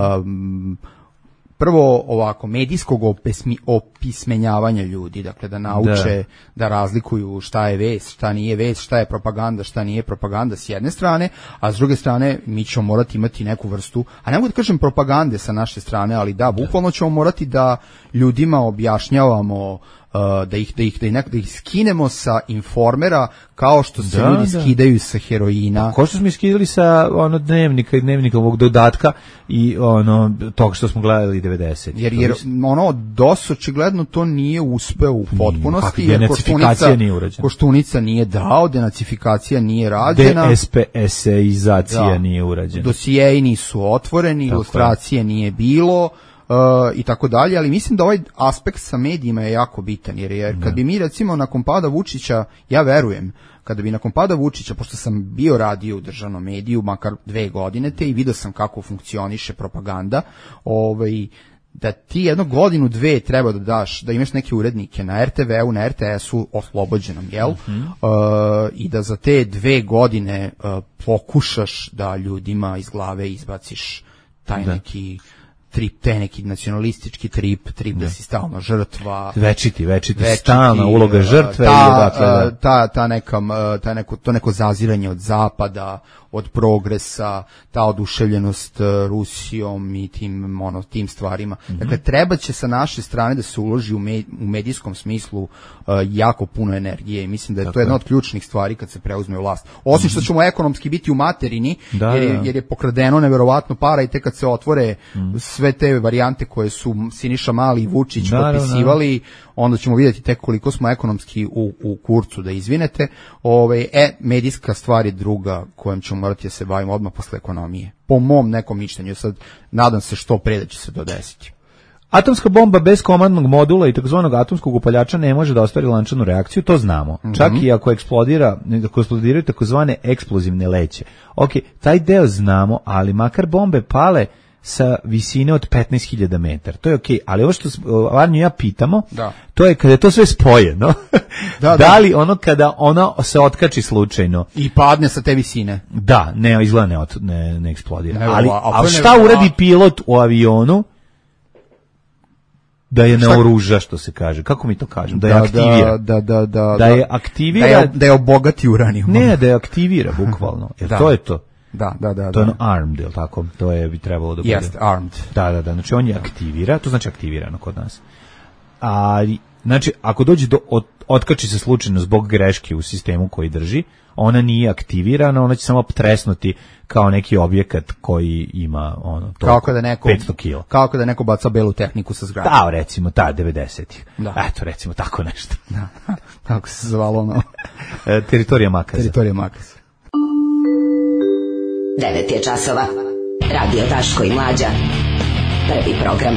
prvo ovako medijskog opismenjavanja ljudi, dakle da nauče da razlikuju šta je vest, šta nije vest, šta je propaganda, šta nije propaganda s jedne strane, a s druge strane mi ćemo morati imati neku vrstu, a ne mogu da kažem propagande sa naše strane, ali bukvalno ćemo morati da ljudima objašnjavamo da ih skinemo sa Informera kao što se ljudi skidaju sa heroina. Kao što smo skidali sa dnevnika i dnevnikovog dodatka i toga što smo gledali 90. Jer DOS očigledno to nije uspeo u potpunosti. Denacifikacija nije urađena. Koštunica nije dao, denacifikacija nije rađena. DSPS-izacija nije urađena. Dosijeji nisu otvoreni, ilustracije nije bilo. I tako dalje, ali mislim da ovaj aspekt sa medijima je jako bitan, jer kad bi mi recimo nakon pada Vučića, ja verujem, kada bi nakon pada Vučića, pošto sam bio radio u državnom mediju, makar 2 godine i vidio sam kako funkcioniše propaganda, da ti 1 godinu, 2 treba da daš, da imaš neke urednike na RTV-u, na RTS-u oslobođenom, jel? I da za te 2 godine pokušaš da ljudima iz glave izbaciš taj neki nacionalistički trip da si stalno žrtva. Večiti, stalna uloga žrtve. To neko zaziranje od zapada, od progresa, ta oduševljenost Rusijom i tim stvarima. Dakle, treba će sa naše strane da se uloži u medijskom smislu jako puno energije i mislim da je to jedna od ključnih stvari kad se preuzme vlast. Osim što ćemo ekonomski biti u materini, jer je pokradeno neverovatno para i tek kad se otvore sve te varijante koje su Siniša Mali i Vučić potpisivali, onda ćemo vidjeti tek koliko smo ekonomski u kurcu, da izvinete. Medijska stvar je druga kojom ćemo morati da se bavimo odmah posle ekonomije. Po mom nekom mišljenju, sad nadam se što pre da će se to desiti. Atomska bomba bez komandnog modula i takozvanog atomskog upaljača ne može da ostvari lančanu reakciju, to znamo. Čak i ako eksplodiraju takozvane eksplozivne leće. Ok, taj deo znamo, ali makar bombe pale sa visine od 15.000 metara. To je okej, ali ovo što Varnju ja pitamo, to je kada je to sve spojeno. Da li ono kada ona se otkači slučajno i padne sa te visine? Da, ne, izgleda ne eksplodira. Ali šta uradi pilot u avionu? Da je naoruža, što se kaže. Kako mi to kažem? Da je aktivira. Da je aktivira. Da je obogati uranijum. Ne, da je aktivira, bukvalno. Jer to je to. Da. To je ono armed, je li tako? To je bi trebalo da bude. Jest, armed. Da. Znači on je aktivira, to znači aktivirano kod nas. Ali, znači, ako dođe do otkači se slučajno zbog greške u sistemu koji drži, ona nije aktivirana, ona će samo tresnuti kao neki objekat koji ima to, kao kada neko 500 kila. Kao kada neko baca belu tehniku sa zgrade. Da, recimo, 90-ih. Eto, recimo, tako nešto. Kako se zvalo ono? Teritorija Makaza. 9 je časova. Radio Daško i Mlađa. Prvi program.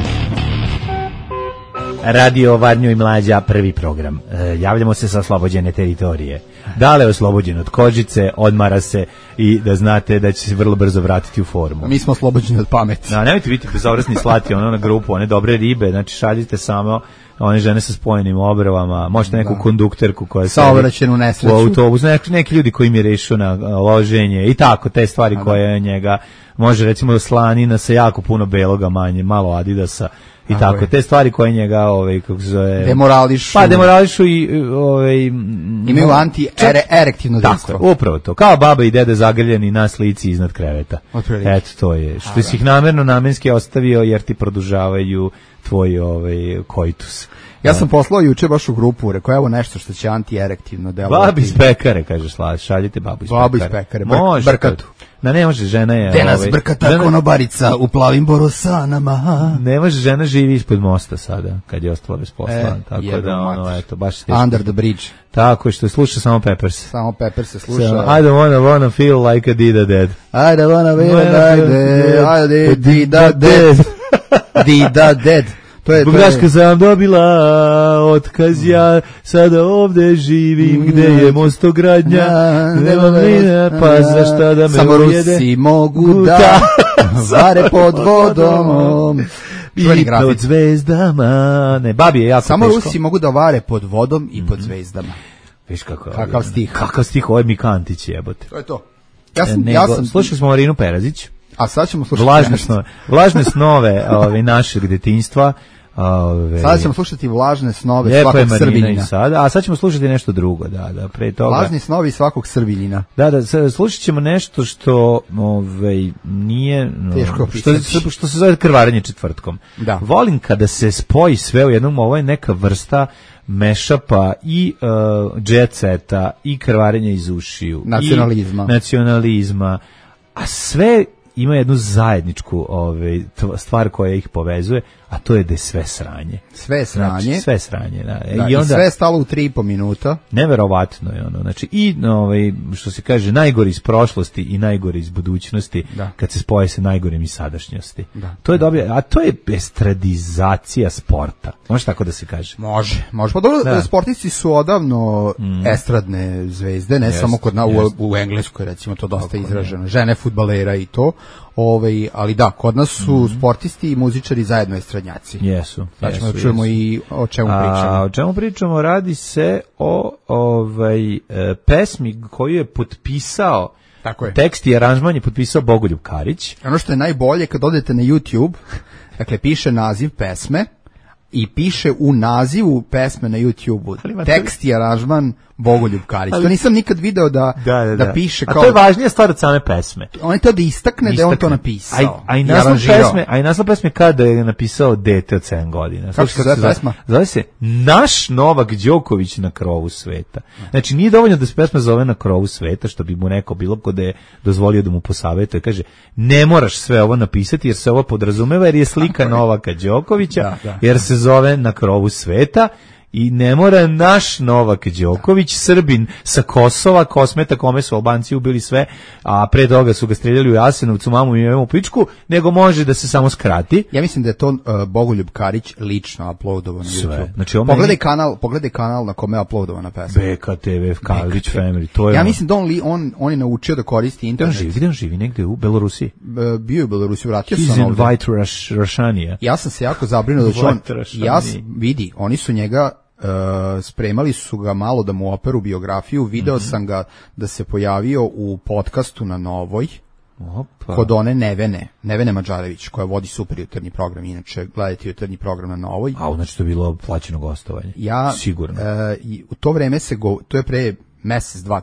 Radio Varnjo i Mlađa, prvi program. Javljamo se sa oslobođene teritorije. Dale je oslobođen od kožice, odmara se i da znate da će se vrlo brzo vratiti u formu. Mi smo oslobođeni od pameti. Da, nemojte biti bezobrazni slati na grupu, one dobre ribe, znači šaljite samo one žene sa spojenim obravama, možete neku kondukterku koja saobraćajnu nesreću u autobusu, neki ljudi koji mi rešu na loženje i tako, te stvari koje njega može, recimo slanina sa jako puno beloga, manje, malo Adidasa i tako, te stvari koje njega kako se zove, demorališu i imaju anti-erektivno dejstvo. Tako, upravo to, kao baba i dede zagrljeni na slici iznad kreveta. Eto, to je, što si ih namenski ostavio jer ti produžavaju tvoj koitus. Ja sam poslao juče baš u grupu, rekao evo nešto što će anti-erektivno delovati. Babi iz pekare, kaže šaljite babu iz pekare. Babu iz pekare, brkatu. Ne može, žena je... Te nas brkata konobarica u plavim borosanama. Ne može, žena živi ispod mosta sada, kad je ostala bez posla. Tako da, eto, baš se... Under the bridge. Tako, što sluša samo Peppers. Samo Peppers se sluša. I don't wanna feel like a Dida Dead. I don't wanna feel like a Dida Dead. Dida Dead. Bugaška sam dobila otkaz, ja sada ovde živim gde je mostogradnja, nemam linar, pa zašta da me samo ujede. Samo Rusi mogu da vare pod vodom i pod zvezdama. Ne, babi je jako samo teško. Rusi mogu da vare pod vodom i pod zvezdama. Viš kako je. Kakav stih, ovo je Mikantić, jebote. To je to. Slušali smo Marinu Perazić. A sad ćemo slušati vlažne snove našeg detinjstva. Sada ćemo slušati vlažne snove svakog Srbiljina. A sad ćemo slušati nešto drugo, da, pre toga. Vlažni snovi svakog Srbiljina. Da, slušat ćemo nešto što nije što se zove krvarenje četvrtkom. Da. Volim kada se spoji sve u jednom, ovo je neka vrsta mešapa i jet seta i krvarenja iz ušiju. Nacionalizma. A sve ima jednu zajedničku stvar koja ih povezuje, a to je da je sve sranje. Sve sranje. Sve sranje, da. I onda, sve je stalo u 3,5 minuta. Neverovatno je ono. Znači, i što se kaže, najgori iz prošlosti i najgori iz budućnosti, kad se spoje sa najgorim iz sadašnjosti. Da. To je dobro, a to je estradizacija sporta. Može tako da se kaže? Može. Pa dobro, sportisti su odavno estradne zvezde, ne samo kod u Engleskoj, recimo, to dosta izraženo. Žene fudbalera i to. Ali da, kod nas su sportisti i muzičari zajedno estradnjaci. Jesu. Znači, čujemo i o čemu pričamo. O čemu pričamo? Radi se o pesmi koju je potpisao, tekst i aranžman je potpisao Bogoljub Karić. Ono što je najbolje, kad odete na YouTube, dakle, piše naziv pesme i piše u nazivu pesme na YouTube-u tekst i aranžman Bogoljub Karić. To nisam nikad video da piše kao... A to je važnija stvar od same pesme. On je to da istakne da je on to napisao. A i naslov pesme kada je napisao dete od 7 godina. Kako se zove pesma? Zove se Naš Novak Đoković na krovu sveta. Znači, nije dovoljno da se pesma zove Na krovu sveta, što bi mu neko bilo ko da je dozvolio da mu posavetuje. Kaže, ne moraš sve ovo napisati jer se ovo podrazumeva, jer je slika Novaka Đokovića, jer se zove Na krovu sveta. I ne mora naš Novak Đoković, Srbin sa Kosova, Kosmeta, kome su Albanci ubili sve, a pre toga su ga streljali u Jasenovcu, mamu i u pičku, nego može da se samo skrati. Ja mislim da je to Bogoljub Karić lično uploadovao na YouTube. Znači, pogledaj kanal na kome je uploadovana pesma. BKTV, Kalić Family, to je... Ja mislim da on je naučio da koristi internet. Gde on živi? Negde u Belorusiji? Bio je u Belorusiji, vratio sam ovde. He's in ovde. White Russiania. Ja sam se jako zabrinuo da će on... Vidi, oni su njega... spremali su ga malo da mu operu biografiju, video sam ga da se pojavio u podcastu na Novoj. Opa. Kod one Nevene Mađarević, koja vodi super jutarnji program, inače gledajte jutarnji program na Novoj. A znači to je bilo plaćeno gostovanje. Sigurno. U to vreme to je pre mesec, 2,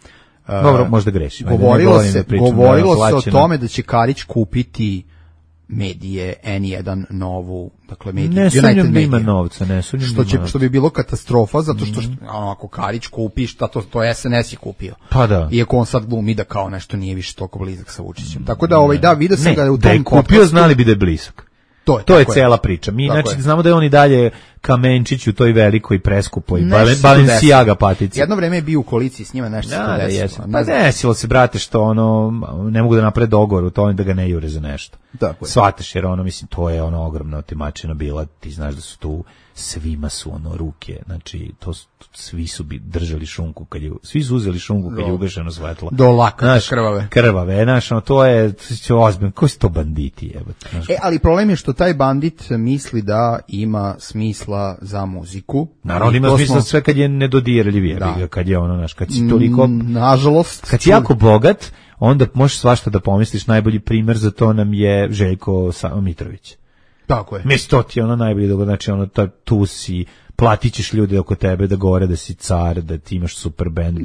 3. Dobro, možda grešim. Govorilo se o tome da će Karić kupiti medije, N1, Novu, dakle medije, ne sumnjam da ima novca, ne sumnjam da ima novca. Što bi bilo katastrofa, zato što ako Karić kupi, šta to je SNS je kupio. Pa da. Iako on sad glumi da kao nešto nije više toliko blizak sa Vučićem. Tako da, vidio sam ga u tom da je kupio, znali bi da je blizak. To je cela priča. Mi znači znamo da je on i dalje Kamenčić u toj velikoj preskupoj Balenciaga patici. Jedno vreme je bio u koaliciji s njima, nešto se desilo. Pa desilo se, brate, što ne mogu da naprede dogovor u tome da ga ne jure za nešto. Shvataš, jer mislim, to je ogromna otimačina bila, ti znaš da su tu, svima su ruke, znači, svi su držali šunku, svi su uzeli šunku kad je ugašeno svetlo. Do laka, krvave, znaš, to je ozbiljno, koji su to banditi, jebate. Ali problem je što taj bandit misli da ima smisla za muziku. Naravno, ima smisla sve kad je nedodirljiv, kad je kad si toliko... Nažalost. Kad si jako bogat, onda možeš svašta da pomisliš, najbolji primjer za to nam je Željko Mitrović. Tako je. Mislim, to ti je najbolji dogovor, znači tu si, platit ćeš ljude oko tebe da govore da si car, da ti imaš super band,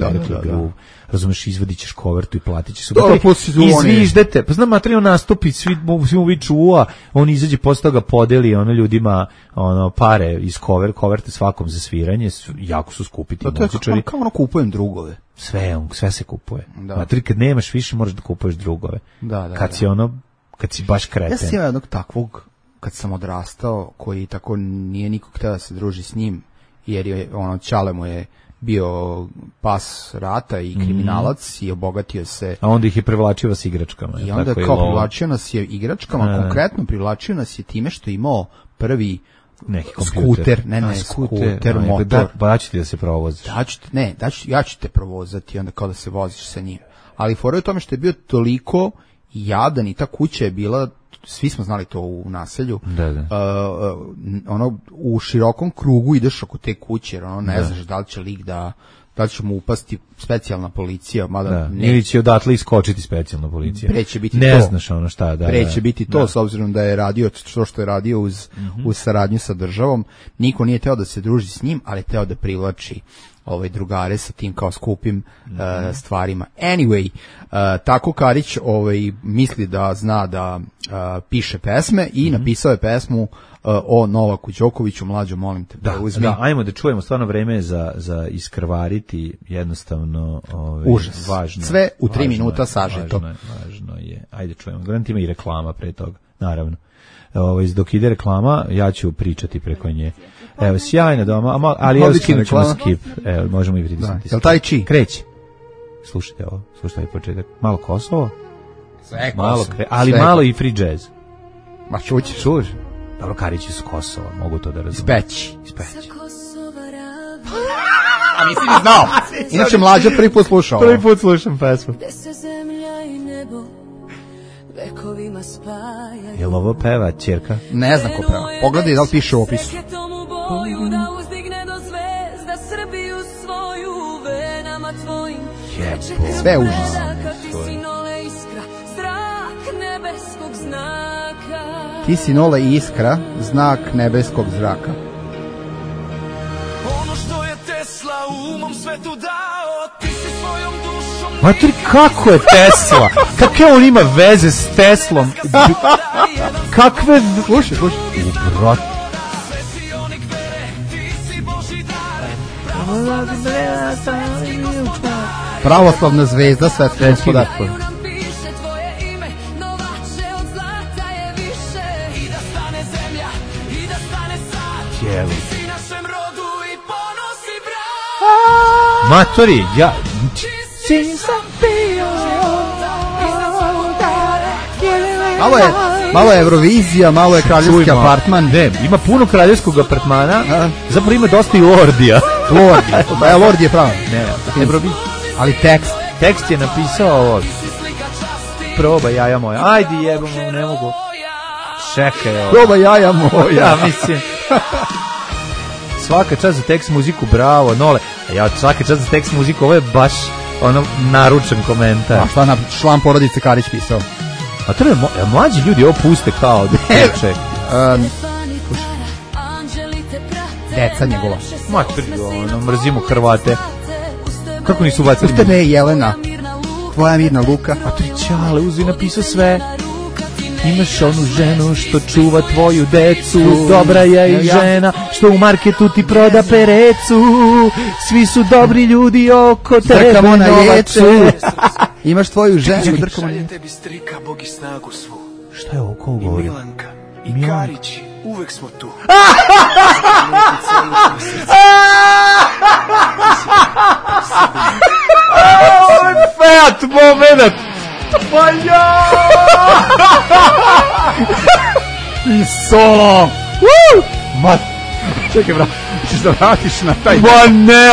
razumeš, izvadit ćeš kovertu i platit ćeš. Izviždete, pa znam, materiju nastupi, svi mu viču on izađe, posle toga podeli ljudima pare iz koverte svakom za sviranje, jako su skupi ti muzičari. Kao kupujem drugove. Sve se kupuje. Materi, kad nemaš više, moraš da kupuješ drugove. Kad si baš kreten. Ja sam jednog takvog, kad sam odrastao, koji tako nije nikog htio da se druži s njim, jer je Ćale mu je bio pas rata i kriminalac i obogatio se. A onda ih je privlačio vas igračkama. I onda privlačio nas je igračkama, konkretno privlačio nas je time što je imao prvi neki skuter, skuter, motor. Da ću ti da se provoziš. Ja ću te provozati, onda kao da se voziš sa njim. Ali fora je u tome što je bio toliko jadan i ta kuća je bila, svi smo znali to u naselju, u širokom krugu ideš oko te kuće, jer ne znaš da li će lik da li će mu upasti specijalna policija, mada ili će odatle iskočiti specijalna policija. Preće biti ne znaš šta, preće biti to, s obzirom da je radio što je radio uz saradnju sa državom. Niko nije teo da se druži s njim, ali je teo da privlači drugare sa tim kao skupim stvarima. Anyway, tako Karić misli da zna da piše pesme i napisao je pesmu o Novaku Đokoviću. Mlađo, molim te da uzmi. Ajmo da čujemo, stvarno vreme je za iskrvariti, jednostavno užas. Važno. Sve u 3 minuta sažeto. Važno je. Ajde čujemo. Garant ima i reklama pre toga, naravno. Dok ide reklama, ja ću pričati preko nje. Evo, sjajna doma, ali evo skinut ćemo skip. Evo, možemo i pritisnuti. Jel taj či? Kreći. Slušajte ovo, slušajte početak. Malo Kosovo, malo ali malo i free jazz. Ma čućeš. Čuš? Dobro, Karić iz Kosova, mogu to da razumijem. Ispeći. A nisi ni znao. Inače, Mlađa prvi put slušao. Prvi put slušam pesmu. Je li ovo peva ćerka? Ne znam ko peva. Pogledaj da li piše u opisu. Sve je užas. Ti si Nole i iskra, znak nebeskog zraka. Ono što je Tesla u mom svetu dao, ti si svojom dušom. Mater, kako je Tesla? Kakve on ima veze s Teslom? Kakve... Slušaj. Brat. Pravoslavna zvezda svetskog gospodarstva. Matori, ja... Malo je Eurovizija, malo je kraljevski apartman. Ne, ima puno kraljevskog apartmana, zapravo ima dosta i Lordija. Lordija, pa Lord je pravo. Ne, Eurovizija. Ali tekst je napisao ovo. Proba jaja moja. Ajde jebamo, ne mogu. Čekaj ovo. Proba jaja moja. Ja mislim. Svaka čast za tekst muziku, bravo, Nole. Ja svaka čast za tekst muziku, ovo je baš ono naručen komentar. A šta na član porodice Karić pisao? A to je mlađi ljudi ovo puste kao da teče. Deca njegova. Mrzimo Hrvate. Kako nisu ubacili? Uz tebe je Jelena, tvoja mirna Luka. A tri čale uzi napisao sve. Imaš onu ženu što čuva tvoju decu, dobra je i žena što u marketu ti proda perecu. Svi su dobri ljudi oko tebe, drkamo na jecu. Imaš tvoju ženu, drkamo na jecu. Tebi strika, Bog i snagu svu. Šta je ovo, ko govori? I Milanka, i Karić, uvek smo tu. Ovo je feat moment. Pa ja! I solo! Ma, čekaj, ćeš da vratiš na taj... Ma ne,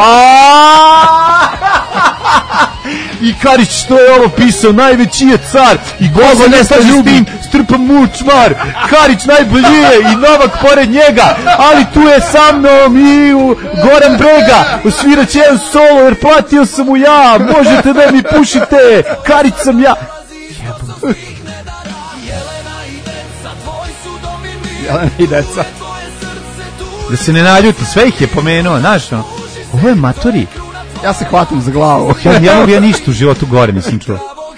I Karić što je ovo pisao, najveći je car i Gogo ne staže s tim, strpa mučmar. Karić najbolji je i Novak pored njega, ali tu je sa mnom i Goran Brega. Osvirat će jedan solo jer platio sam mu ja, možete da mi pušite, Karić sam ja. Jelena i deca. Da se ne naljuti, sve ih je pomenuo, znaš no? Ovo je matori. Ja se hvatam za glavu. Ja ništa u životu gore nisam čuo.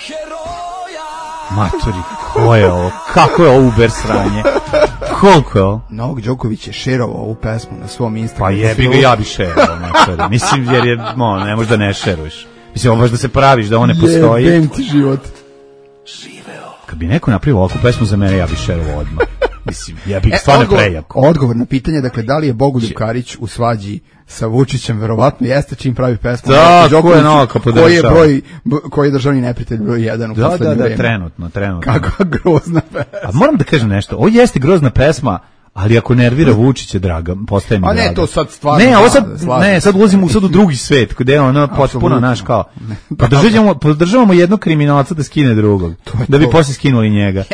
Matori, ko je ovo? Kako je ovo Uber sranje? Koliko je ovo? Novak Đoković je šerovao ovu pesmu na svom Instagramu. Pa jebi ga, ja bi šerovao, matori. Mislim, jer je, ne možeš da ne šeruješ. Mislim, ovo baš da se praviš da on ne postoji. Jebem ti život. Kad bi neko napravio ovakvu pesmu za mene, ja bi šerovao odmah. Mislim, ja bih stvarno prejako. Odgovor na pitanje, dakle, da li je Bogoljub Karić u svađi sa Vučićem, verovatno jeste čim pravi pesmu. Da, ko je Novaka podržava. Koji je državni neprijatelj broj 1 u poslednje vreme. Trenutno. Kakva grozna pesma. A moram da kažem nešto, ovo jeste grozna pesma, ali ako nervira Vučića, draga, postaje mi draga. A ne, to sad stvarno. Ne, ovo sad ulazimo u drugi svet, gde je ono potpuno naš kao. Podržavamo jednog kriminalca da skine drugog, da bi posle skinuli njega.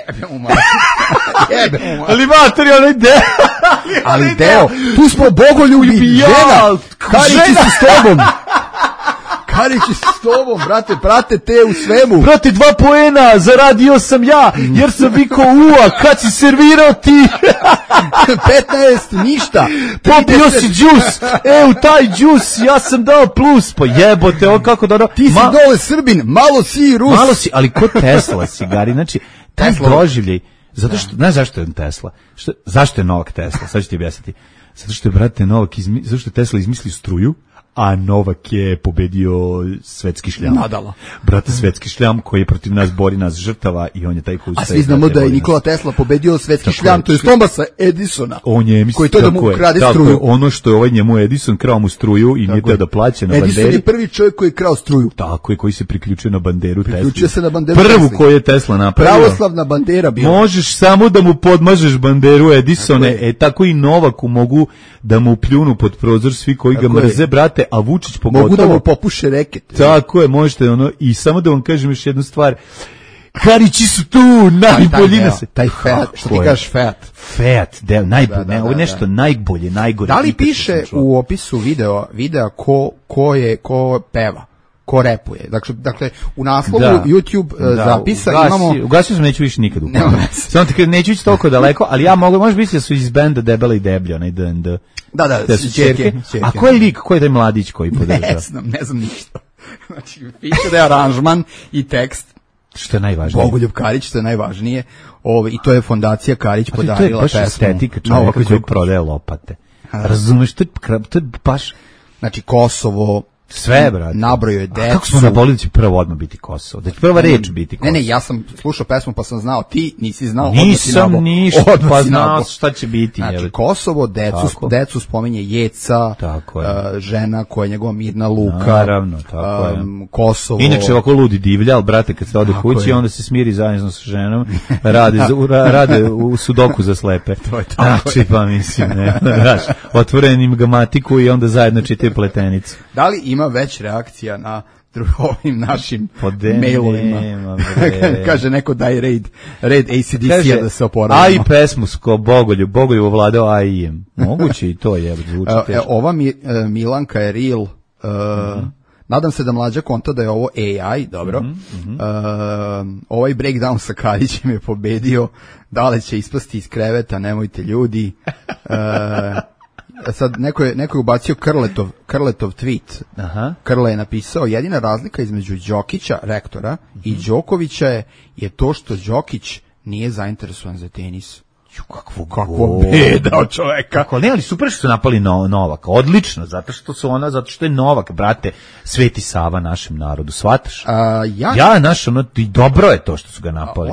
Ali matori, onaj deo. Ali deo, tu smo Bogoljubi, žena. Karići su s tobom. Karići su s tobom, brate, prate te u svemu. Brate, 2 poena, zaradio sam ja, jer sam vikao ua, kad si servirao ti? 15, ništa. Popio si džus, u taj džus, ja sam dao plus, pa jebote, ovo kako da... Ti si dole Srbin, malo si Rus. Malo si, ali ko Tesla si, Gari, znači, taj doživljaj, zato što, znaš zašto je Tesla? Zašto je Novak Tesla? Sad ću ti objasniti. Zato što je, brate, zato što je Tesla izmislio struju, a Novak je pobedio svetski šljam. Nadala. Brate, svetski šljam koji je protiv nas bori, nas žrtava i on je taj koji... A svi znamo da je Nikola Tesla pobedio svetski šljam, to je Thomasa Edisona. On je, mislim, koji to da mu krade struju. Ono što je ovaj njemu Edison krao mu struju i nije teo da plaća na banderi. Edison je prvi čovjek koji je krao struju. Tako je, koji se priključio na banderu Tesla. Priključio se na banderu Tesla. Prvu koju je Tesla napravio. Pravoslavna bandera bila. Možeš samo da mu podmažeš banderu Edisone, tako i Novaku mogu da mu pljunu pod prozor svi koji ga mrze, brate, a Vučić pogotovo. Mogu da mu popuše reket. Tako je, možete ono, i samo da vam kažem još jednu stvar. Karići su tu, najbolji nas. Taj feat, što ti kažeš feat. Feat, najbolje, ovo je nešto najbolje, najgore. Da li piše u opisu videa ko peva? Ko repuje. Dakle, u naslovu YouTube zapisa imamo... Ugasio sam, neću više nikad upaviti. Samo ti kažem, neću ići toliko daleko, ali ja može biti da su iz benda Debela i Deblja, onaj DND. Da, čerke. A ko je lik, ko je taj mladić koji podržava? Ne znam ništa. Znači, piše da je aranžman i tekst. Što je najvažnije? Bogoljub Karić, što je najvažnije. I to je fondacija Karić podarila pesmu. To je baš estetika čovjeka koji prodaje lopate. Razumeš, to je baš... Znači, Kosovo, Sve, brate. Nabrojio je decu. Kako smo nabolili da će prvo odmah biti Kosovo? Da će prva reč biti Kosovo? Ne, ja sam slušao pesmu pa sam znao, ti nisi znao. Nisam ništa, pa znao šta će biti. Znači, Kosovo, decu spominje Jeca, žena koja je njegova Mirna Luka. Naravno, tako je. Kosovo. Inače, ovako ludi divljal, brate, kad se ode kući, onda se smiri zajedno sa ženom, rade u sudoku za slepe. To je tako. Znači, pa mislim, ne, znaš, otvorenim gamatiku i onda zajedno čitaju pletenicu. Da li ima već reakcija na ovim našim mailovima? Kaže neko daj red ACDC-a da se oporavimo. A i pesmu sko Bogolju vladao AI-em. Moguće i to je, zvuči teško. Ova Milanka je real. Nadam se da mlađa konta da je ovo AI, dobro. Ovaj breakdown sa Karićem je pobedio. Da li će ispasti iz kreveta, nemojte ljudi. Sad neko je ubacio Krletov tweet. Aha. Krle je napisao: jedina razlika između Đokića, rektora, i Đokovića je to što Đokić nije zainteresovan za tenis. Kakvo beda od čoveka. Ne, ali super što su napali Novaka. Odlično, zato što je Novak, brate, Sveti Sava našem narodu, shvataš? I dobro je to što su ga napali.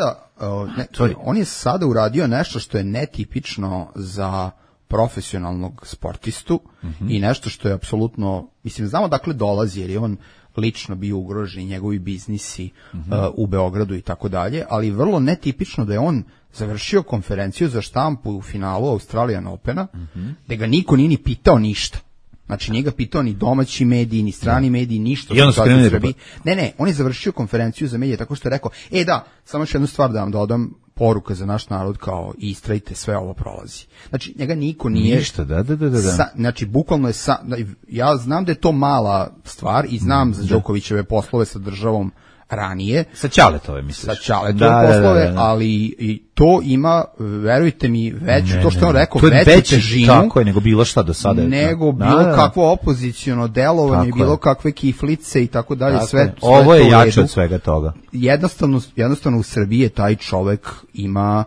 On je sada uradio nešto što je netipično za profesionalnog sportistu i nešto što je apsolutno, mislim, znamo dakle dolazi, jer je on lično bio ugrožen, njegovi biznisi u Beogradu i tako dalje, ali vrlo netipično da je on završio konferenciju za štampu u finalu Australian Opena, gde ga niko nije ni pitao ništa. Znači, nije ga pitao ni domaći mediji, ni strani mediji, ništa. Ne, on je završio konferenciju za medije tako što je rekao, samo još jednu stvar da vam dodam, poruka za naš narod kao istrajte, sve ovo prolazi. Znači, njega niko nije... Ništa, da. Znači, bukvalno je... ja znam da je to mala stvar i znam za Đokovićeve poslove sa državom ranije. Sa Ćaletove, misliš? Sa Ćaletove poslove, ali i to ima, verujte mi, veću, to što on rekao, veću težinu. Tako je, nego bilo šta do sada. Nego bilo kakvo opoziciono delovanje, bilo kakve kiflice i tako dalje, sve ovo je jače od svega toga. Jednostavno u Srbiji je taj čovek ima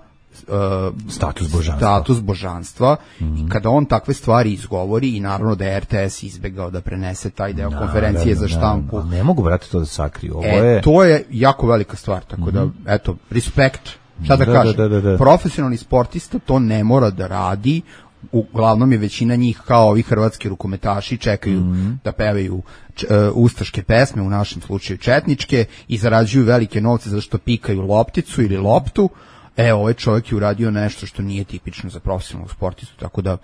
status božanstva i kada on takve stvari izgovori, i naravno da je RTS izbegao da prenese taj deo konferencije za štampu. Ne mogu, brate, to da sakriju. To je jako velika stvar, tako da, eto, respekt. Šta da kažem? Profesionalni sportista to ne mora da radi. Uglavnom je većina njih kao ovi hrvatski rukometaši, čekaju da pevaju ustaške pesme, u našem slučaju četničke, i zarađuju velike novce zato što pikaju lopticu ili loptu. Ovaj čovjek je uradio nešto što nije tipično za profesionalnog sportistu, tako da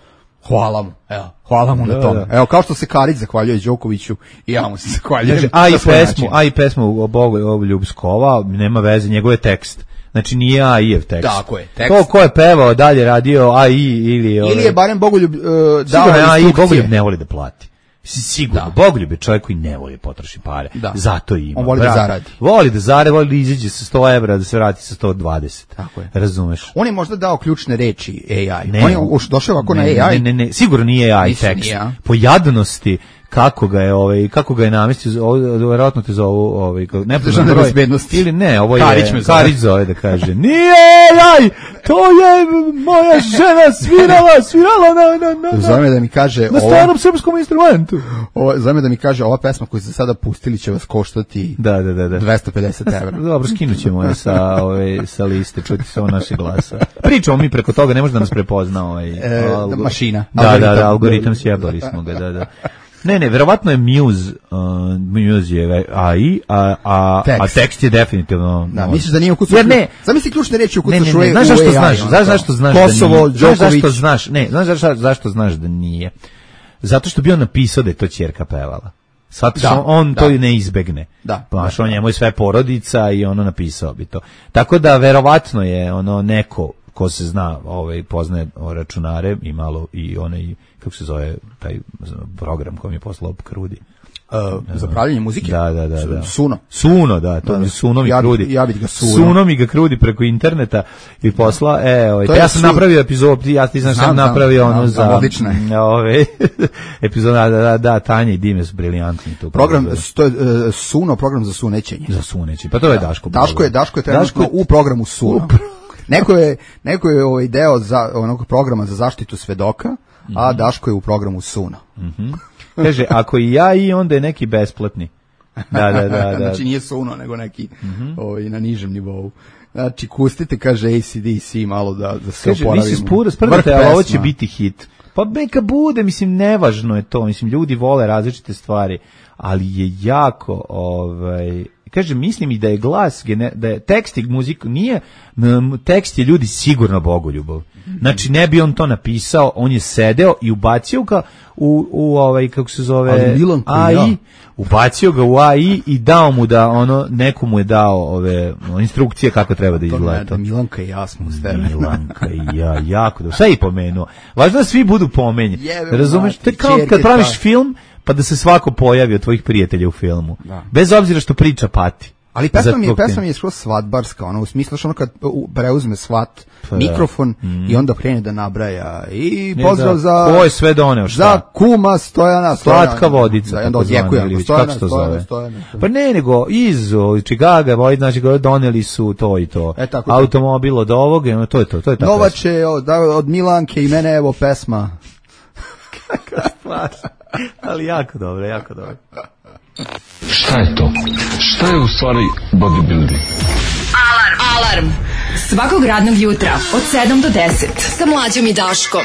hvala mu na tome. Evo, kao što se Karić zahvaljuje Đokoviću, i ja mu se zahvaljujem. A i pesmu o Bogoljubu Skova, nema veze, njegov je tekst. Znači nije AI-ev tekst. Tako je, tekst. To ko je pevao, dalje radio AI ili je barem Bogoljub dao instrukcije. AI Bogoljub ne voli da plati. Sigurno, Bogoljub je čovjek koji ne voli potroši pare. Zato ima. On voli da zaradi. Voli da izađe sa 100 evra, da se vrati sa 120. Tako je. Razumeš? On je možda dao ključne reči AI. On je došao ovako na AI. Ne, sigurno nije AI tekst. Po jadnosti kako ga je namestio, verovatno te zovu državne bezbednosti ili ne, ovo je Karić zove da kaže nije AI, to je moja žena svirala zove me da mi kaže na starom srpskom instrumentu. Zove me da mi kaže ova pesma koju ste sada pustili će vas koštati 250 evra. Dobro, skinut ćemo je sa liste, čuti se ovo naše glasa. Pričamo mi preko toga, ne može da nas prepozna mašina. Da, algoritam sjebali smo ga, da. Ne, verovatno je Muse je AI, a tekst je definitivno... Da, misliš da nije ukucaš... Jer ne... Zamisli ključne reči ukucaš u AI. Znaš zašto znaš Kosovo, da nije? Đoković... Zašto znaš da nije? Zato što bi on napisao da je to ćerka pevala. On to ne izbegne. Znaš, on njemu je sve porodica i ono napisao bi to. Tako da, verovatno je neko ko se zna, poznaje računare i malo i onaj, kako se zove taj program koji mi je poslao Krudi. Za pravljanje muzike? Da. Suno, da, to mi Suno mi Krudi. Ja bih ga Suno mi ga Krudi preko interneta i posla, ja sam napravio epizodu, ti znaš sam napravio ono za epizoda, da, Tanja i Dime su briljantni tu. Program, to je Suno, program za sunećenje. Pa to je Daško. Daško je trenutno u programu Suno. Neko je deo za onog programa za zaštitu svedoka, a Daško je u programu Suno. Kaže, ako i ja i onda je neki besplatni. Da. Znači nije suno, nego neki na nižem nivou. Znači, kustite, kaže AC/DC malo da se oporavimo. Kaže, vi se sprdate, ali ovo će biti hit. Pa neka bude, mislim, nevažno je to. Mislim, ljudi vole različite stvari, ali je jako, kaže, mislim i da je glas, da je tekst i muzika, nije, tekst je ljudi sigurno bogoljubav. Znači, ne bi on to napisao, on je sedeo i ubacio ga u kako se zove, AI, ubacio ga u AI i dao mu da, neko mu je dao instrukcije kako treba da izgleda. To Milanka i ja smo uz tebe. Milanka i ja, jako dobro. Sve je pomenuo. Važno da svi budu pomenji. Razumeš? To je kao kad praviš film, pa da se svako pojavi od tvojih prijatelja u filmu. Da. Bez obzira što priča pati. Ali pesma je skroz svatbarska, u smislu što kad preuzme svat mikrofon i onda krene da nabraja i pozdrav za... Ko je sve doneo, šta? Za kuma Stojana. Slatka vodica. Da, onda odjekujemo. Stojana. Pa ne, nego iz Chicaga, znači doneli su to i to. Automobil od ovoga, to je to. Novače od Milanke i mene, evo pesma. Kakva stvar. Ali jako dobro. Šta je to? Šta je u stvari bodybuilding? Alarm. Svakog radnog jutra od 7 do 10 sa Mlađom i Daškom.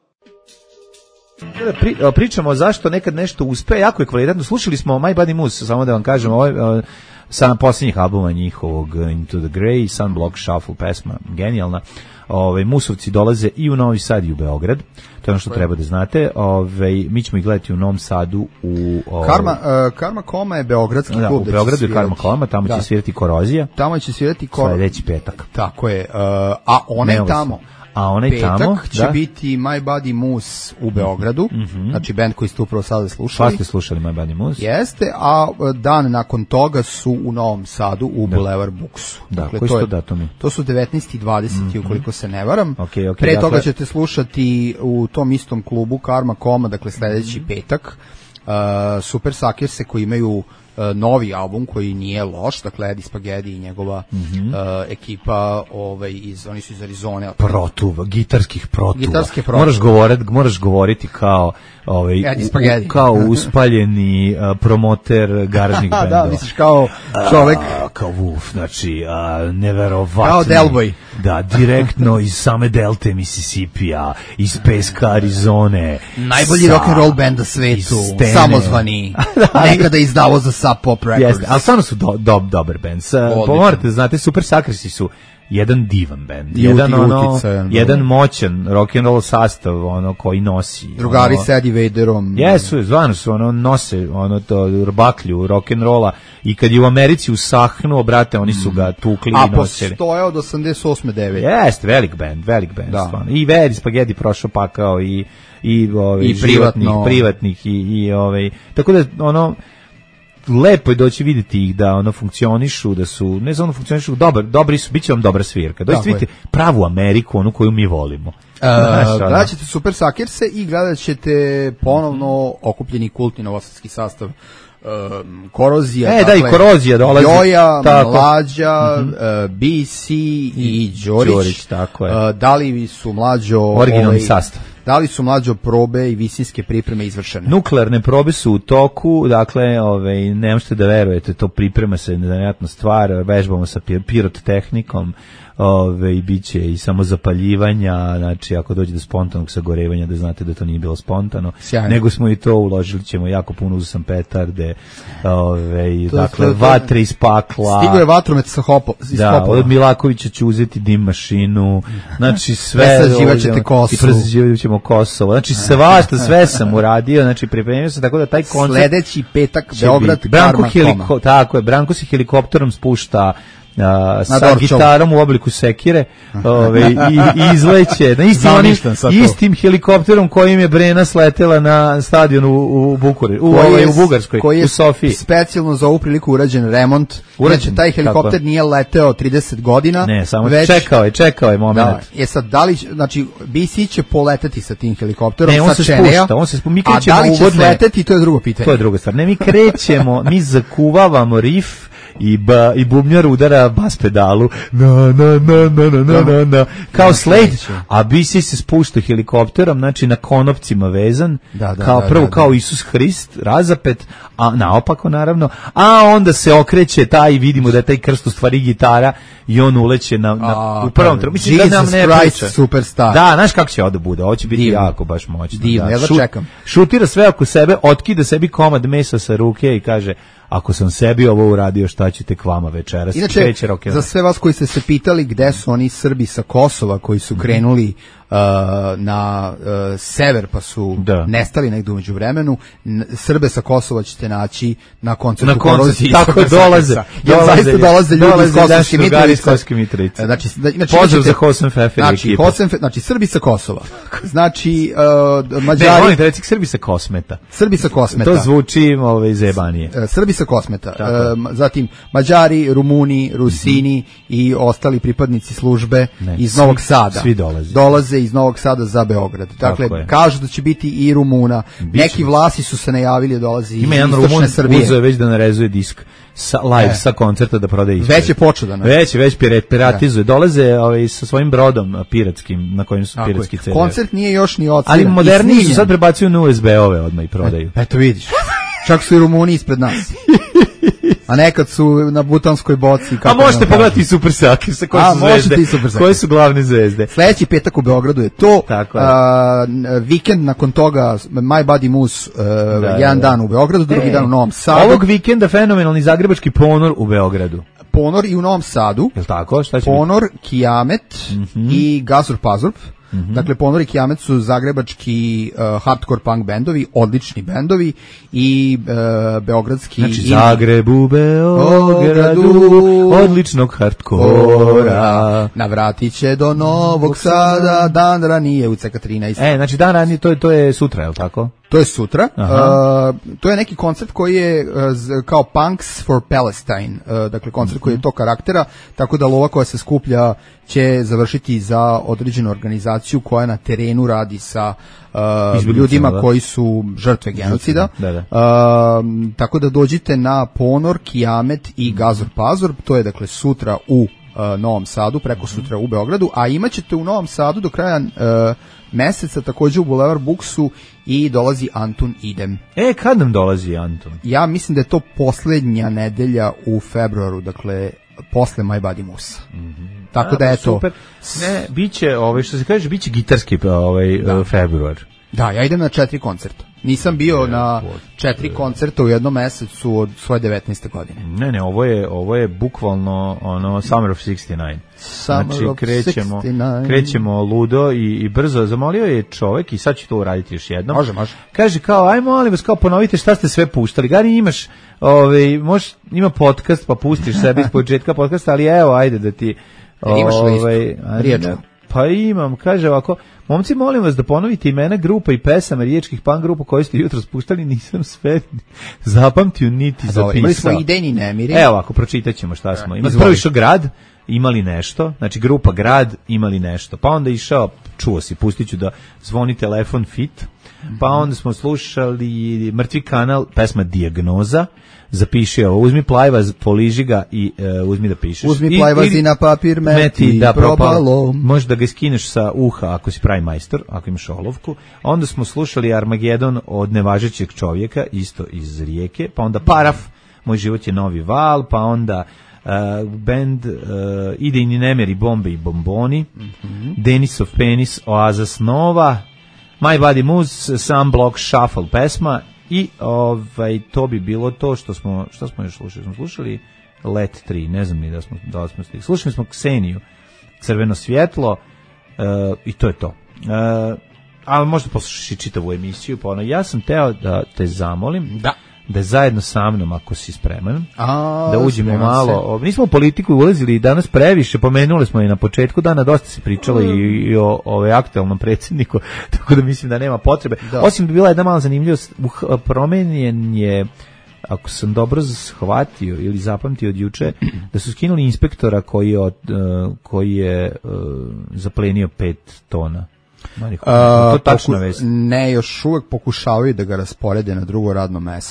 Pričamo zašto nekad nešto uspe, jako je kvalitetno. Slušali smo My Body Moose, samo da vam kažem, sa posljednjih albuma njihovog Into the Grey, Sunblock Shuffle pesma, genijalna. Musovci dolaze i u Novi Sad i u Beograd. To je ono što treba da znate. Mi ćemo ih gledati u Novom Sadu u... Karma Koma je beogradski klub. U Beogradu je Karma Koma, tamo će svirati Korozija. Tamo će svirati sledeći petak. Tako je. A onaj tamo... Petak će biti My Body Moose u Beogradu, znači band koji ste upravo sada slušali. Pa ste slušali My Body Moose? Jeste, a dan nakon toga su u Novom Sadu u Boulevard Booksu. Dakle, koji su to datumi? To su 19. i 20. ukoliko se ne varam. Pre toga ćete slušati u tom istom klubu Karma Koma, dakle sledeći petak, Super Suckerse koji imaju novi album koji nije loš, dakle Eddie Spaghetti i njegova ekipa, oni su iz Arizone. Gitarske protuva. Moraš govoriti kao Eddie Spaghetti. Kao uspaljeni promoter garažnih bendova. Da, misliš kao čovek. Kao Wolf, znači neverovatno. Kao Delboy. Da, direktno iz same Delte Mississippija, iz peska Arizone. Najbolji rock and roll band na svetu, samozvani. Nekada izdavao za Sub Pop Records. Jeste, ali stvarno su dobar band. Morate da znate, Super Suckersi su jedan divan band. Jedan moćan rock and roll sastav koji nosi. Drugari s Eddie Vaderom. Jesu, zvano su, nose to baklju rock and rolla i kad je u Americi usahnuo, brate, oni su ga tukli i nosili. A postoje od 88. 9. Jeste, velik band, stvarno. I Eddie Spaghetti prošao pakao i privatnih i tako da lepo je doći vidjeti ih da funkcionišu, da su, ne znam, funkcionišu dobri su, bit će vam dobra svirka. Dođite vidjeti pravu Ameriku, onu koju mi volimo. Gledat ćete Super Suckerse i gledat ćete ponovno okupljeni kultni novosadski sastav Korozija. I Korozija dolazi. Joja, Mlađa, BC i Đorić. Tako je. Da li su Mlađo... Originalni sastav. Da li su Mlađo probe i visinske pripreme izvršene? Nuklearne probe su u toku, dakle, ne možete da verujete, to priprema se nevjerojatna stvar, vežbamo sa pirotehnikom, i bit će i samozapaljivanja, znači ako dođe do spontanog sagorevanja da znate da to nije bilo spontano, nego smo i to uložili ćemo jako puno, uzeo sam petarde, dakle vatre iz pakla. Stigo je vatromet sa da, od Milakovića ću uzeti dim mašinu, znači sve presađivaćete Kosovo. I presađivat ćemo Kosovo, znači sve sam uradio, znači pripremio se tako da taj koncert sledeći petak Beograd Karma Koma. Tako je, Branko se helikopterom spušta sa gitarom u obliku sekire i izleće istim helikopterom kojim je Brena sletela na stadion u Bugarskoj, koji je u Sofiji. Specijalno za ovu priliku urađen remont. Znači, taj helikopter nije leteo 30 godina. Ne, samo čekao je moment. Sad, da li, znači, BC će poleteti sa tim helikopterom, on se spušta, a da li će sleteti, to je drugo pitanje. To je druga stvar. Ne, mi krećemo, mi zakuvavamo rif i bubnjar udara bas pedalu na kao Slade, a BC se spušta helikopterom, znači na konopcima vezan, kao prvo kao Isus Hrist razapet, a naopako naravno, a onda se okreće taj, vidimo da je taj krst u stvari gitara i on uleće u prvom trenutku. Mislim da nam ne priča. Superstar. Da, znaš kako će ovdje bude, ovo će biti jako baš moćno. Divno, ja čekam. Šutira sve oko sebe, otkida sebi komad mesa sa ruke i kaže, ako sam sebi ovo uradio, šta ćete k vama večeras? Inače, za sve vas koji ste se pitali gde su oni Srbi sa Kosova koji su krenuli na sever pa su nestali negdje umeđu vremenu, Srbe sa Kosova ćete naći na koncertu. Tako dolaze. Zaista dolaze ljudi iz Kosovske Mitrovice. Pozdrav za Hosen Fefer ekipa. Znači, Srbi sa Kosova. Znači, Mađari... Ne, volite reći Srbi sa Kosmeta. Srbi sa Kosmeta. To zvuči zebanije. Srbi sa Kosmeta. Zatim, Mađari, Rumuni, Rusini i ostali pripadnici službe iz Novog Sada. Svi dolaze iz Novog Sada za Beograd. Dakle, kažu da će biti i Rumuna. Neki Vlasi su se najavili da dolazi iz istočne Srbije. Ima jedan Rumun uzeo već da narezuje disk live sa koncerta da prodaje ispred. Već je počeo da narezuje. Već piratizuje. Dolaze sa svojim brodom piratskim, na kojim su piratski CD. Koncert nije još ni odsviran. Ali moderniji su sad prebacuju na USB-ove odmah i prodaju. Eto vidiš. Čak su i Rumuni ispred nas. A nekad su na butanskoj boci. A možete pogledati i Super Sake, koje su glavne zvezde. Sljedeći petak u Beogradu je to. Vikend nakon toga My Body Moose, jedan dan u Beogradu, drugi dan u Novom Sadu. Ovog vikenda fenomenalni zagrebački Ponor u Beogradu. Ponor i u Novom Sadu. Jel tako? Šta će Ponor, Kijamet i Gazur Pazurb. Dakle, Ponor i Kijamet su zagrebački hardcore punk bendovi, odlični bendovi i beogradski... Znači, Zagreb u Beogradu, odličnog hardkora. Navratit će do Novog Sada, dan ranije u CK13. Znači, dan ranije, to je sutra, je li tako? To je sutra. To je neki koncert koji je kao Punks for Palestine, dakle koncert koji je to karaktera, tako da lova koja se skuplja će završiti za određenu organizaciju koja na terenu radi sa ljudima koji su žrtve genocida. Tako da dođite na Ponor, Kijamet i Gazor Pazor, to je dakle sutra u Novom Sadu, preko sutra u Beogradu, a imat ćete u Novom Sadu do kraja meseca također u Boulevard Booksu i dolazi Antun Idem. Kad nam dolazi Antun? Ja mislim da je to posljednja nedelja u februaru, dakle posle My Body Moose. Tako da je to. Super. Ne, biće, što se kaže, biće gitarski februar. Da, ja idem na 4 koncerta. Nisam bio na 4 koncerta u jednom mesecu od svoje 19. godine. Ne, ovo je bukvalno Summer of 69. Znači, krećemo ludo i brzo. Zamolio je čovek i sad ću to uraditi još jednom. Može. Kaže kao, aj molim vas, kao ponovite šta ste sve puštali. Gari imaš, ima podcast, pa pustiš sebi iz početka podcasta, ali evo, ajde da ti... Imaš listu, riječku. Pa imam, kaže ovako, momci, molim vas da ponovite imena grupa i pesama riječkih punk grupa koje ste jutro spuštali, nisam sve zapamtio niti zapisao. Imali smo idejni nemiri. Evo ovako, pročitat ćemo šta smo. Prvo išao Grad, imali nešto, znači grupa Grad, imali nešto. Pa onda išao, čuo si, pustit ću da zvoni telefon Fit, pa onda smo slušali Mrtvi kanal, pesma Dijagnoza, zapiši ovo, uzmi plajvaz, poliži ga i uzmi da pišeš. Uzmi plajvaz i na papir meti da propalo. Možeš da ga skineš sa uha ako si pravi majstor, ako imaš olovku. Onda smo slušali Armagedon od nevažećeg čovjeka, isto iz Rijeke, pa onda Paraf, Moj život je novi val, pa onda band Idejni nemeri, bombe i bomboni, Denisov penis, Oaza snova, My Body Moose, Sunblock Shuffle pesma. I to bi bilo to što smo još slušali. Smo slušali Let 3, ne znam ni da smo stigli. Slušali smo Kseniju, Crveno svjetlo, i to je to. Ali možda poslušaš i čitavu emisiju, pa ja sam teo da te zamolim da zajedno sa mnom, ako si spreman, da uđemo malo. Nismo u politiku ulazili danas previše, pomenuli smo i na početku dana, dosta se pričalo i o aktualnom predsjedniku, tako da mislim da nema potrebe. Osim bi bila jedna mala zanimljivost, promenjen je, ako sam dobro shvatio ili zapamtio od juče, da su skinuli inspektora koji je zaplenio 5 tona. Ne, još uvek pokušavaju da ga rasporede na drugo radno mesto.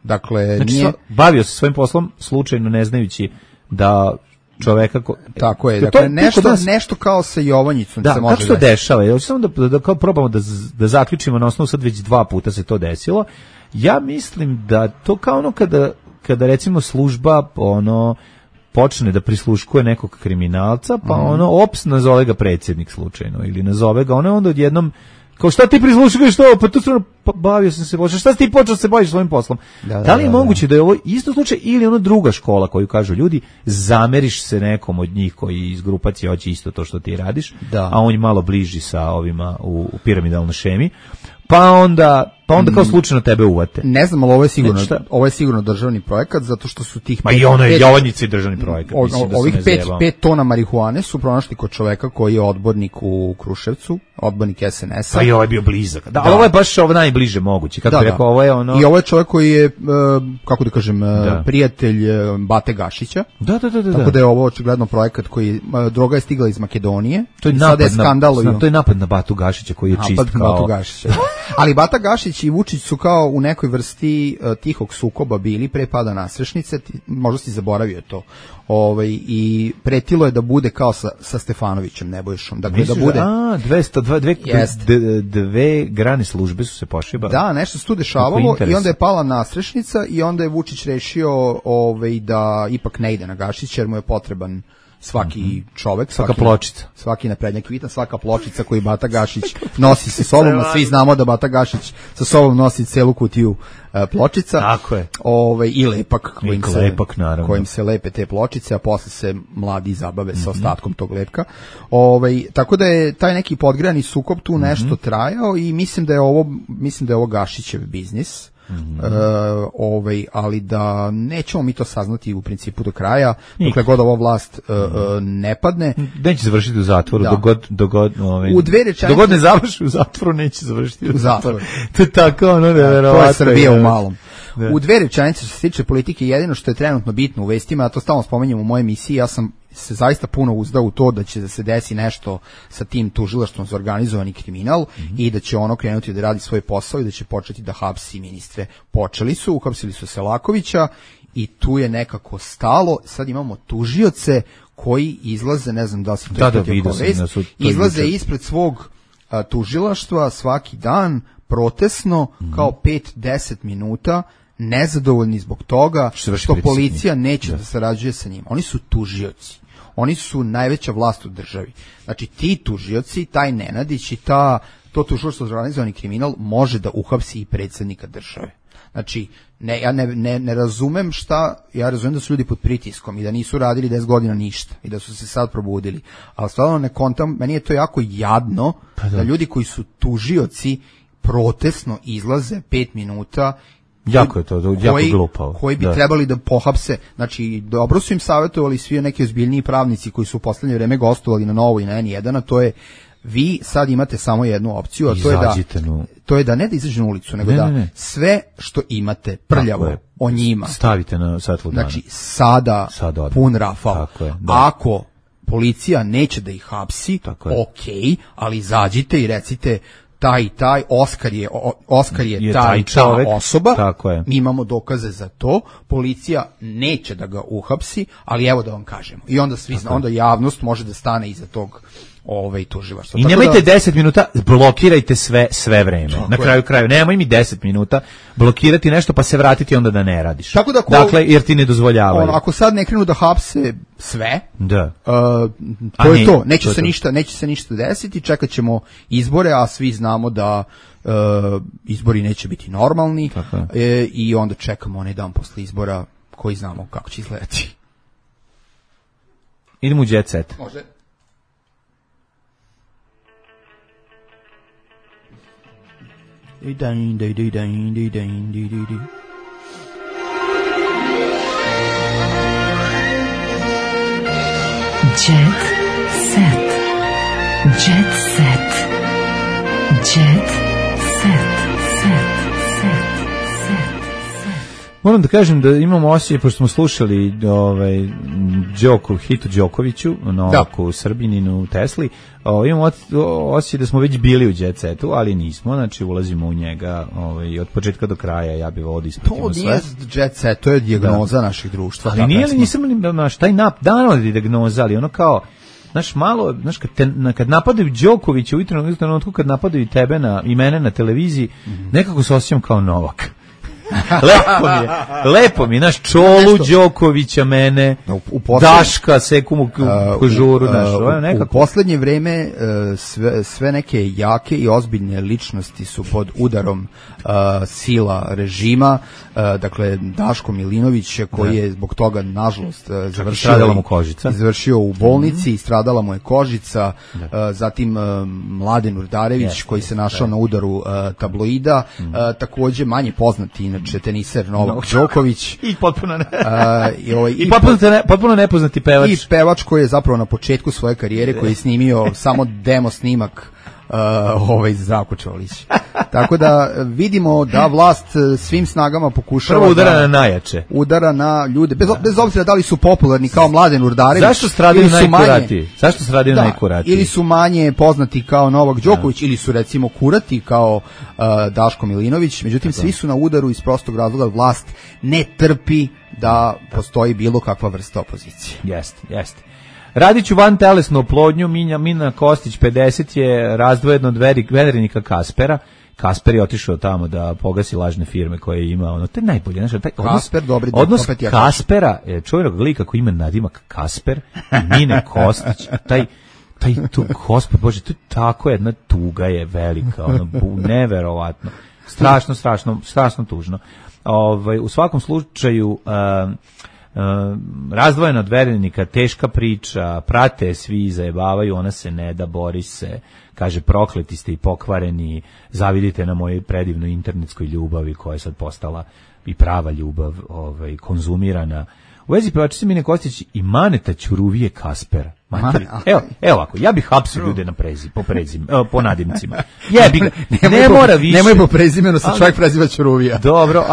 Dakle, Znači, nije... bavio se svojim poslom slučajno ne znajući da čoveka Tako je, To- dakle, to kod nas- nešto kao sa Jovanjicom Da, se može kako se to desiti. dešava? Ja hoću samo da kao probamo da zaključimo na osnovu, sad već 2 puta se to desilo. Ja mislim da to kao ono kada recimo služba počne da prisluškuje nekog kriminalca, pa ops, nazove ga predsjednik slučajno ili nazove ga, onda odjednom kao šta ti prisluškuješ to, pa to stvarno bavio sam se poslom, šta si ti počeo se baviš svojim poslom? Da li je moguće da je ovo isto slučaj ili ono druga škola koju kažu ljudi, zameriš se nekom od njih koji iz grupacije hoće isto to što ti radiš, a on je malo bliži sa ovima u piramidalnoj šemi, pa onda kao slučajno tebe uvate. Ne znam, ali ovo je sigurno državni projekat, zato što su tih... Ma i ono je Jovanjica i državni projekat. Mislim da ovih se ne zjebam. 5 tona marihuane su pronašli kod čoveka koji je odbornik u Kruševcu, odbornik SNS-a. Pa i ovo je bio blizak. Da, ali ovo je baš najbliže moguće. Kako bi rekao, ovo je ono... I ovo je čovjek koji je, kako da kažem, prijatelj Bate Gašića. Da. Tako da je ovo očigledno projekat koji... Droga je stigla iz Makedonije. To je napad na Batu Gašića koji je čist kao... Batu Gašića. Ali Bata Gašić i Vučić su kao u nekoj vrsti tihog sukoba bili pre pada nasrešnice, možda si zaboravio to. I pretilo je da bude kao sa Stefanovićem Nebojšom. Dakle, misliš, da bude... dve grane službe su se pošibale. Da, nešto se tu dešavalo i onda je pala nasrešnica i onda je Vučić rešio da ipak ne ide na Gašića jer mu je potreban svaki čovek, svaka pločica. Svaki naprednjak vitan, svaka pločica koju Bata Gašić nosi sa sobom, a svi znamo da Bata Gašić sa sobom nosi celu kutiju pločica. Tako je. I lepak kojim se lepe te pločice, a posle se mladi zabave sa ostatkom tog lepka. Tako da je taj neki podgrejani sukob tu nešto trajao i mislim da je ovo Gašićev biznis. Ali da nećemo mi to saznati u principu do kraja dokle god ova vlast ne padne. Neće završiti u zatvoru dok god ne završi u zatvoru, neće završiti u zatvoru. To je tako to je Srbija u malom. U 2 rečenice što se tiče politike, jedino što je trenutno bitno u vestima, a to stalno spominjem u mojoj emisiji, ja sam se zaista puno uzdao u to da će da se desi nešto sa tim tužilaštvom za organizovani kriminal i da će ono krenuti da radi svoj posao i da će početi da hapsi ministre. Uhapsili su Selakovića i tu je nekako stalo. Sad imamo tužioce koji izlaze, ne znam da se to izlaze ispred svog tužilaštva svaki dan protesno kao 5-10 minuta, nezadovoljni zbog toga što policija neće da sarađuje sa njima. Oni su tužioci. Oni su najveća vlast u državi. Znači, ti tužioci, taj Nenadić i to tužilaštvo za organizovani kriminal može da uhapsi i predsjednika države. Znači, ja ne razumem ja razumem da su ljudi pod pritiskom i da nisu radili 10 godina ništa i da su se sad probudili. Ali stvarno ne kontam, meni je to jako jadno da ljudi koji su tužioci protestno izlaze 5 minuta. Jako je to, jako glupavo. Koji bi trebali da pohapse. Znači, dobro su im savjetovali svi neki ozbiljniji pravnici koji su u poslednje vreme gostovali na Novo i na N1, a to je vi sad imate samo jednu opciju, a to je da ne da izađete na ulicu, nego da sve što imate prljavo o njima stavite na svetlo dana. Znači, sada pun rafal. Ako policija neće da ih hapsi, okej, ali izađite i recite taj Oskar je ta osoba, mi imamo dokaze za to, policija neće da ga uhapsi, ali evo da vam kažemo. I onda onda javnost može da stane iza tog tužilaštva. I nemojte 10 minuta, blokirajte sve vreme. Na kraju, nemoj mi 10 minuta blokirati nešto pa se vratiti onda da ne radiš. Dakle, jer ti ne dozvoljavaju. Ako sad ne krenu da hapse sve, to je to. Neće se ništa desiti, čekat ćemo izbore, a svi znamo da izbori neće biti normalni i onda čekamo onaj dan posle izbora koji znamo kako će izgledati. Idemo u Jet Set. Može. Jet Set. Jet Set. Jet Set. Moram da kažem da imamo osjećaj, pošto smo slušali Hitu Đokoviću, Novaku Srbininu u Tesli, imamo osjećaj da smo već bili u Jet Setu, ali nismo, znači ulazimo u njega od početka do kraja, ja bih ovdje ispratimo sve. To nije Jet Set, to je dijagnoza naših društva. Ali nije li, nisam taj naravno da je dijagnoza, ali ono kao, kad napadaju Đokovića u trenutku kad napadaju tebe i mene na televiziji, nekako se osjećam kao Novak. Lepo mi je, naš Čolu Đokovića, mene, Daška, Sekumu Kožuru, u poslednje vreme sve neke jake i ozbiljne ličnosti su pod udarom sila režima, dakle Daško Milinović koji je zbog toga nažalost završio u bolnici i stradala mu je kožica, zatim Mladen Urdarević koji se našao na udaru tabloida, takođe manje poznati inače teniser Novak Đoković i potpuno nepoznati pevač. I pevač koji je zapravo na početku svoje karijere, koji je snimio samo demo snimak Zdravko Čolić. Tako da vidimo da vlast svim snagama pokušava prvo udara na najjače. Udara na ljude, bez obzira da li su popularni kao Mladen Urdarević. Zašto stradaju najkuratiji? Zašto stradaju najkuratiji? Ili su manje poznati kao Novak Đoković, ili su recimo kurati kao Daško Milinović. Međutim, svi su na udaru iz prostog razloga, vlast ne trpi da postoji bilo kakva vrsta opozicije. Jeste. Radit ću van telesnu oplodnju, Mina Kostić 50 je razdvojena od veterinika Kaspera. Kasper je otišao tamo da pogasi lažne firme koje je imao. To je najbolje. Taj odnos Kaspera, čovjek lika koji ima nadimak Kasper i Mine Kostić, taj Gospod Bože, to je tako jedna tuga je velika, neverovatno. Strašno tužno. U svakom slučaju razdvojena od verenika, teška priča, prate svi, zajebavaju, ona se ne da, bori se, kaže prokleti ste i pokvareni, zavidite na mojoj predivnoj internetskoj ljubavi koja je sad postala i prava ljubav, konzumirana. U vezi pevačice Mine Kostić i Maneta Ćuruvije Kaspera. Evo ovako, ja bih hapsio ljude po nadimcima. Jebi ga, ne mora više. Nemoj po prezimenu, sa čovjek preziva Ćuruvija. Dobro,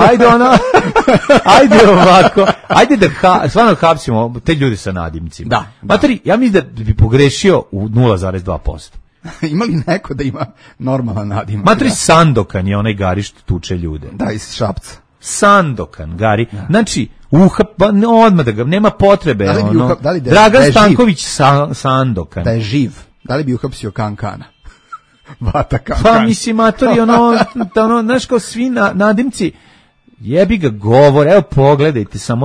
ajde ovako, ajde da stvarno hapsimo te ljude sa nadimcima. Da. Materi, ja mislim da bi pogrešio u 0,2%. Ima li neko da ima normalan nadimak? Materi, Sandokan je onaj Gari što tuče ljude. Da, iz Šapca. Sandokan, Gari. Znači, odmah da ga, nema potrebe. Dragan Stanković Sandokan. Da je živ, da li bi uhapsio Kankana? Vata Kankan. Pa mislim, matori, znaš kao svi nadimci, jebi ga govor, evo pogledajte samo,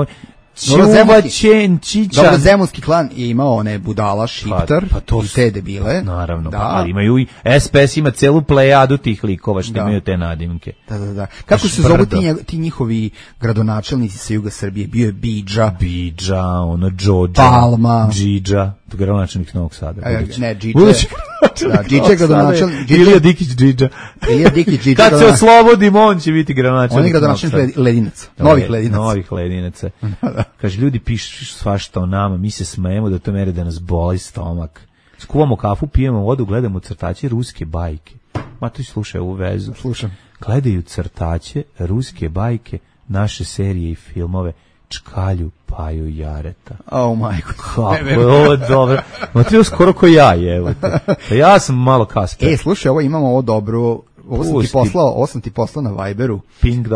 Dobro, Zemunski klan je imao one budala, Šiptar i te debile. Naravno, ali imaju i SPS ima celu plejadu tih likova što imaju te nadimke. Da. Kako se zovu ti njihovi gradonačelnici sa juga Srbije? Bio je Bidža, Džođa, Palma, Džidža, gradonačelnik Novog Sada. Ne, Džidža je gradonačelnik. Ilija Dikić Džidža. Kad se oslobodimo, on će biti gradonačelnik. On je gradonačelnik Ledinaca, novih Ledinaca. Kaže, ljudi pišu svašta o nama, mi se smejemo do te mere da nas boli stomak. Skuvamo kafu, pijemo vodu, gledamo crtače ruske bajke. Mato, slušaj ovu vezu. Slušam. Gledaju crtače ruske bajke, naše serije i filmove, Čkalju, Paju, Jareta. Majko. Kako je ovo dobro. Mato, skoro ko ja je. Ja sam malo Kasper. Slušaj, imamo ovo dobro. Ovo sam ti poslao na Viberu. Pink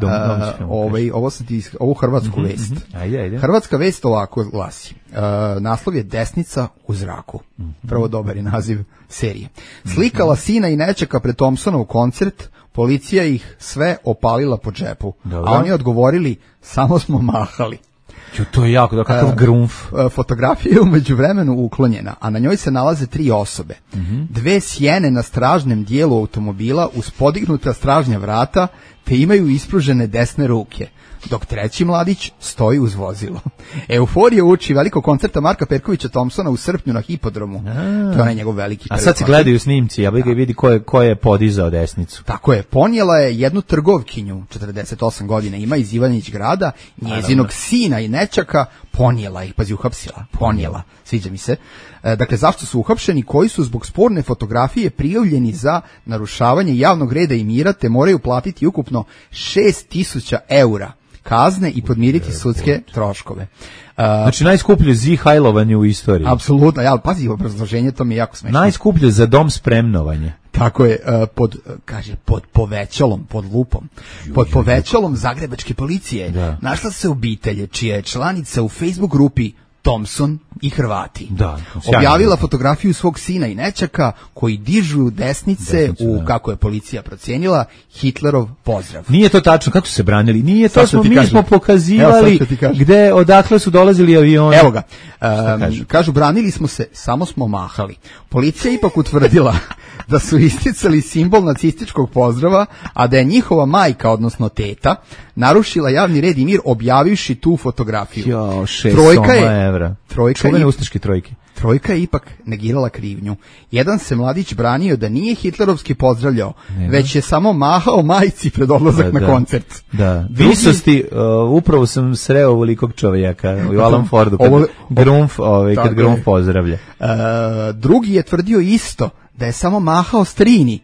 ovu hrvatsku vest. Ajde. Hrvatska vest ovako glasi. Naslov je Desnica u zraku. Prvo dobar je naziv serije. Slikala sina i nečaka pred Thompsonov koncert, policija ih sve opalila po džepu. A oni odgovorili, samo smo mahali. To je jako, kakav grumf. Fotografija je umeđu vremenu uklonjena, a na njoj se nalaze 3 osobe. 2 sjene na stražnem dijelu automobila uz podignuta stražnja vrata, te imaju ispružene desne ruke, dok 3. mladić stoji uz vozilo. Euforija uči velikog koncerta Marka Perkovića Thompsona u srpnju na Hipodromu. To je onaj njegov veliki prvi. A sad se gledaju snimci, ja bih ga vidi ko je podizao desnicu. Tako je, ponijela je jednu trgovkinju, 48 godina, ima iz Ivanić grada, njezinog sina i nečaka, ponijela ih, pazi, uhapsila, ponijela, sviđa mi se. Dakle, zašto su uhapšeni? Koji su zbog sporne fotografije prijavljeni za narušavanje javnog reda i mira, te moraju platiti ukupno 6.000 eura kazne i podmiriti sudske troškove. Znači najskuplje zihajlovanje u istoriji. Apsolutno, ja, pazi, obrazloženje, to mi je jako smešno. Najskuplje za dom spremnovanje. Tako je, pod povećalom, pod lupom. Pod povećalom zagrebačke policije našla se obitelj čija je članica u Facebook grupi Thompson i Hrvati. Objavila fotografiju svog sina i nećaka koji dižu desnice u, kako je policija procenila, Hitlerov pozdrav. Nije to tačno, kako su se branili? Nije to, mi smo pokazivali odakle su dolazili avioni. Evo ga, kažu, branili smo se, samo smo mahali. Policija je ipak utvrdila da su isticali simbol nacističkog pozdrava, a da je njihova majka, odnosno teta, narušila javni red i mir objavivši tu fotografiju. Trojka je ipak negirala krivnju. Jedan se mladić branio da nije hitlerovski pozdravljao, već je samo mahao majci pred odlazak na koncert. Da, visosti, upravo sam sreo ovolikog čovjeka u Alan Fordu, kad Grunf pozdravlja. Drugi je tvrdio isto, da je samo mahao strini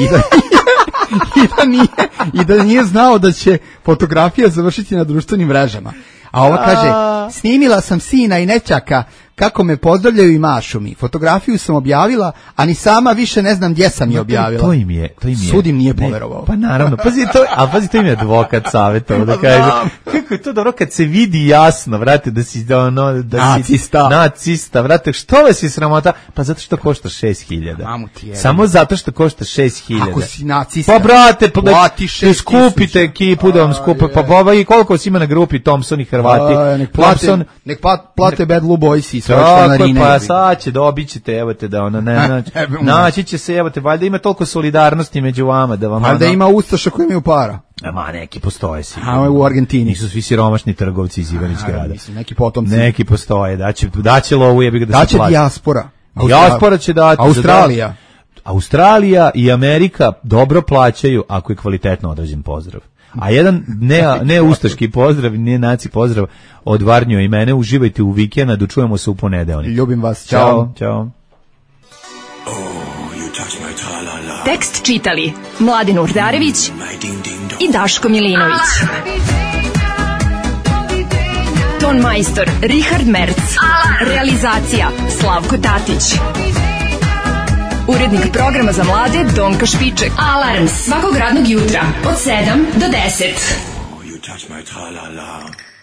i da nije znao da će fotografija završiti na društvenim mrežama. A ova kaže, snimila sam sina i nećaka kako me pozdravljaju i mašu mi. Fotografiju sam objavila, a ni sama više ne znam gdje sam je objavila. To im je. Sud im nije poverovao. Pa naravno, pazi, to im je advokat savjetovao da kaže, kako je to dobro kad se vidi jasno, vrate, da si nacista, vrate, što vas je sramota? Pa zato što košta 6.000. Samo zato što košta 6.000. Ako si nacista, pa brate, skupite ekipu da vam skupe, pa i koliko si ima na grupi Thompson i Hrvati. Nek plate Bad Blue Boys. Tako je, pa sad će dobit ćete, evo te da ono, naći će se, evo te, valjda ima toliko solidarnosti među vama da vam... Valjda ima ustaša koji imaju para. Ma, neki postoje sigurno. A u Argentini. Nisu svi siromašni trgovci iz Ivanić grada. Mislim, neki potomci. Neki postoje, daće lovu, jebi ga da se plaći. Daće dijaspora. Dijaspora će dati. Australija. Australija i Amerika dobro plaćaju ako je kvalitetno odrađen pozdrav. A jedan ne ustaški pozdrav, ne naci pozdrav od Varnjo i mene. Uživajte u vikendu, čujemo se u ponedeljak. Ljubim vas, ćao. Tekst čitali Mladin Urdarević i Daško Milinović. Ton majstor Richard Merc. Realizacija Slavko Tatić. Urednik programa za mlade Donka Špiček. Alarms svakog radnog jutra od 7 do 10.